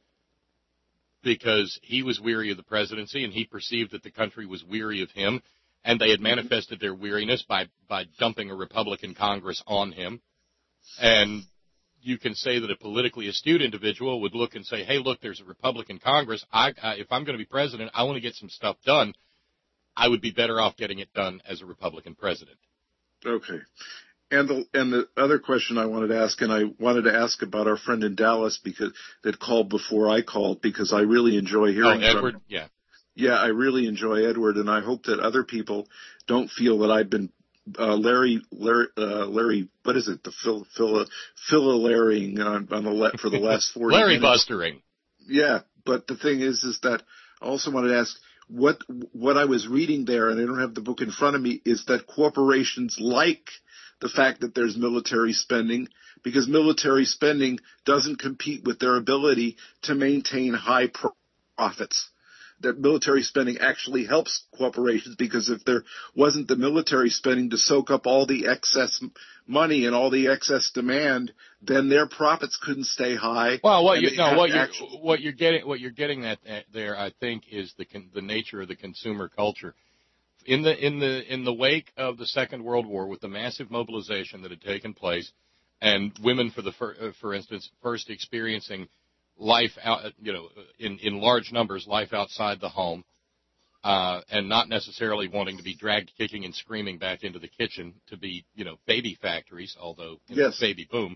because he was weary of the presidency and he perceived that the country was weary of him. And they had manifested their weariness by, by dumping a Republican Congress on him. And you can say that a politically astute individual would look and say, hey, look, there's a Republican Congress. I, I, if I'm going to be president, I want to get some stuff done. I would be better off getting it done as a Republican president. Okay. And the, and the other question I wanted to ask, and I wanted to ask about our friend in Dallas because that called before I called, because I really enjoy hearing oh, Edward? from him. Yeah. Yeah, I really enjoy Edward, and I hope that other people don't feel that I've been uh, Larry, Larry, uh, Larry, what is it? The Phil, Phil, Phil-Larrying on, on the le- for the last forty Larry minutes. Bustering. Yeah, but the thing is, is that I also wanted to ask what what I was reading there, and I don't have the book in front of me, is that corporations like the fact that there's military spending, because military spending doesn't compete with their ability to maintain high pro- profits. That military spending actually helps corporations, because if there wasn't the military spending to soak up all the excess money and all the excess demand, then their profits couldn't stay high. Well, what you no, what you actually... what you're getting what you're getting at, at there, I think, is the the nature of the consumer culture. In the in the in the wake of the Second World War, with the massive mobilization that had taken place, and women, for the fir- for instance, first experiencing life out, you know, in, in large numbers, life outside the home, uh, and not necessarily wanting to be dragged kicking and screaming back into the kitchen to be, you know, baby factories, although, you yes. know, baby boom.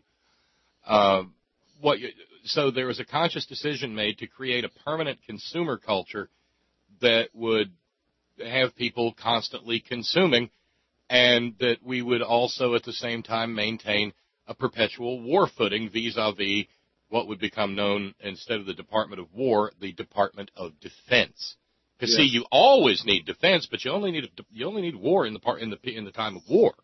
Uh, what you, so there was a conscious decision made to create a permanent consumer culture that would have people constantly consuming, and that we would also at the same time maintain a perpetual war footing vis-a-vis what would become known, instead of the Department of War, the Department of Defense. Because yes. see, you always need defense, but you only need you only need war in the part in the in the time of war.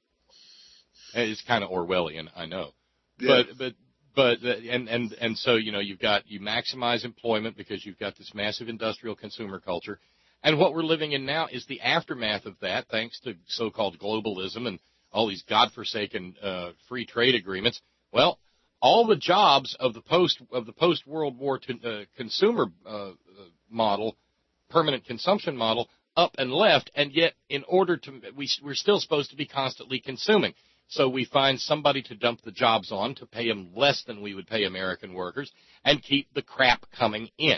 And it's kind of Orwellian, I know, yeah. but but but and and and so you know you've got you maximize employment because you've got this massive industrial consumer culture, and what we're living in now is the aftermath of that, thanks to so-called globalism and all these godforsaken uh, free trade agreements. Well, all the jobs of the post of the post World War to, uh, consumer uh, model, permanent consumption model, up and left, and yet in order to we we're still supposed to be constantly consuming. So we find somebody to dump the jobs on to pay them less than we would pay American workers, and keep the crap coming in.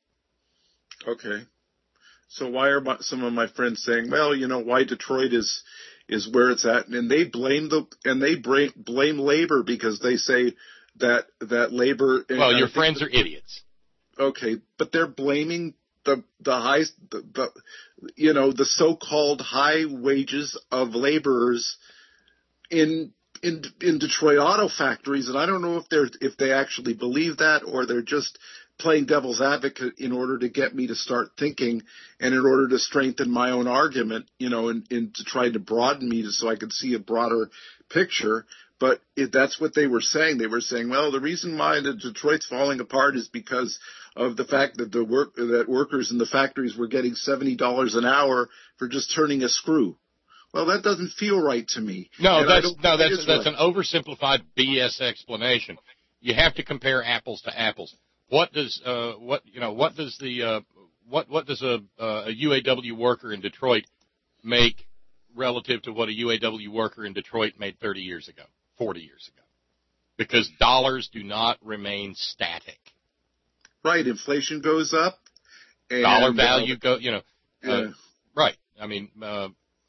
Okay, so why are my, some of my friends saying, well, you know, why Detroit is is where it's at, and they blame the and they blame, blame labor because they say that that labor. Well, your friends are idiots. Okay, but they're blaming the the high, the, the you know, the so-called high wages of laborers in in in Detroit auto factories, and I don't know if they're if they actually believe that, or they're just playing devil's advocate in order to get me to start thinking, and in order to strengthen my own argument, you know, and, and to try to broaden me so I could see a broader picture. But if that's what they were saying, they were saying, well, the reason why the Detroit's falling apart is because of the fact that the work that workers in the factories were getting seventy dollars an hour for just turning a screw. Well, that doesn't feel right to me. No, and that's no, that's that's right. an oversimplified B S explanation. You have to compare apples to apples. What does uh, what you know? What does the uh, what what does a, uh, a U A W worker in Detroit make relative to what a U A W worker in Detroit made thirty years ago, forty years ago? Because dollars do not remain static. Right, inflation goes up. And, Dollar value uh, go. You know, yeah. uh, right. I mean, uh,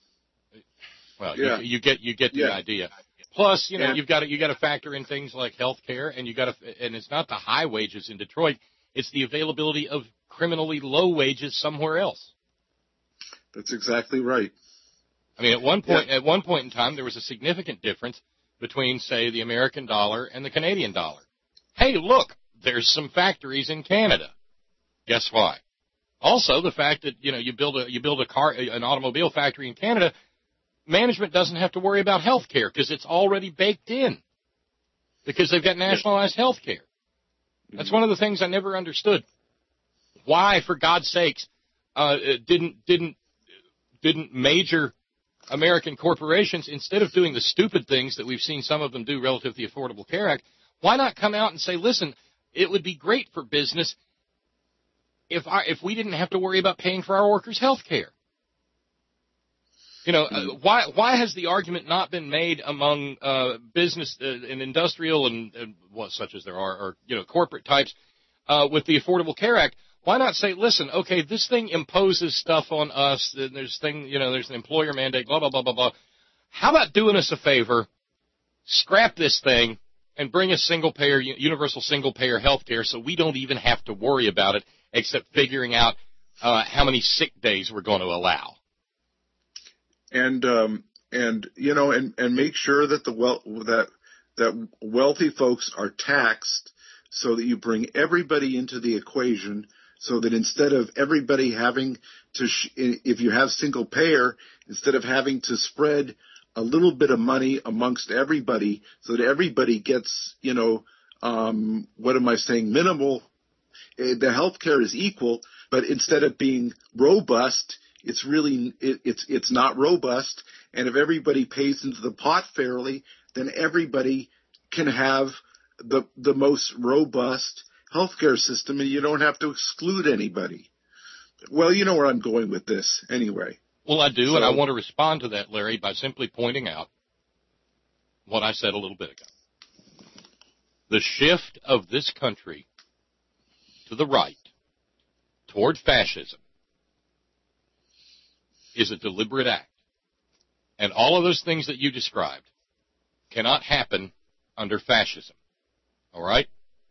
well, yeah. you, you get you get the yeah. idea. Plus, you know, yeah. you've got to, you got to factor in things like health care, and you got to, and it's not the high wages in Detroit; it's the availability of criminally low wages somewhere else. That's exactly right. I mean, at one point, yeah. at one point in time, there was a significant difference between, say, the American dollar and the Canadian dollar. Hey, look, there's some factories in Canada. Guess why? Also, the fact that, you know, you build a you build a car, an automobile factory in Canada, management doesn't have to worry about health care because it's already baked in because they've got nationalized health care. That's one of the things I never understood. Why, for God's sakes, uh, didn't didn't didn't major American corporations, instead of doing the stupid things that we've seen some of them do relative to the Affordable Care Act, why not come out and say, listen, it would be great for business if I, if we didn't have to worry about paying for our workers' health care? You know, uh, why why has the argument not been made among uh, business uh, and industrial and, and what such as there are, or you know, corporate types uh, with the Affordable Care Act? Why not say, listen, okay, this thing imposes stuff on us. There's thing, you know, there's an employer mandate, blah blah blah blah blah. How about doing us a favor, scrap this thing, and bring us single payer, universal single payer health care, so we don't even have to worry about it, except figuring out uh, how many sick days we're going to allow. And um, and you know, and, and make sure that the well that that wealthy folks are taxed, so that you bring everybody into the equation, so that instead of everybody having to, sh- if you have single payer, instead of having to spread a little bit of money amongst everybody, so that everybody gets, you know, um, what am I saying, minimal. The health care is equal, but instead of being robust, it's really, it, it's, it's not robust. And if everybody pays into the pot fairly, then everybody can have the, the most robust healthcare system, and you don't have to exclude anybody. Well, you know where I'm going with this anyway. Well, I do, so, and I want to respond to that, Larry, by simply pointing out what I said a little bit ago. The shift of this country to the right toward fascism is a deliberate act. And all of those things that you described cannot happen under fascism. All right?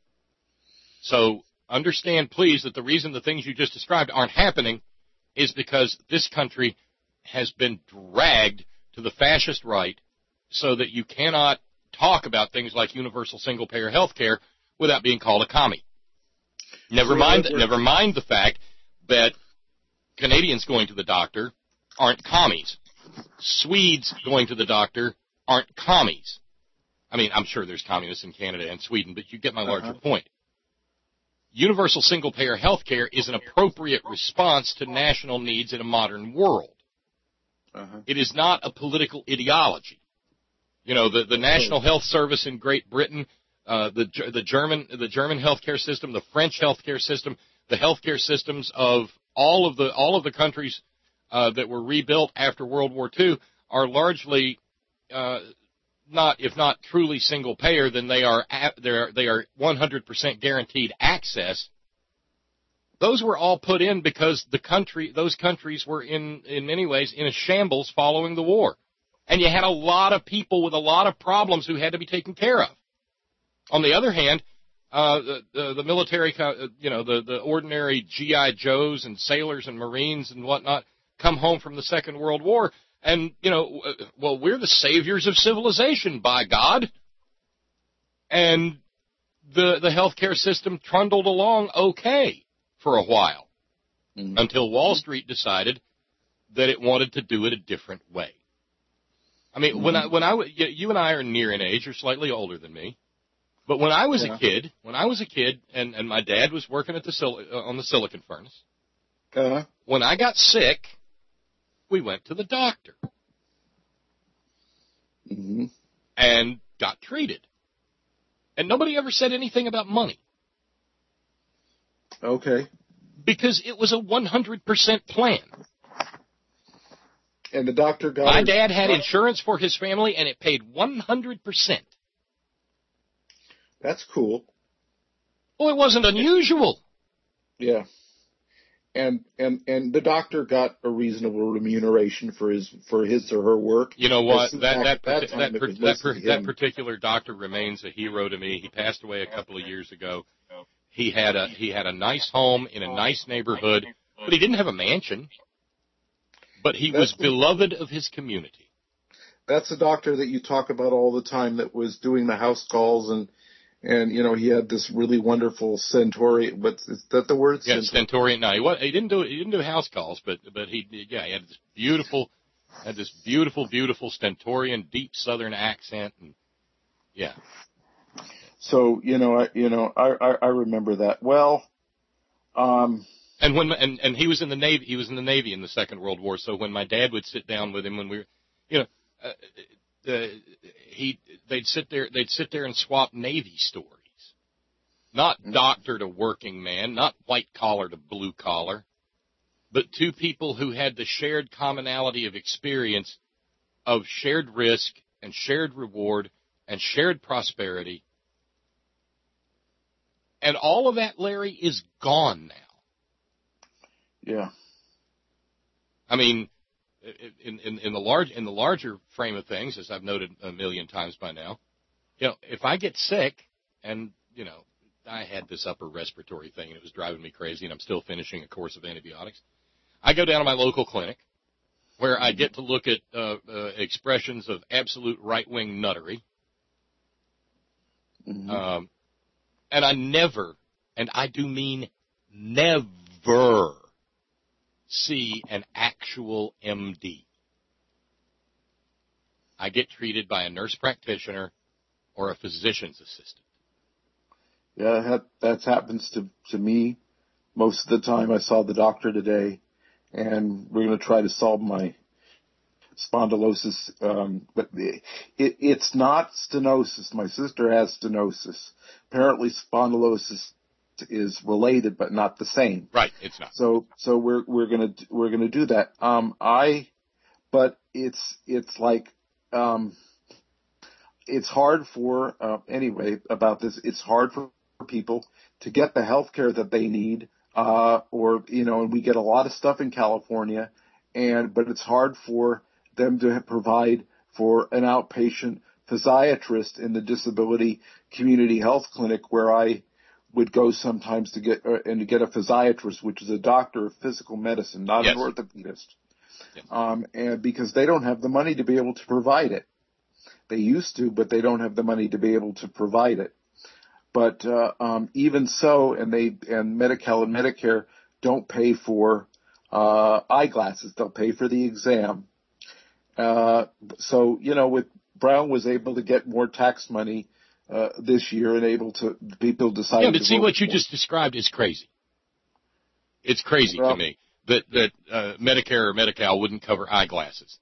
So understand, please, that the reason the things you just described aren't happening is because this country has been dragged to the fascist right so that you cannot talk about things like universal single-payer health care without being called a commie. Never mind, never mind the fact that Canadians going to the doctor aren't commies. Swedes going to the doctor aren't commies. I mean, I'm sure there's communists in Canada and Sweden, but you get my larger uh-huh. point. Universal single-payer health care is an appropriate response to national needs in a modern world. Uh-huh. It is not a political ideology. You know, the, the National Health Service in Great Britain, uh, the the German the German healthcare system, the French healthcare system, the healthcare systems of all of the all of the countries uh, that were rebuilt after World War Two are largely uh, not, if not truly single payer, then they are they are they are one hundred percent guaranteed access. Those were all put in because the country those countries were in in many ways in a shambles following the war. And you had a lot of people with a lot of problems who had to be taken care of. On the other hand, uh, the, the, the military, you know, the, the ordinary G I Joes and sailors and Marines and whatnot come home from the Second World War, and, you know, well, we're the saviors of civilization, by God. And the the healthcare system trundled along okay for a while, mm-hmm. until Wall Street decided that it wanted to do it a different way. I mean, mm-hmm. when I, when I, you and I are near in age, you're slightly older than me, but when I was yeah. a kid, when I was a kid, and, and my dad was working at the sil- uh, on the silicon furnace, uh-huh. when I got sick, we went to the doctor, mm-hmm. and got treated, and nobody ever said anything about money. Okay. Because it was a one hundred percent plan. And the doctor got... My dad had insurance for his family, and it paid one hundred percent. That's cool. Well, it wasn't unusual. Yeah. And and and the doctor got a reasonable remuneration for his for his or her work. You know what? That that that that, per, that, per, that particular doctor remains a hero to me. He passed away a couple of years ago. He had a he had a nice home in a nice neighborhood, but he didn't have a mansion. But he was beloved of his community. That's the doctor that you talk about all the time that was doing the house calls and and you know he had this really wonderful Stentorian. What's is that the word? Yeah, Stentorian. No, he, was, he didn't do he didn't do house calls, but but he yeah he had this beautiful had this beautiful beautiful Stentorian deep Southern accent, and yeah. So you know I you know I I, I remember that well. Um. And when and and he was in the Navy, he was in the Navy in the Second World War. So when my dad would sit down with him when we were, you know, uh, uh, he they'd sit there they'd sit there and swap Navy stories, not doctor to working man, not white collar to blue collar, but two people who had the shared commonality of experience of shared risk and shared reward and shared prosperity. And all of that, Larry, is gone now. Yeah. I mean, in, in, in the large in the larger frame of things, as I've noted a million times by now, you know, if I get sick, and you know, I had this upper respiratory thing, and it was driving me crazy, and I'm still finishing a course of antibiotics. I go down to my local clinic, where I get to look at uh, uh, expressions of absolute right-wing nuttery, mm-hmm. um, and I never, and I do mean never, see an actual M D. I get treated by a nurse practitioner or a physician's assistant. Yeah, that that happens to to me most of the time. I saw the doctor today, and we're going to try to solve my spondylosis. Um, but it, it's not stenosis. My sister has stenosis. Apparently, spondylosis is related, but not the same. Right, it's not. So, so we're we're gonna we're gonna do that. Um, I, but it's it's like, um, it's hard for uh, anyway about this. It's hard for people to get the health care that they need, uh, or you know, and we get a lot of stuff in California, and but it's hard for them to provide for an outpatient physiatrist in the disability community health clinic where I would go sometimes to get uh, and to get a physiatrist, which is a doctor of physical medicine, not yes. an orthopedist. Yes. Um, and because they don't have the money to be able to provide it. They used to, but they don't have the money to be able to provide it. But uh, um, even so, and they and Medi-Cal and Medicare don't pay for uh, eyeglasses. They'll pay for the exam. Uh, so, you know, with Brown was able to get more tax money Uh, this year and able to people decide. Yeah, but to see vote what you for. just described is crazy. It's crazy well, to me that that uh, Medicare or Medi-Cal wouldn't cover eyeglasses.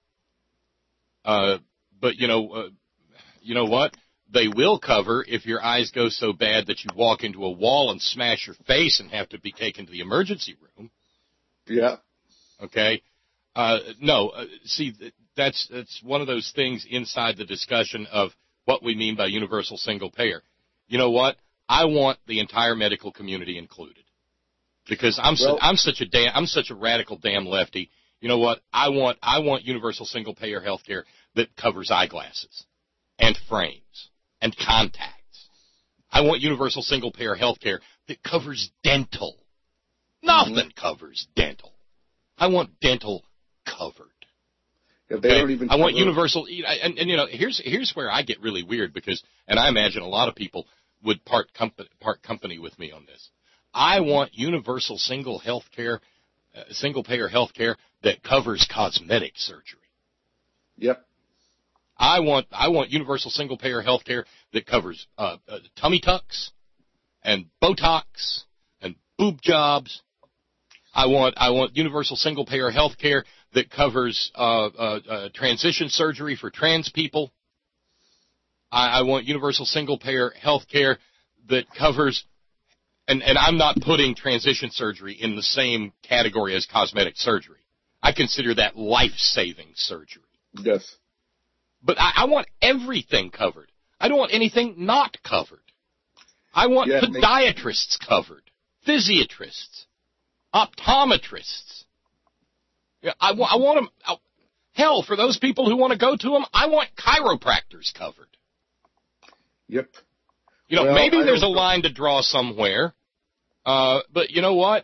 Uh, but you know, uh, you know what? They will cover if your eyes go so bad that you walk into a wall and smash your face and have to be taken to the emergency room. Yeah. Okay. Uh, no. Uh, see, that's that's one of those things inside the discussion of what we mean by universal single payer. You know what? I want the entire medical community included because I'm well, su- I'm such a damn I'm such a radical damn lefty. You know what? I want I want universal single payer health care that covers eyeglasses and frames and contacts. I want universal single payer health care that covers dental. Nothing mm-hmm. covers dental. I want dental covered. Yeah, they okay? don't even I want cover. universal, and, and you know, here's here's where I get really weird because, and I imagine a lot of people would part company part company with me on this. I want universal single health care, uh, single payer health care that covers cosmetic surgery. Yep. I want I want universal single payer health care that covers uh, uh, tummy tucks and Botox and boob jobs. I want I want universal single payer health care that covers uh, uh, uh, transition surgery for trans people. I, I want universal single payer health care that covers, and, and I'm not putting transition surgery in the same category as cosmetic surgery. I consider that life-saving surgery. Yes. But I, I want everything covered. I don't want anything not covered. I want yeah, podiatrists they... covered, physiatrists, optometrists. Yeah, I, I want them. I, hell, for those people who want to go to them, I want chiropractors covered. Yep. You know, well, maybe I there's a don't... line to draw somewhere, uh, but you know what?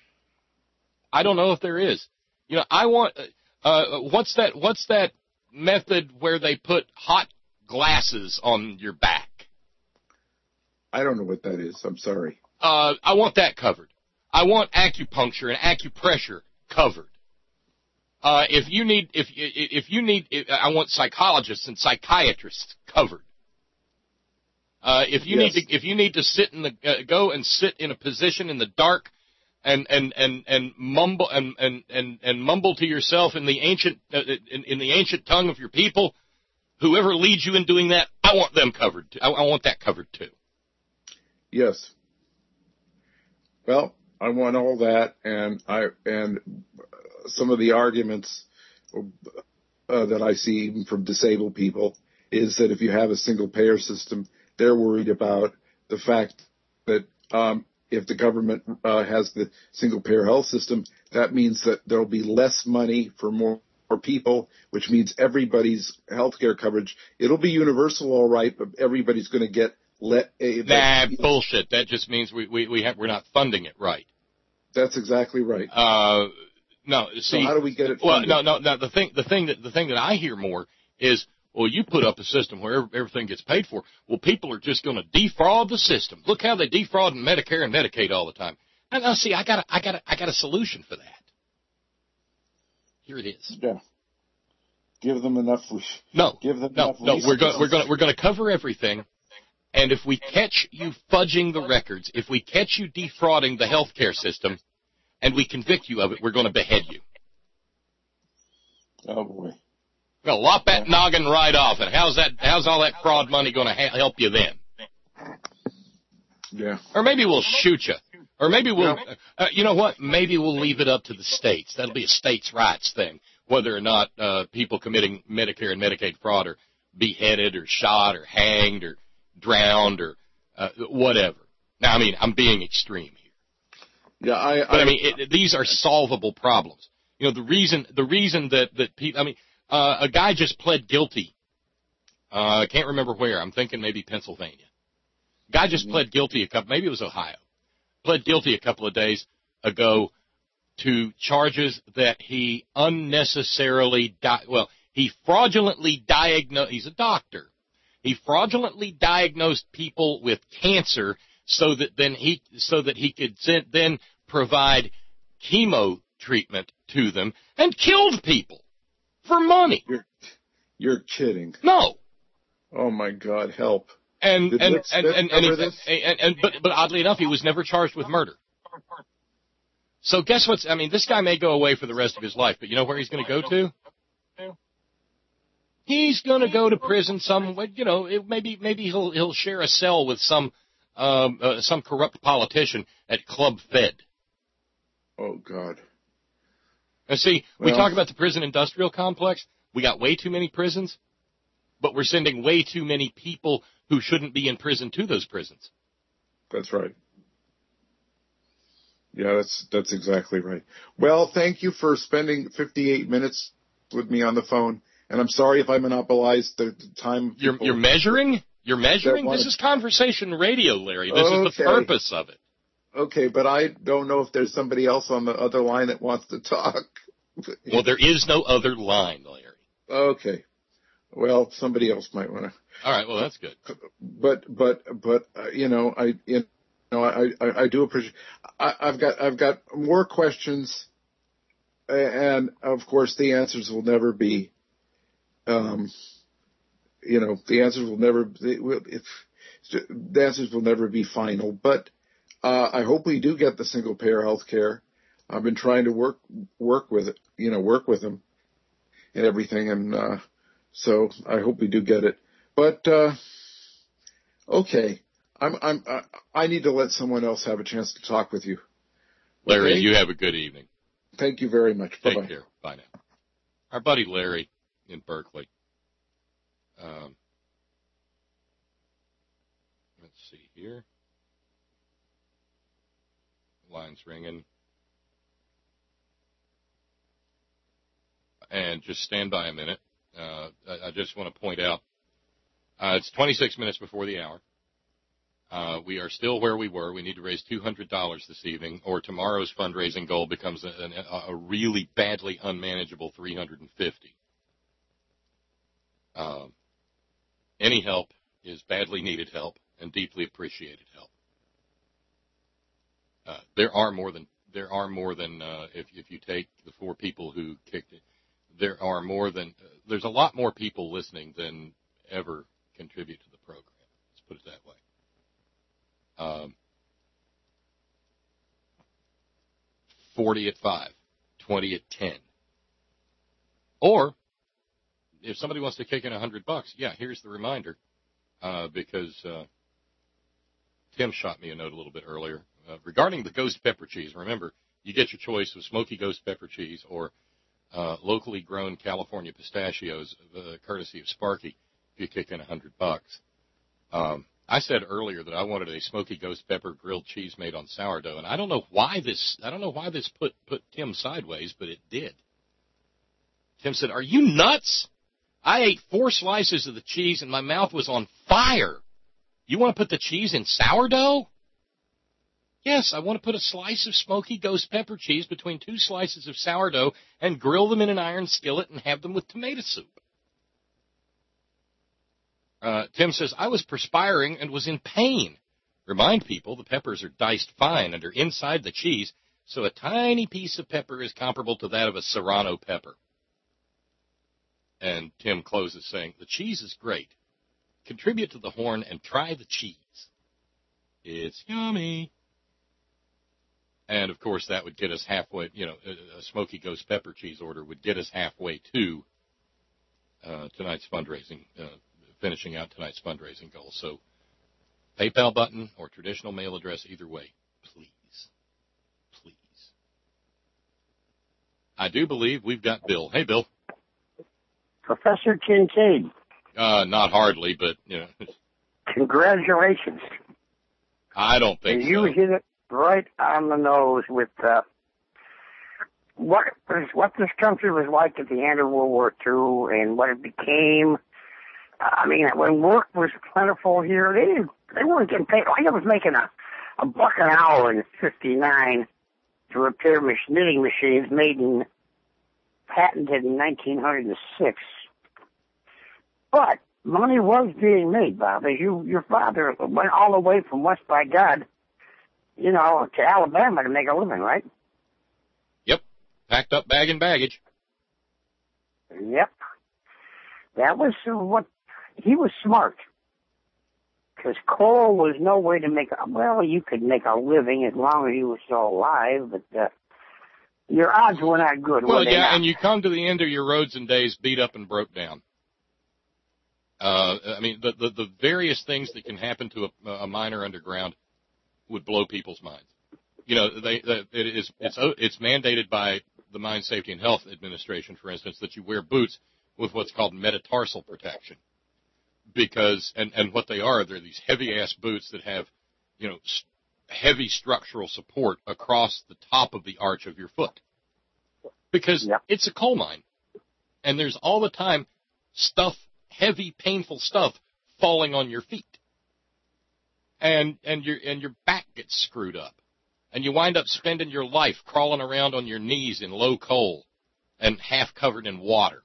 I don't know if there is. You know, I want. Uh, what's that? What's that method where they put hot glasses on your back? I don't know what that is. I'm sorry. Uh, I want that covered. I want acupuncture and acupressure covered. Uh, if you need, if if you need, if, I want psychologists and psychiatrists covered. Uh, if you yes. need to, if you need to sit in the, uh, go and sit in a position in the dark, and and and and mumble and and and, and mumble to yourself in the ancient uh, in, in the ancient tongue of your people, whoever leads you in doing that, I want them covered. Too. I, I want that covered too. Yes. Well, I want all that, and I and some of the arguments uh, that I see even from disabled people is that if you have a single payer system, they're worried about the fact that um, if the government uh, has the single payer health system, that means that there'll be less money for more, more people, which means everybody's health care coverage. It'll be universal, all right, but everybody's going to get let. A, nah, bullshit. That just means we we we have, we're not funding it right. That's exactly right. Uh, no, see. So how do we get it Well, funded? no, no, no. The thing, the thing that the thing that I hear more is, well, you put up a system where everything gets paid for. Well, people are just going to defraud the system. Look how they defraud Medicare and Medicaid all the time. And now, see, I got, a, I got, a, I got a solution for that. Here it is. Yeah. Give them enough. No, give them no, enough no. resources. We're going, we're going, we're going to cover everything. And if we catch you fudging the records, if we catch you defrauding the health care system, and we convict you of it, we're going to behead you. Oh boy. Well, lop that noggin right off, and how's that? How's all that fraud money going to ha- help you then? Yeah. Or maybe we'll shoot you. Or maybe we'll, uh, uh, you know what? Maybe we'll leave it up to the states. That'll be a states' rights thing, whether or not uh, people committing Medicare and Medicaid fraud are beheaded or shot or hanged or drowned or uh, whatever. Now, I mean, I'm being extreme here. Yeah, I. But I, I mean, it, these are solvable problems. You know, the reason the reason that that people. I mean, uh, a guy just pled guilty. Uh, I can't remember where. I'm thinking maybe Pennsylvania. Guy just mm-hmm. pled guilty a couple. Maybe it was Ohio. Pled guilty a couple of days ago to charges that he unnecessarily. Di- well, he fraudulently diagnosed. He's a doctor. He fraudulently diagnosed people with cancer. So that then he, so that he could then provide chemo treatment to them, and killed people for money. You're, you're kidding. No. Oh my God, help! And Did and Nick and Smith and, cover and, this? and, and, and but but oddly enough, he was never charged with murder. So guess what's? I mean, this guy may go away for the rest of his life, but you know where he's going to go to? He's going to go to prison some. You know, it, maybe maybe he'll he'll share a cell with some. Um, uh, some corrupt politician at Club Fed. Oh, God. And see, well, we talk about the prison industrial complex. We got way too many prisons, but we're sending way too many people who shouldn't be in prison to those prisons. That's right. Yeah, that's that's exactly right. Well, thank you for spending fifty-eight minutes with me on the phone. And I'm sorry if I monopolized the time. You're, you're measuring? You're measuring? This is conversation radio, Larry. This okay. is the purpose of it. Okay, but I don't know if there's somebody else on the other line that wants to talk. Well, there is no other line, Larry. Okay. Well, somebody else might want to. All right. Well, that's good. But but but uh, you know I you know I I, I do appreciate. I, I've got I've got more questions, and of course the answers will never be. Um. You know, the answers will never, they will, if, the answers will never be final, but, uh, I hope we do get the single payer health care. I've been trying to work, work with it, you know, work with them and everything. And, uh, so I hope we do get it, but, uh, okay. I'm, I'm, I, I need to let someone else have a chance to talk with you. Larry, okay? You have a good evening. Thank you very much. Take Bye-bye. care. Bye now. Our buddy Larry in Berkeley. Um, let's see here. Line's ringing. And just stand by a minute. Uh, I, I just want to point out, uh, it's twenty-six minutes before the hour. Uh, we are still where we were. We need to raise two hundred dollars this evening, or tomorrow's fundraising goal becomes a, a, a really badly unmanageable three hundred fifty dollars. Um, Any help is badly needed help, and deeply appreciated help. Uh, there are more than there are more than uh, if if you take the four people who kicked it, there are more than uh, there's a lot more people listening than ever contribute to the program. Let's put it that way. Um, forty at five, twenty at ten, or if somebody wants to kick in a hundred bucks, yeah, here's the reminder, uh, because uh, Tim shot me a note a little bit earlier uh, regarding the ghost pepper cheese. Remember, you get your choice of smoky ghost pepper cheese or uh, locally grown California pistachios, uh, courtesy of Sparky. If you kick in a hundred bucks, um, I said earlier that I wanted a smoky ghost pepper grilled cheese made on sourdough, and I don't know why this. I don't know why this put put Tim sideways, but it did. Tim said, "Are you nuts? I ate four slices of the cheese and my mouth was on fire. You want to put the cheese in sourdough?" Yes, I want to put a slice of smoky ghost pepper cheese between two slices of sourdough and grill them in an iron skillet and have them with tomato soup. Uh, Tim says, "I was perspiring and was in pain." Remind people the peppers are diced fine and are inside the cheese, so a tiny piece of pepper is comparable to that of a serrano pepper. And Tim closes saying, "The cheese is great. Contribute to the Horn and try the cheese. It's yummy." And, of course, that would get us halfway, you know, a smoky ghost pepper cheese order would get us halfway to uh, tonight's fundraising, uh, finishing out tonight's fundraising goal. So PayPal button or traditional mail address, either way, please, please. I do believe we've got Bill. Hey, Bill. Professor Kincaid. Uh, not hardly, but, you know. Congratulations. I don't think you so. You hit it right on the nose with uh, what what this country was like at the end of World War Two and what it became. I mean, when work was plentiful here, they didn't, they weren't getting paid. I was making a, a buck an hour in fifty-nine to repair mach- knitting machines made in, patented in nineteen oh six. But money was being made, Bob. As you, your father went all the way from West by God, you know, to Alabama to make a living, right? Yep. Packed up bag and baggage. Yep. That was what, he was smart. Because coal was no way to make, a, well, you could make a living as long as you were still alive, but uh, your odds were not good, well, were they yeah, not? And you come to the end of your roads and days beat up and broke down. Uh, I mean, the, the, the various things that can happen to a, a miner underground would blow people's minds. You know, they, they it is it's it's mandated by the Mine Safety and Health Administration, for instance, that you wear boots with what's called metatarsal protection, because and and what they are, they're these heavy ass boots that have, you know, st- heavy structural support across the top of the arch of your foot, because yep. It's a coal mine, and there's all the time stuff. Heavy, painful stuff falling on your feet, and and your and your back gets screwed up, and you wind up spending your life crawling around on your knees in low coal, and half covered in water.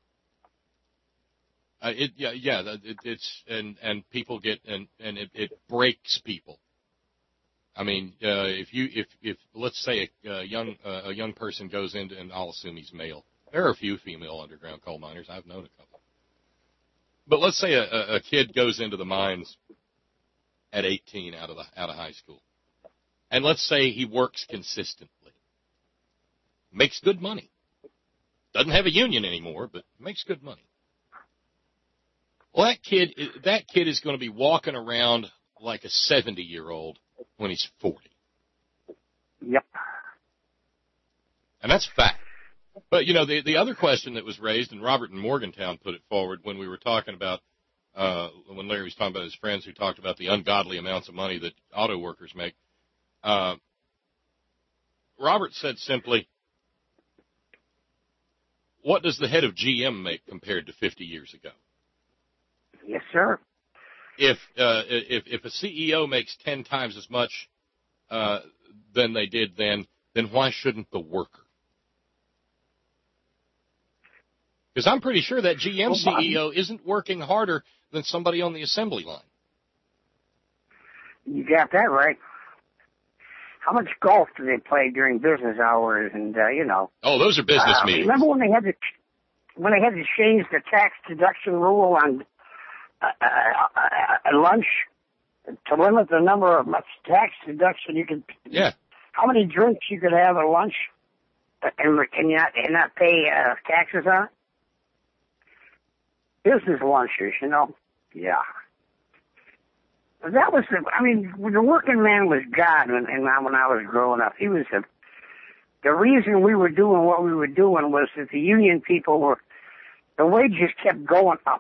Uh, it yeah yeah it, it's and and people get and and it, it breaks people. I mean, uh, if you if if let's say a, a young uh, a young person goes into, and I'll assume he's male. There are a few female underground coal miners. I've known a couple. But let's say a, a kid goes into the mines at eighteen out of the, out of high school, and let's say he works consistently, makes good money, doesn't have a union anymore, but makes good money. Well, that kid that kid is going to be walking around like a seventy-year-old when he's forty. Yep. And that's fact. But, you know, the the other question that was raised, and Robert in Morgantown put it forward when we were talking about, uh, when Larry was talking about his friends who talked about the ungodly amounts of money that auto workers make, uh, Robert said simply, what does the head of G M make compared to fifty years ago? Yes, sir. If uh, if if a C E O makes ten times as much uh, than they did then, then why shouldn't the worker? Because I'm pretty sure that G M C E O isn't working harder than somebody on the assembly line. You got that right. How much golf do they play during business hours? And uh, you know. Oh, those are business uh, meetings. Remember when they had to when they had to change the tax deduction rule on uh, uh, uh, lunch to limit the number of much tax deduction you could. Yeah. How many drinks you could have at lunch, and and not and not pay uh, taxes on it? Business lunches, you know. Yeah. That was the, I mean, the working man was God when, when I was growing up. He was the, the reason we were doing what we were doing was that the union people were, the wages kept going up.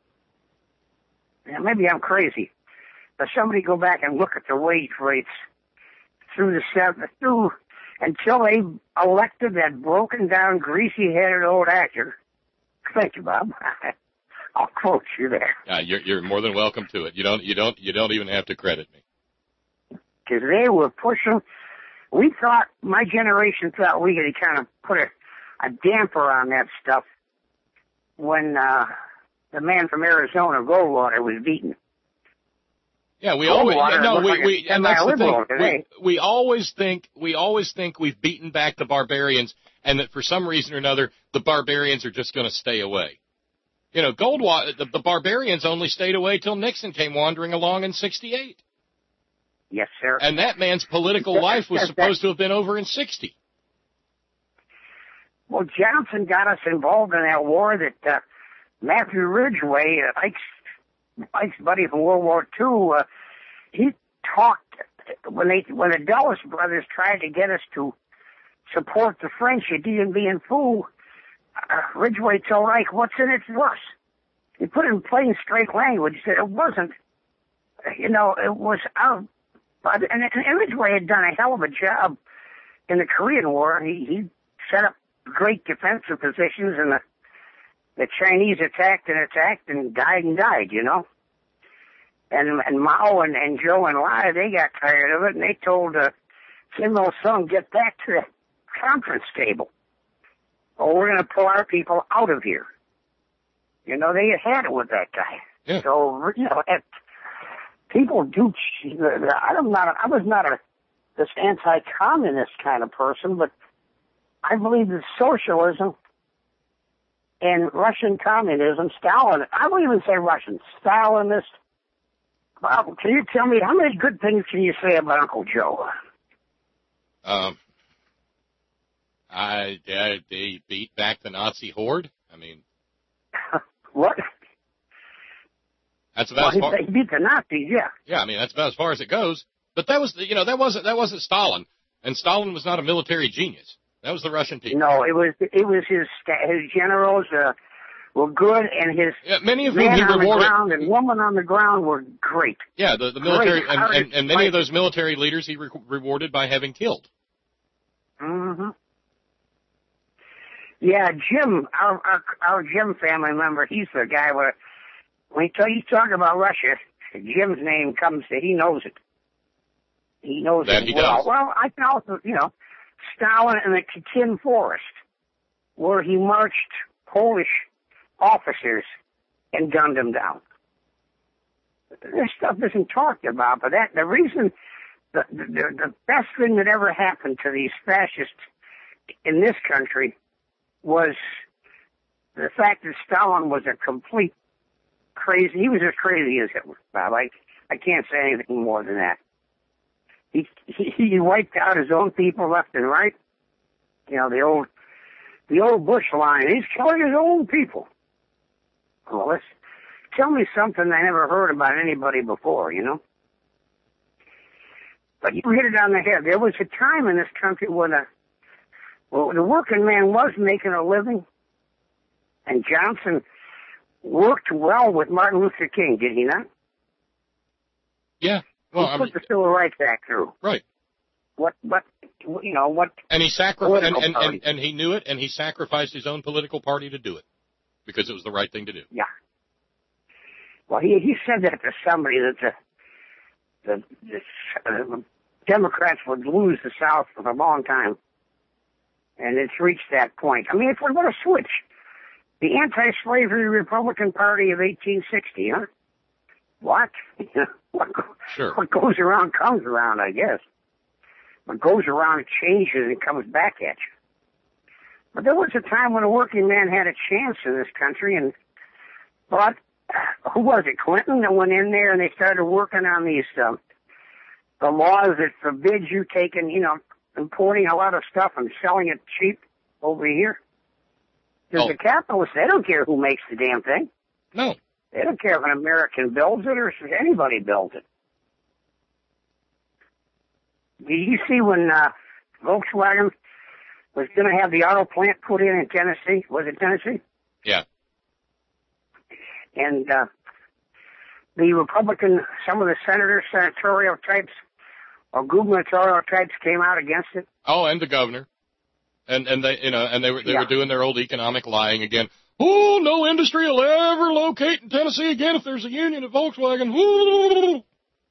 Now, maybe I'm crazy, but somebody go back and look at the wage rates through the seven, through, until they elected that broken down, greasy headed old actor. Thank you, Bob. I'll quote you there. Uh, you're, you're more than welcome to it. You don't, you don't, you don't even have to credit me. Because they were pushing. We thought, my generation thought we could kind of put a, a damper on that stuff when uh, the man from Arizona, Goldwater, was beaten. Yeah, we always Goldwater no, we, like we and that's the thing. Today. We, we always think we always think we've beaten back the barbarians, and that for some reason or another, the barbarians are just going to stay away. You know, Goldwater, the, the barbarians only stayed away till Nixon came wandering along in sixty-eight. Yes, sir. And that man's political life was supposed to have been over in sixty. Well, Johnson got us involved in that war that uh, Matthew Ridgway, uh, Ike's, Ike's buddy from World War Two, uh, he talked, when they when the Dulles brothers tried to get us to support the French at D and B and Foo, Uh, Ridgway told Ike, what's in it for us? He put it in plain, straight language. He said it wasn't, you know, it was our, but, and, and Ridgway had done a hell of a job in the Korean War. He, he set up great defensive positions, and the, the Chinese attacked and attacked and died and died, you know. And, and Mao and, and Zhou Enlai, they got tired of it, and they told uh, Kim Il-sung, get back to the conference table. Oh, we're going to pull our people out of here. You know, they had it with that guy. Yeah. So, you know, at, people do, I'm not, I was not a, this anti-communist kind of person, but I believe that socialism and Russian communism, Stalin, I won't even say Russian, Stalinist. Well, can you tell me, how many good things can you say about Uncle Joe? Um. I, uh, they beat back the Nazi horde. I mean, what? That's about well, as far. He beat the Nazis, yeah. Yeah, I mean that's about as far as it goes. But that was, you know, that wasn't that wasn't Stalin, and Stalin was not a military genius. That was the Russian people. No, it was it was his his generals uh, were good, and his yeah, many of whom man he on rewarded. the ground and woman on the ground were great. Yeah, the the military great, and, and and many of those military leaders he re- rewarded by having killed. Mm-hmm. Yeah, Jim, our, our our Jim family member, he's the guy where when he, t- he talk about Russia, Jim's name comes to, he knows it. He knows that it he well. does. Well, I can also, you know, Stalin and the Katyn Forest, where he marched Polish officers and gunned them down. This stuff isn't talked about, but that the reason, the, the, the best thing that ever happened to these fascists in this country was the fact that Stalin was a complete crazy. He was as crazy as Hitler, Bob. I, I can't say anything more than that. He, he he wiped out his own people left and right. You know, the old the old Bush line. He's killing his own people. Well, let's tell me something I never heard about anybody before. You know. But you hit it on the head. There was a time in this country when the Well, the working man was making a living, and Johnson worked well with Martin Luther King, did he not? Yeah. Well, he I put mean, the Civil Rights Act through. Right. What, what, you know, what? And he sacrificed, and, and, and, and he knew it, and he sacrificed his own political party to do it because it was the right thing to do. Yeah. Well, he he said that to somebody that the the, the uh, Democrats would lose the South for a long time. And it's reached that point. I mean, if we're going to switch, the anti-slavery Republican Party of eighteen sixty, huh? what? what, go, sure. what goes around comes around, I guess. What goes around changes and comes back at you. But there was a time when a working man had a chance in this country, and but who was it? Clinton that went in there and they started working on these um, the laws that forbid you taking, you know, importing a lot of stuff and selling it cheap over here. Because oh. the capitalists, they don't care who makes the damn thing. No. They don't care if an American builds it or if anybody builds it. Did you see when uh, Volkswagen was going to have the auto plant put in in Tennessee? Was it Tennessee? Yeah. And uh, the Republican, some of the senators, senatorial types, or gubernatorial types came out against it. Oh, and the governor. And and they you know and they were they yeah. were doing their old economic lying again. Oh, no industry will ever locate in Tennessee again if there's a union at Volkswagen. Ooh.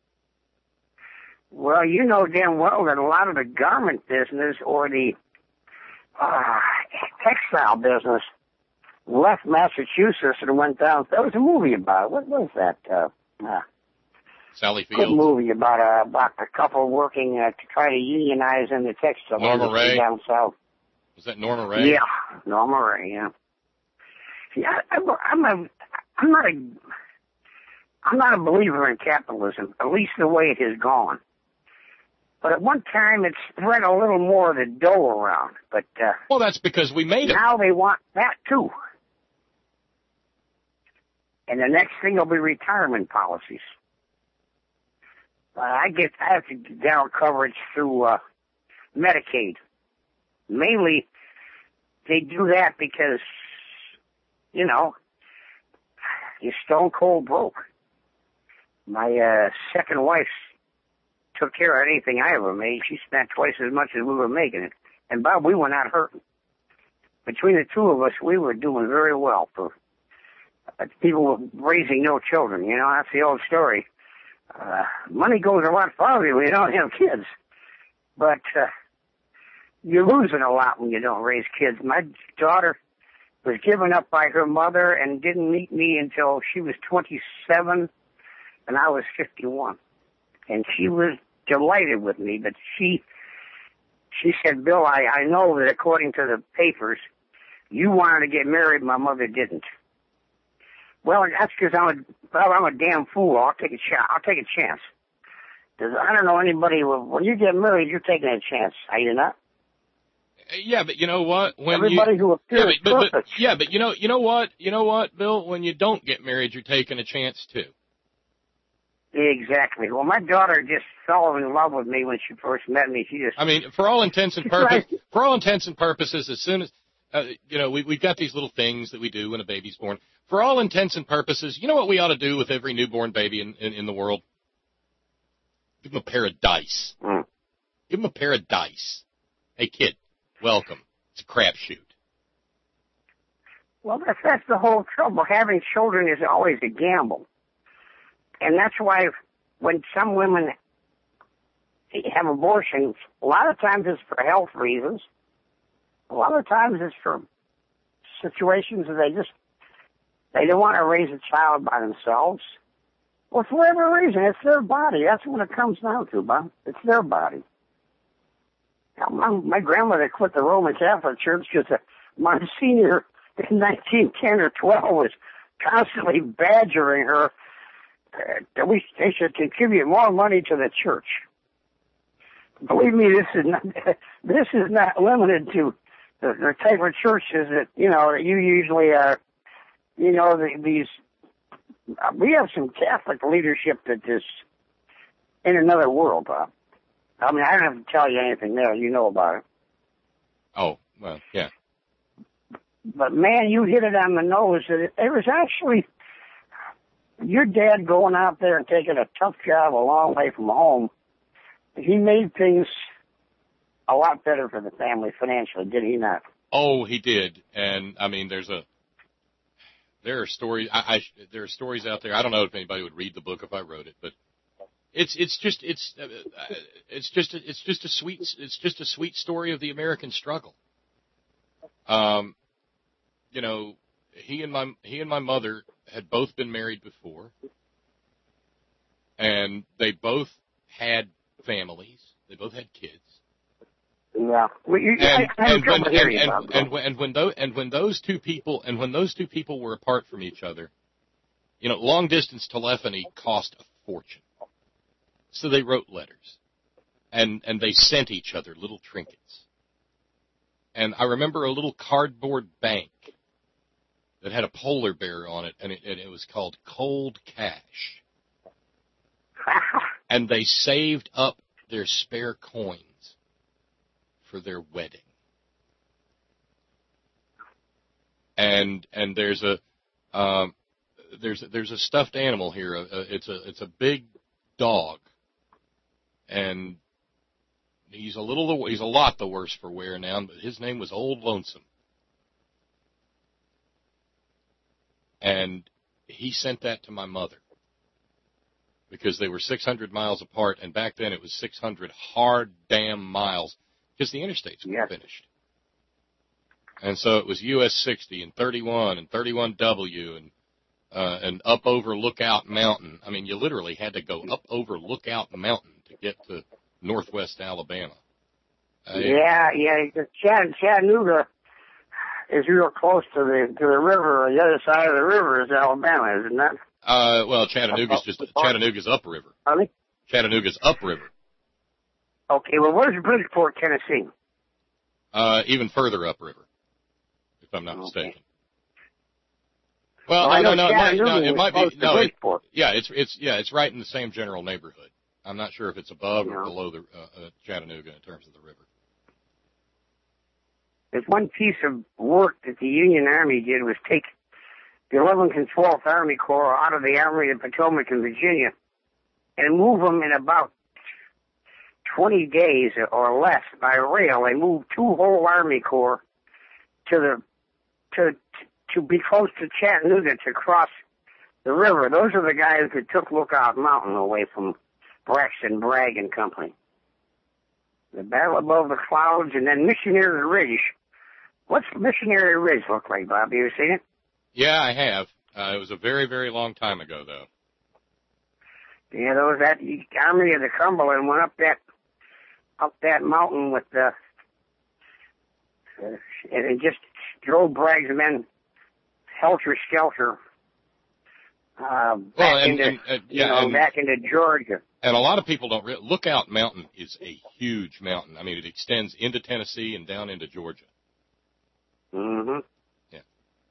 Well, you know damn well that a lot of the garment business or the uh, textile business left Massachusetts and went down. There was a movie about it. What was that? Uh, uh, Sally Fields. Good movie about uh, about a couple working uh, to try to unionize in the textile Norma industry Ray. down south. Was that Norma Ray? Yeah, Norma Ray. Yeah. See, I, I, I'm a, I'm not a, I'm not a believer in capitalism. At least the way it has gone. But at one time, it spread a little more of the dough around. But uh, well, that's because we made it. Now they want that too. And the next thing will be retirement policies. Uh, I get I have to get down coverage through uh, Medicaid. Mainly, they do that because, you know, you're stone cold broke. My uh, second wife took care of anything I ever made. She spent twice as much as we were making it. And, Bob, we were not hurting. Between the two of us, we were doing very well for uh, people raising no children. You know, that's the old story. Uh, money goes a lot farther when you don't have kids. But uh, you're losing a lot when you don't raise kids. My daughter was given up by her mother and didn't meet me until she was twenty-seven and I was fifty-one. And she was delighted with me, but she she said, Bill, I, I know that according to the papers, you wanted to get married, my mother didn't. Well, that's because I'm a, well, I'm a damn fool. I'll take a chance. I'll take a chance. Because I don't know anybody, when you get married, you're taking a chance. Are you not? Yeah, but you know what? When Everybody you, who appears yeah, but, but, perfect. but, yeah, but you know, you know what? You know what, Bill? When you don't get married, you're taking a chance too. Exactly. Well, my daughter just fell in love with me when she first met me. She just. I mean, for all intents and purposes, for all intents and purposes, as soon as uh, you know, we we've got these little things that we do when a baby's born. For all intents and purposes, you know what we ought to do with every newborn baby in in, in the world? Give them a pair of dice. Mm. Give them a pair of dice. Hey, kid, welcome. It's a crapshoot. Well, that's that's the whole trouble. Having children is always a gamble. And that's why when some women have abortions, a lot of times it's for health reasons. A lot of times it's for situations that they just, they don't want to raise a child by themselves. Well, for whatever reason, it's their body. That's what it comes down to, Bob. It's their body. Now, my, my grandmother quit the Roman Catholic Church because Monsignor in nineteen ten or twelve was constantly badgering her that we they should contribute more money to the church. Believe me, this is not this is not limited to the, the type of churches that you know that you usually are. You know the, these. Uh, we have some Catholic leadership that is in another world, Bob. I mean, I don't have to tell you anything there. You know about it. Oh well, yeah. But man, you hit it on the nose. That it, it was actually. Your dad going out there and taking a tough job a long way from home, he made things a lot better for the family financially, did he not? Oh, he did. And, I mean, there's a, there are stories, I, I, there are stories out there. I don't know if anybody would read the book if I wrote it, but it's, it's just, it's, uh, it's just, a, it's just a sweet, it's just a sweet story of the American struggle. Um, you know, he and my, he and my mother had both been married before, And they both had families. They both had kids. Yeah. Well, you, and, I, I and, when, and, you, and, Bob, and, when, and when those and when those two people and when those two people were apart from each other, you know, long distance telephony cost a fortune. So they wrote letters, and and they sent each other little trinkets. And I remember a little cardboard bank that had a polar bear on it, and it, and it was called Cold Cash. And they saved up their spare coins for their wedding. And and there's a um, there's a, there's a stuffed animal here. Uh, it's a it's a big dog, and he's a little he's a lot the worse for wear now. But his name was Old Lonesome, and he sent that to my mother because they were six hundred miles apart, and back then it was six hundred hard damn miles because the interstates were yes. finished. And so it was U S sixty and thirty-one and thirty-one W and uh, and up over Lookout Mountain. I mean, you literally had to go up over Lookout Mountain to get to northwest Alabama. Uh, yeah, yeah. Chatt- Chattanooga is real close to the to the river. The other side of the river is Alabama, isn't that? Uh, well, Chattanooga's just Chattanooga's upriver. Pardon? Chattanooga's upriver. Okay, well, where's Bridgeport, Tennessee? Uh, even further upriver, if I'm not okay. mistaken. Well, well no, no, no, no, it might be no. It, Bridgeport. yeah, it's it's yeah, it's right in the same general neighborhood. I'm not sure if it's above no. or below the uh, uh, Chattanooga in terms of the river. There's one piece of work that the Union Army did was take the eleventh and twelfth Army Corps out of the Army of Potomac in Virginia and move them in about twenty days or less by rail. They moved two whole Army Corps to the to to be close to Chattanooga to cross the river. Those are the guys that took Lookout Mountain away from Braxton Bragg and Company. The Battle Above the Clouds, and then Missionary Ridge. What's Missionary Ridge look like, Bob? You ever seen it? Yeah, I have. Uh, it was a very, very long time ago, though. Yeah, there was that Army of the Cumberland went up that up that mountain with the, uh, and it just drove Bragg's men helter skelter uh, back well, and, into and, uh, yeah, you know and, back into Georgia. And a lot of people don't realize Lookout Mountain is a huge mountain. I mean, it extends into Tennessee and down into Georgia. Mm-hmm. Yeah.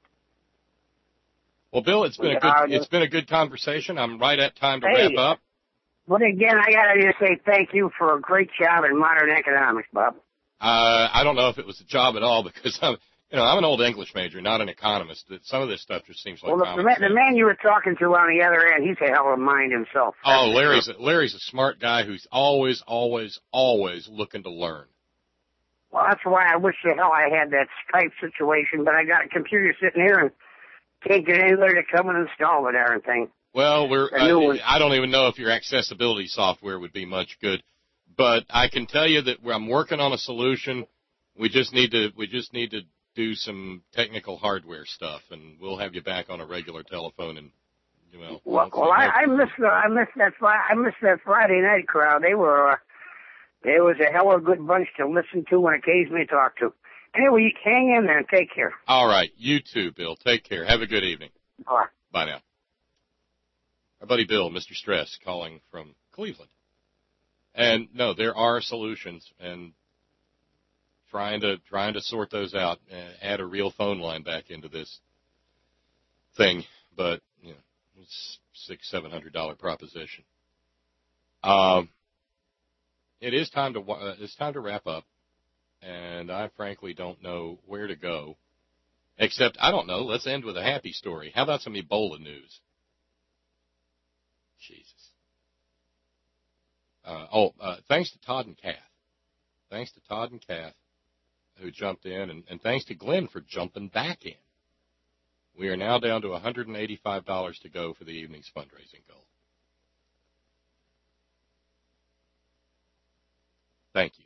Well, Bill, it's been a good it's been a good conversation. I'm right at time to hey, wrap up. But again, I gotta just say thank you for a great job in modern economics, Bob. Uh, I don't know if it was a job at all because I'm, you know, I'm an old English major, not an economist. Some of this stuff just seems like well, the, the, man, the man you were talking to on the other end, he's a hell of a mind himself. Oh, Larry's a, Larry's a smart guy who's always, always, always looking to learn. Well, that's why I wish the hell I had that Skype situation, but I got a computer sitting here and can't get anybody to come and install the darn thing. Well, we're uh, I don't even know if your accessibility software would be much good, but I can tell you that I'm working on a solution. We just need to we just need to do some technical hardware stuff, and we'll have you back on a regular telephone. And you know, well, well I, I missed the, I missed that I missed that Friday night crowd. They were uh, they was a hell of a good bunch to listen to and occasionally talk to. Anyway, you hang in there and take care. All right, you too, Bill. Take care. Have a good evening. Bye. Bye now. Our buddy Bill, Mister Stress, calling from Cleveland. And no, there are solutions, and trying to trying to sort those out and add a real phone line back into this thing, but you know, it's six seven hundred dollar proposition. Um, it is time to uh, it's time to wrap up, and I frankly don't know where to go, except I don't know. Let's end with a happy story. How about some Ebola news? Jesus. Uh, oh, uh, thanks to Todd and Kath. Thanks to Todd and Kath who jumped in, and, and thanks to Glenn for jumping back in. We are now down to one hundred eighty-five dollars to go for the evening's fundraising goal. Thank you.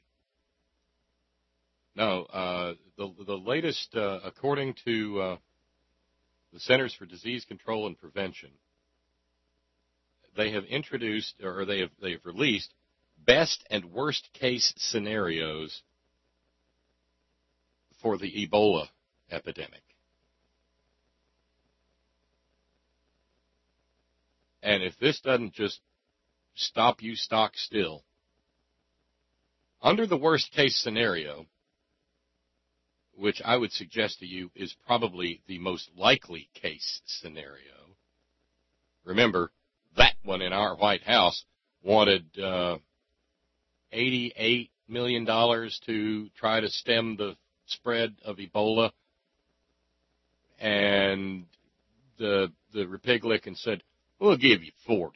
No, uh, the, the latest, uh, according to uh, the Centers for Disease Control and Prevention, they have introduced, or they have they have released, best and worst case scenarios for the Ebola epidemic. And if this doesn't just stop you stock still, under the worst case scenario, which I would suggest to you is probably the most likely case scenario. Remember, that one in our White House wanted uh, eighty-eight million dollars to try to stem the spread of Ebola, and the the Republican said, we'll give you forty.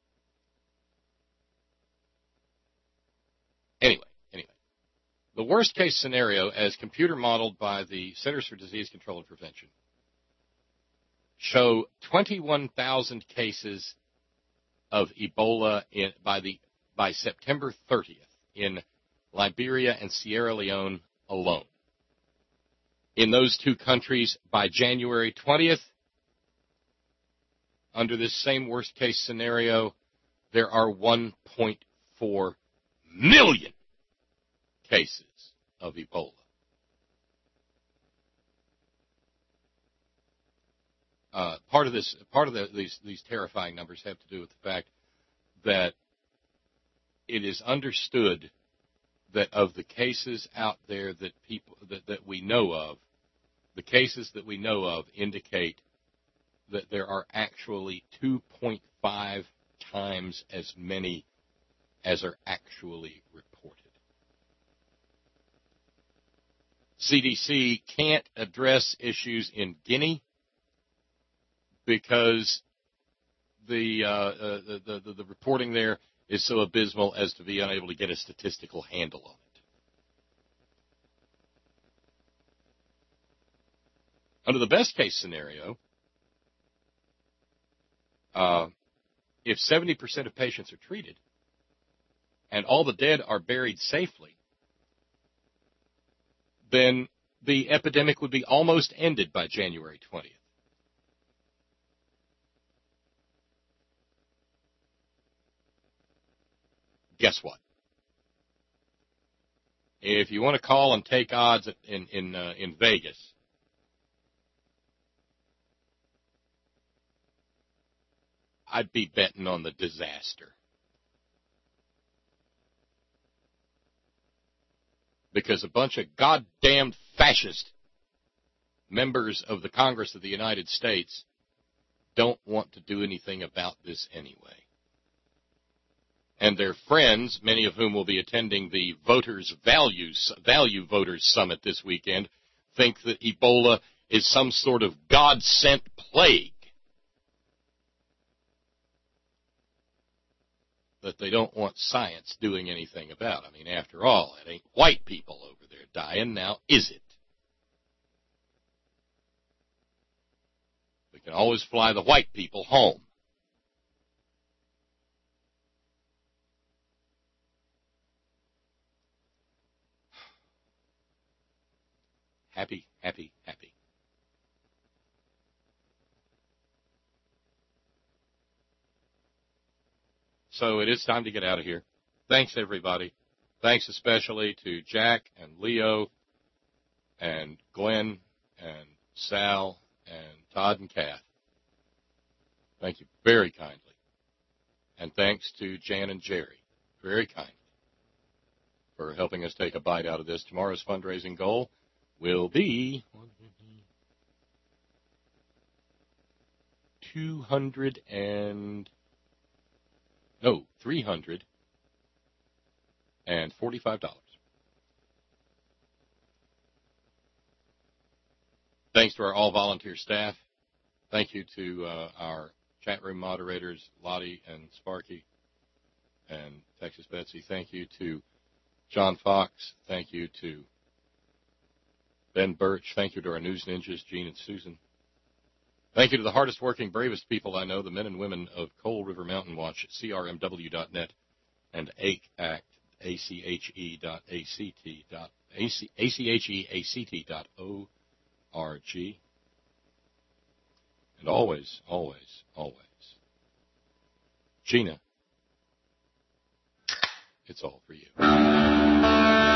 Anyway, anyway, the worst case scenario, as computer modeled by the Centers for Disease Control and Prevention, show twenty-one thousand cases of Ebola in, by the by September thirtieth in Liberia and Sierra Leone alone. In those two countries, by January twentieth, under this same worst-case scenario, there are one point four million cases of Ebola. Uh, part of this, part of the, these these terrifying numbers have to do with the fact that it is understood that of the cases out there that people that, that we know of, the cases that we know of indicate that there are actually two point five times as many as are actually reported. C D C can't address issues in Guinea because the, uh, uh, the, the the reporting there is so abysmal as to be unable to get a statistical handle on it. Under the best case scenario, uh, if seventy percent of patients are treated and all the dead are buried safely, then the epidemic would be almost ended by January twentieth. Guess what? If you want to call and take odds in in uh, in Vegas, I'd be betting on the disaster. Because a bunch of goddamn fascist members of the Congress of the United States don't want to do anything about this anyway. And their friends, many of whom will be attending the Voters Values, Value Voters Summit this weekend, think that Ebola is some sort of God-sent plague that they don't want science doing anything about. I mean, after all, it ain't white people over there dying now, is it? We can always fly the white people home. Happy, happy, happy. So it is time to get out of here. Thanks, everybody. Thanks especially to Jack and Leo and Glenn and Sal and Todd and Kath. Thank you very kindly. And thanks to Jan and Jerry, very kindly, for helping us take a bite out of this. Tomorrow's fundraising goal will be two hundred and no three hundred and forty-five dollars. Thanks to our all volunteer staff. Thank you to uh, our chat room moderators, Lottie and Sparky and Texas Betsy. Thank you to John Fox. Thank you to Ben Birch. Thank you to our news ninjas, Gene and Susan. Thank you to the hardest working, bravest people I know, the men and women of Coal River Mountain Watch at C R M W dot net and A C A C T, A C H E dot A C T dot A C H E A C T dot O R G. And always, always, always, Gina, it's all for you.